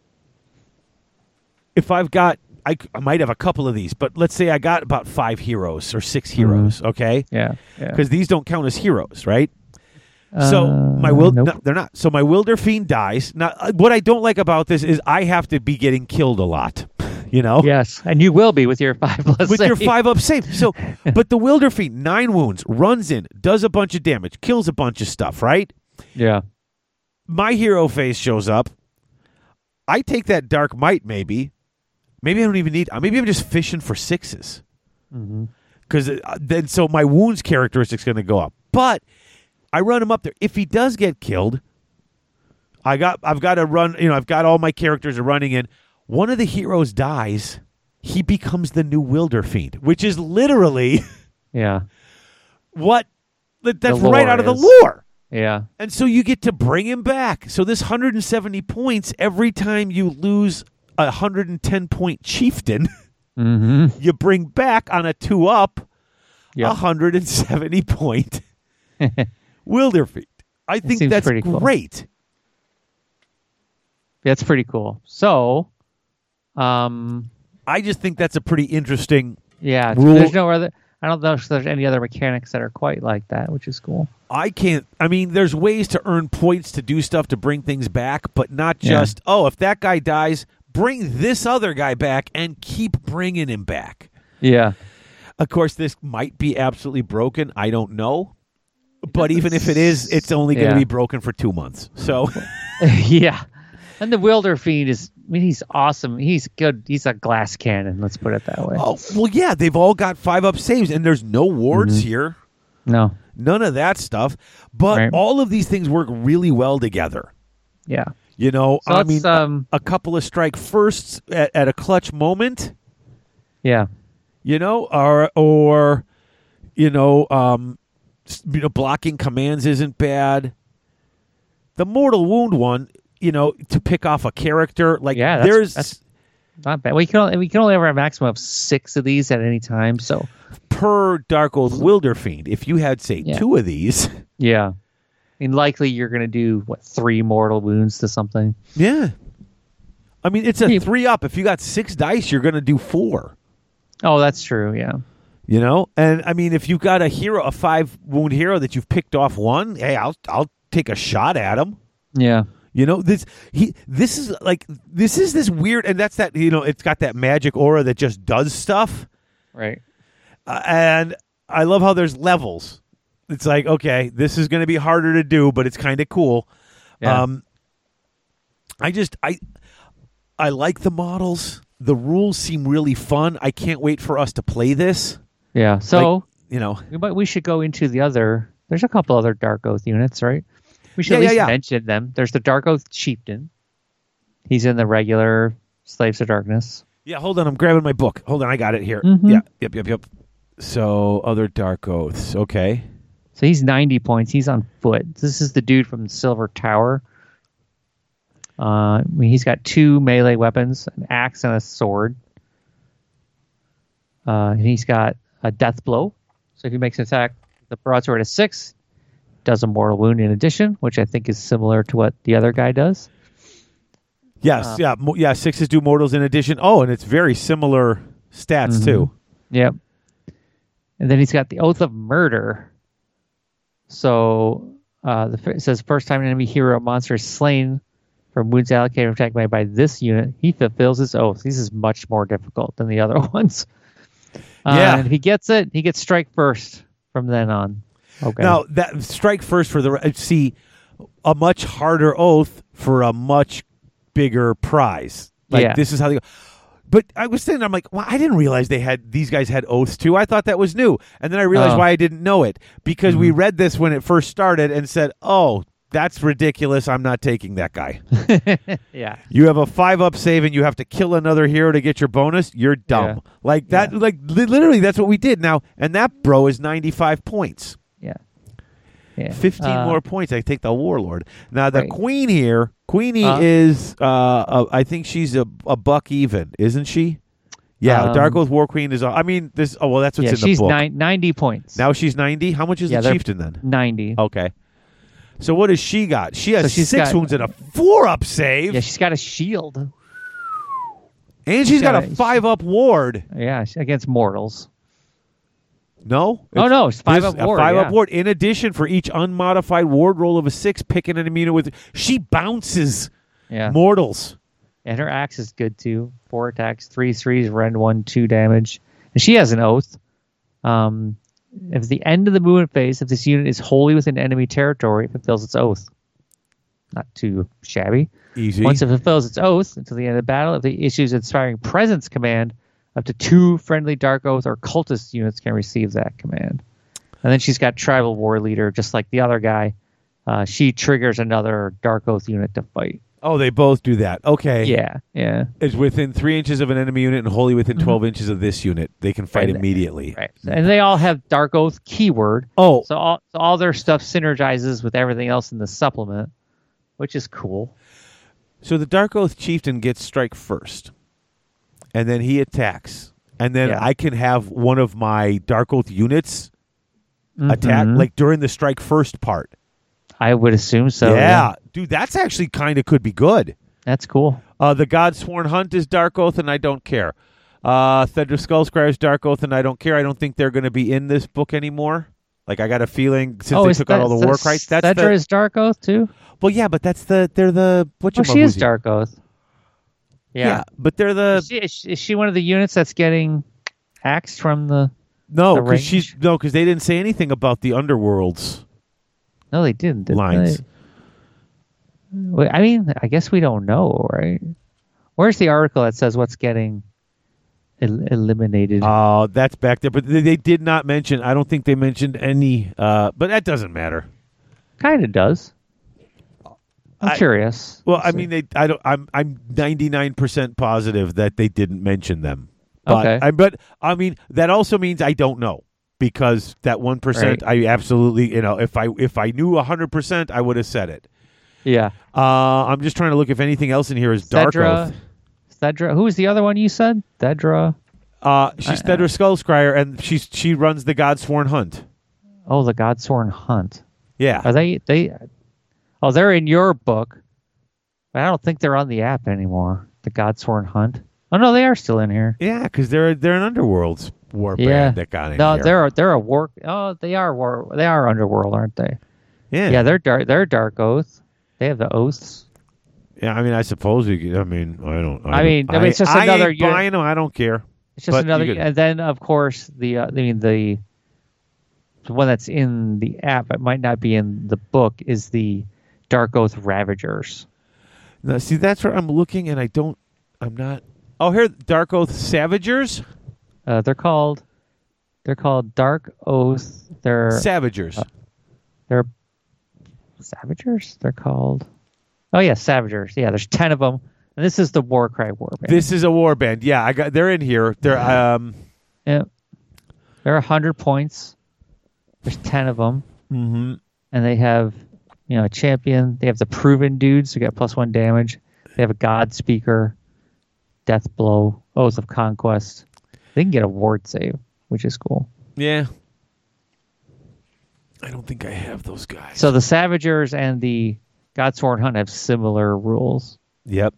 if I've got, I might have a couple of these, but let's say I got about 5 heroes or 6 heroes, okay? Yeah. Because these don't count as heroes, right? So nope. No, they're not. So my Wilderfiend dies. Now, what I don't like about this is I have to be getting killed a lot. You know? Yes, and you will be with your 5+ with save. your 5-up save. So, but the Wilderfiend, 9 wounds, runs in, does a bunch of damage, kills a bunch of stuff, right? Yeah. My hero phase shows up. I take that Dark Might, maybe I don't even need. Maybe I'm just fishing for 6s. Because then, so my wounds characteristic's going to go up. But I run him up there. If he does get killed, I've got to run. I've got all my characters are running in. One of the heroes dies, he becomes the new Wilderfiend, which is literally that's right out of the lore. Yeah. And so you get to bring him back. So this 170 points, every time you lose a 110-point chieftain, you bring back on a 2-up 170-point Wilderfiend. I think that's great. That's pretty cool. So, I just think that's a pretty interesting rule. There's no other. I don't know if there's any other mechanics that are quite like that, which is cool. There's ways to earn points to do stuff to bring things back, but not just, if that guy dies, bring this other guy back and keep bringing him back. Yeah. Of course, this might be absolutely broken. I don't know. But even if it is, it's only going to be broken for 2 months. So, yeah. And the Wilderfiend he's awesome. He's good. He's a glass cannon, let's put it that way. Oh, well, yeah, they've all got 5-up saves, and there's no wards here. No. None of that stuff. But Right. all of these things work really well together. Yeah. You know, So I let's, mean, a couple of strike firsts at a clutch moment, Yeah. you know, or blocking commands isn't bad. The mortal wound one, to pick off a character, like Yeah, that's not bad. We can only have a maximum of 6 of these at any time. So per Dark Oath Wilderfiend, if you had, say, Yeah. 2 of these. yeah, I mean, likely you're going to do 3 mortal wounds to something. Yeah. I mean, it's a 3-up. If you got 6 dice, you're going to do 4. Oh, that's true. Yeah. You know? And, I mean, if you've got a 5-wound hero that you've picked off 1, hey, I'll take a shot at him. Yeah. You know, this is this weird, and that's that, it's got that magic aura that just does stuff. Right. And I love how there's levels. It's like, okay, this is going to be harder to do, but it's kind of cool. Yeah. I like the models. The rules seem really fun. I can't wait for us to play this. Yeah. So We should go into the other. There's a couple other Dark Oath units, right? We should at least mention them. There's the Dark Oath Chieftain. He's in the regular Slaves of Darkness. Yeah, hold on. I'm grabbing my book. Hold on. I got it here. Mhm. Yeah. Yep. So, other Dark Oaths. Okay. So he's 90 points. He's on foot. This is the dude from the Silver Tower. He's got 2 melee weapons, an axe and a sword. And he's got a death blow. So if he makes an attack, the broadsword is 6. Does a mortal wound in addition, which I think is similar to what the other guy does. Yes. 6s do mortals in addition. Oh, and it's very similar stats, too. Yep. And then he's got the Oath of Murder. So it says first time an enemy hero or monster is slain from wounds allocated or attacked by this unit, he fulfills his oath. This is much more difficult than the other ones. And if he gets it, he gets strike first from then on. Okay. Now, that strike first for a much harder oath for a much bigger prize. This is how they go. But I was saying, I'm like, well, I didn't realize these guys had oaths too. I thought that was new. And then I realized why I didn't know it. Because we read this when it first started and said, oh, that's ridiculous. I'm not taking that guy. Yeah. You have a 5-up save and you have to kill another hero to get your bonus. You're dumb. Yeah. Literally, that's what we did now. And that bro is 95 points. Yeah. 15 more points. I take the Warlord. Now, the Right. Queen here, Queenie is, I think she's a buck even, isn't she? Yeah, Dark Oath War Queen is, that's what's in the she's book. 90 points. Now she's 90? How much is the they're Chieftain then? 90. Okay. So what has she got? She has she's 6 got- wounds and a 4-up save. Yeah, she's got a shield. And she's got a got a- 5-up ward. Yeah, against mortals. No? No, it's 5-up a ward. 5-up Yeah. ward. In addition, for each unmodified ward roll of a 6, pick an enemy unit with... She bounces Yeah. mortals. And her axe is good too. 4 attacks, 3 threes, rend 1, 2 damage. And she has an oath. If the end of the movement phase, if this unit is wholly within enemy territory, it fulfills its oath. Not too shabby. Easy. Once it fulfills its oath until the end of the battle, if it issues inspiring presence command, up to 2 friendly Dark Oath or cultist units can receive that command. And then she's got Tribal War Leader, just like the other guy. She triggers another Dark Oath unit to fight. Oh, they both do that. Okay. Yeah. Is within 3 inches of an enemy unit and wholly within 12 inches of this unit. They can fight Right. immediately. Right. And they all have Dark Oath keyword. Oh. So all their stuff synergizes with everything else in the supplement, which is cool. So the Dark Oath Chieftain gets strike first. And then he attacks. And then I can have one of my Dark Oath units attack, like during the strike first part. I would assume so. Yeah. Dude, that's actually kind of could be good. That's cool. The Godsworn Hunt is Dark Oath, and I don't care. Thedra Skullscry's Dark Oath, and I don't care. I don't think they're going to be in this book anymore. Like, I got a feeling since they took out all the war cries. That's Thedra is Dark Oath too? Well, yeah, but they're the... She is Dark Oath. Yeah. But they're the... Is she one of the units that's getting axed from the... No, the because they didn't say anything about the underworlds. No, they didn't. Did lines. They? Well, I mean, I guess we don't know, right? Where's the article that says what's getting eliminated. Oh, that's back there. But they did not mention. I don't think they mentioned any. But that doesn't matter. Kind of does. I'm curious. Well, I mean, I don't. I'm 99% positive that they didn't mention them. But, Okay. But I mean, that also means I don't know because that 1%. Right. I absolutely, if I knew 100%, I would have said it. Yeah. I'm just trying to look if anything else in here is Dark Oath. Thedra. Who was the other one you said? Thedra. She's Thedra Skullscryer, and she runs the Godsworn Hunt. Oh, the Godsworn Hunt. Yeah. Are they? Oh, they're in your book. But I don't think they're on the app anymore. The Godsworn Hunt. Oh no, they are still in here. Yeah, because they're an Underworld's war band that got in no, here. they're a war. Oh, they are Underworld, aren't they? Yeah. Yeah, they're dark. They're Dark Oath. They have the oaths. Yeah, I mean, I suppose you. I mean, I don't. I mean, it's just another. I ain't buying them. I don't care. It's just another. And then, of course, the one that's in the app, it might not be in the book, is the Dark Oath Ravagers. Now, see, that's where I'm looking, and I'm not. Oh, here, Dark Oath Savagers. They're called Dark Oath. They're Savagers. They're Savagers. They're called. Oh yeah, Savagers. Yeah, there's 10 of them, and this is the Warcry Warband. This is a warband. Yeah, they're in here. They're Yeah, they're 100 points. There's 10 of them, mm-hmm. and they have a champion. They have the proven dudes who got +1 damage. They have a God Speaker, Death Blow, Oath of Conquest. They can get a ward save, which is cool. Yeah. I don't think I have those guys. So the Savagers and the Godsworn Hunt have similar rules. Yep.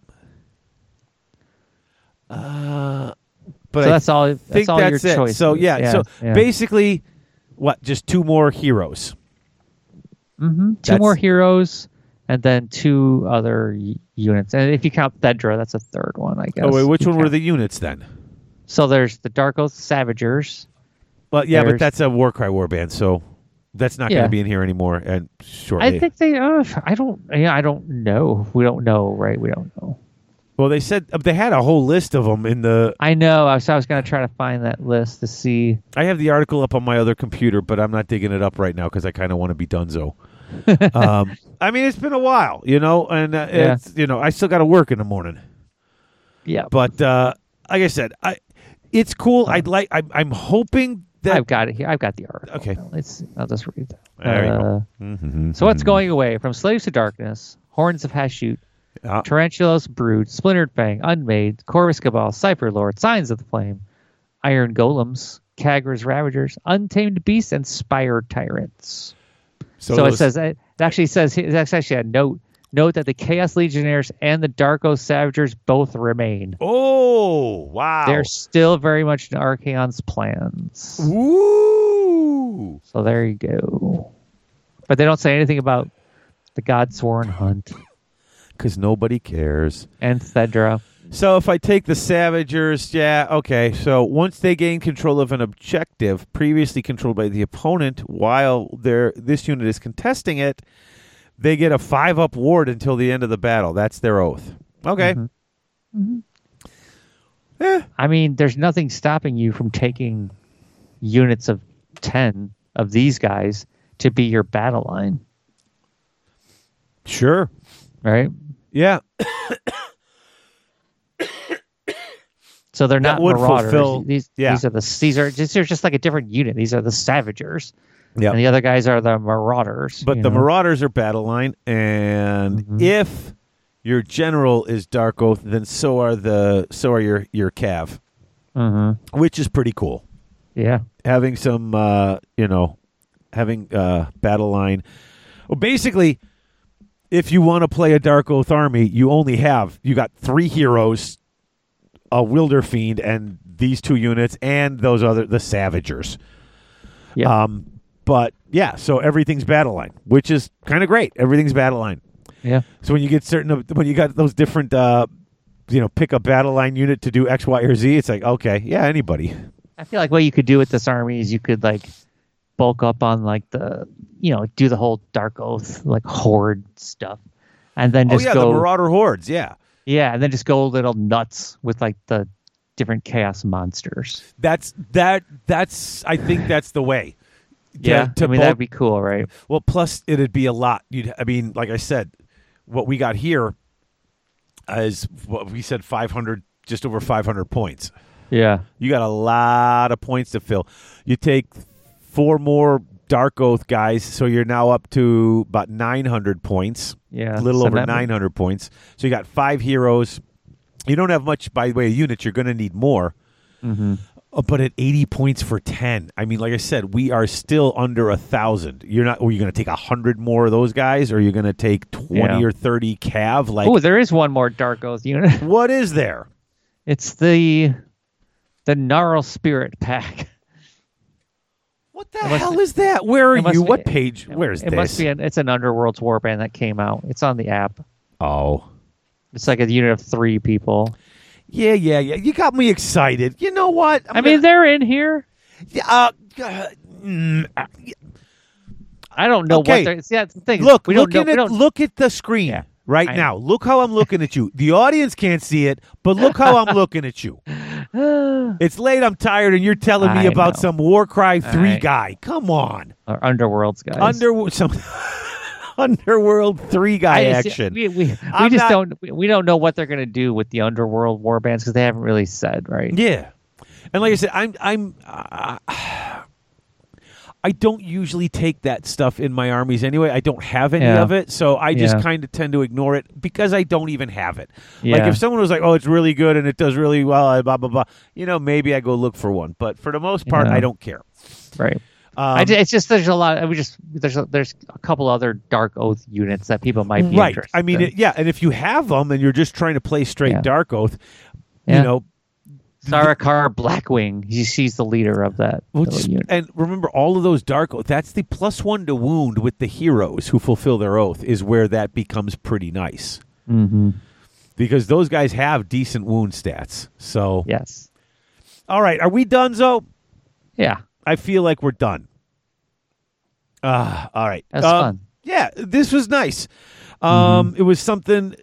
But so that's all. That's all your it. choice. So yeah. Basically, what? Just 2 more heroes. Mm-hmm. 2 more heroes, and then 2 other units. And if you count Thedra, that's a 3rd one, I guess. Oh wait, which one were the units then? So there's the Dark Oath Savagers. Well, yeah, but that's a Warcry warband, so that's not going to be in here anymore. And shortly, I think they. I don't. Yeah, I don't know. We don't know, right? We don't know. Well, they said they had a whole list of them in the. I know. I was going to try to find that list to see. I have the article up on my other computer, but I'm not digging it up right now because I kind of want to be donezo. I mean, it's been a while, and it's I still got to work in the morning. Yeah, but like I said, it's cool. I'm hoping that I've got it here. I've got the article. Okay, I'll just read that. There you go. Mm-hmm. So what's going away from Slaves to Darkness, Horns of Hashut, Tarantulas Brood, Splintered Fang, Unmade, Corvus Cabal, Cypher Lord, Signs of the Flame, Iron Golems, Kagra's Ravagers, Untamed Beasts, and Spire Tyrants. So it says it's actually a note. Note that the Chaos Legionnaires and the Dark Oath Savagers both remain. Oh, wow. They're still very much in Archaon's plans. Woo! So there you go. But they don't say anything about the Godsworn Hunt. Because nobody cares. And Thedra. So if I take the Savagers, okay. So once they gain control of an objective previously controlled by the opponent while this unit is contesting it, they get a 5-up ward until the end of the battle. That's their oath. Okay. Mm-hmm. Mm-hmm. I mean, there's nothing stopping you from taking units of 10 of these guys to be your battle line. Sure. Right? Yeah. So they're not Marauders. Fulfill, these are just like a different unit. These are the Savagers. Yeah. And the other guys are the Marauders. But the Marauders are battle line, and if your general is Dark Oath, then so are your Cav, which is pretty cool. Yeah, having some battle line. Well, basically, if you want to play a Dark Oath army, you got 3 heroes, a Wilder Fiend, and these 2 units, and the Savagers. Yeah. But yeah, so everything's battle line, which is kind of great. Everything's battle line. Yeah. So when you got those different, pick a battle line unit to do X, Y, or Z, it's like, okay, yeah, anybody. I feel like what you could do with this army is you could bulk up on do the whole Dark Oath horde stuff, and then just go the Marauder hordes, yeah. Yeah, and then just go a little nuts with the different chaos monsters. That's I think that's the way. Yeah, I mean, that'd be cool, right? Well, plus it'd be a lot. I mean, like I said, what we got here is what we said, 500, just over 500 points. Yeah. You got a lot of points to fill. You take 4 more Dark Oath guys, so you're now up to about 900 points. Yeah. A little over 900 points. So you got 5 heroes. You don't have much by the way of units. You're going to need more. Mm-hmm. But at 80 points for 10, I mean, like I said, we are still under 1,000. You're not. Are you going to take 100 more of those guys, or are you going to take 20 or 30 Cav? Like, oh, there is one more Dark Oath unit. What is there? It's the Gnarl Spirit pack. What the hell is that? Where are you? What page? Where's this? It must be. It's an Underworld's warband that came out. It's on the app. Oh, it's like a unit of 3 people. Yeah. You got me excited. You know what? I mean, they're in here. I don't know what they're... See, that's the thing. Look, look at the screen now. Look how I'm looking at you. The audience can't see it, but look how I'm looking at you. It's late, I'm tired, and you're telling me about some Warcry 3 guy. Come on. Or Underworld's guys. Underworld 3 guy action. We don't know what they're going to do with the Underworld warbands because they haven't really said, right? Yeah, and like I said, I don't usually take that stuff in my armies anyway. I don't have any of it, so I just kind of tend to ignore it because I don't even have it. Yeah. Like if someone was like, "Oh, it's really good and it does really well," blah blah blah. Maybe I go look for one, but for the most part, I don't care. Right. It's just there's a lot. There's a couple other Dark Oath units that people might be interested. I mean, in. And if you have them and you're just trying to play straight Dark Oath, Sarakar Blackwing. She's the leader of that unit. And remember, all of those Dark Oath. That's the +1 to wound with the heroes who fulfill their oath. Is where that becomes pretty nice. Mm-hmm. Because those guys have decent wound stats. So yes. All right, are we done, Zo? Yeah. I feel like we're done. All right. That's fun. Yeah, this was nice. It was something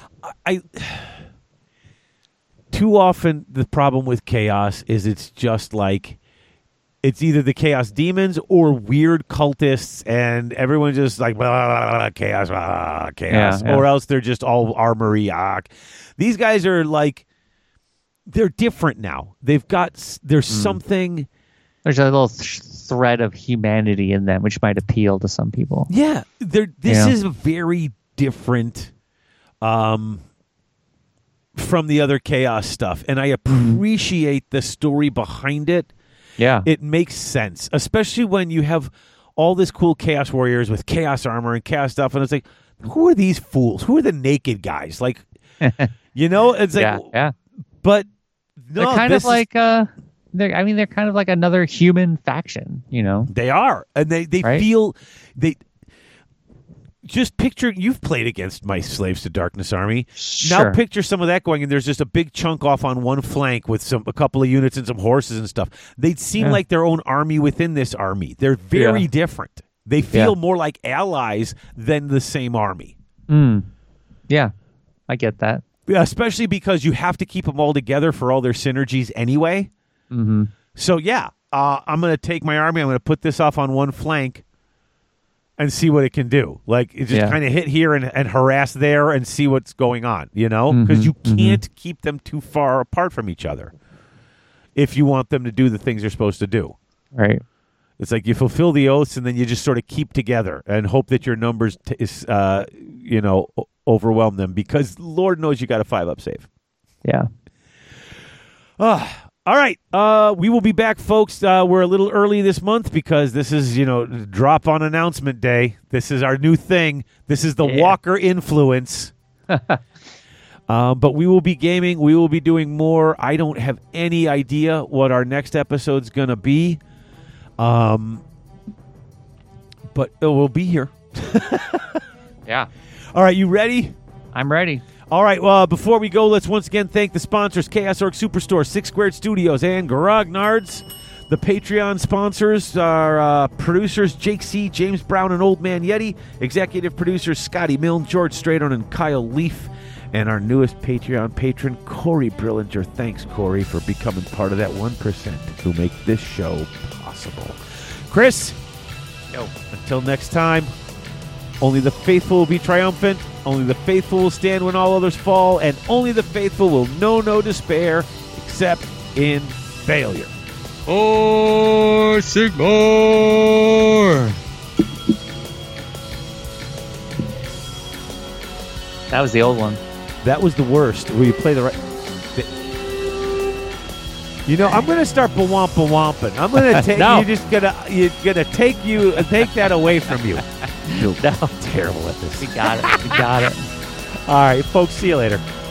too often the problem with Chaos is it's just like it's either the Chaos Demons or weird cultists and everyone's just like blah, blah, blah, chaos, blah, chaos. Yeah. Or else they're just all armory. These guys are like they're different now. There's something. There's a little thread of humanity in them, which might appeal to some people. Yeah, this is very different from the other Chaos stuff, and I appreciate the story behind it. Yeah, it makes sense, especially when you have all this cool Chaos Warriors with Chaos armor and Chaos stuff, and it's like, who are these fools? Who are the naked guys? Like, it's like, yeah. But no, they're kind of like they're kind of like another human faction, They are, and they feel they. Just picture you've played against my Slaves to Darkness army. Sure. Now picture some of that going, and there's just a big chunk off on one flank with a couple of units and some horses and stuff. They'd seem like their own army within this army. They're very different. They feel more like allies than the same army. Yeah, I get that. Yeah, especially because you have to keep them all together for all their synergies anyway. Mm-hmm. So I'm going to take my army. I'm going to put this off on one flank and see what it can do. Like, it just kind of hit here and harass there and see what's going on, Because you can't keep them too far apart from each other if you want them to do the things they're supposed to do. Right. It's like you fulfill the oaths and then you just sort of keep together and hope that your numbers, overwhelm them because Lord knows you got a 5-up save. Yeah. All right. We will be back, folks. We're a little early this month because this is, drop on announcement day. This is our new thing. This is the Walker influence. But we will be gaming. We will be doing more. I don't have any idea what our next episode's going to be. But it will be here. Yeah. All right. You ready? I'm ready. All right, well, before we go, let's once again thank the sponsors, Chaos Orc Superstore, 6 Squared Studios, and Grognard's. The Patreon sponsors are producers Jake C., James Brown, and Old Man Yeti. Executive producers Scotty Milne, George Stradon, and Kyle Leaf. And our newest Patreon patron, Corey Brillinger. Thanks, Corey, for becoming part of that 1% who make this show possible. Chris, until next time, only the faithful will be triumphant, only the faithful will stand when all others fall, and only the faithful will know no despair except in failure. Oh, Sigmar! That was the old one. That was the worst. Where you play the right. You know, I'm gonna start ba-womp-a-womping. I'm gonna take No. take that away from you. You're terrible at this. We got it. All right, folks. See you later.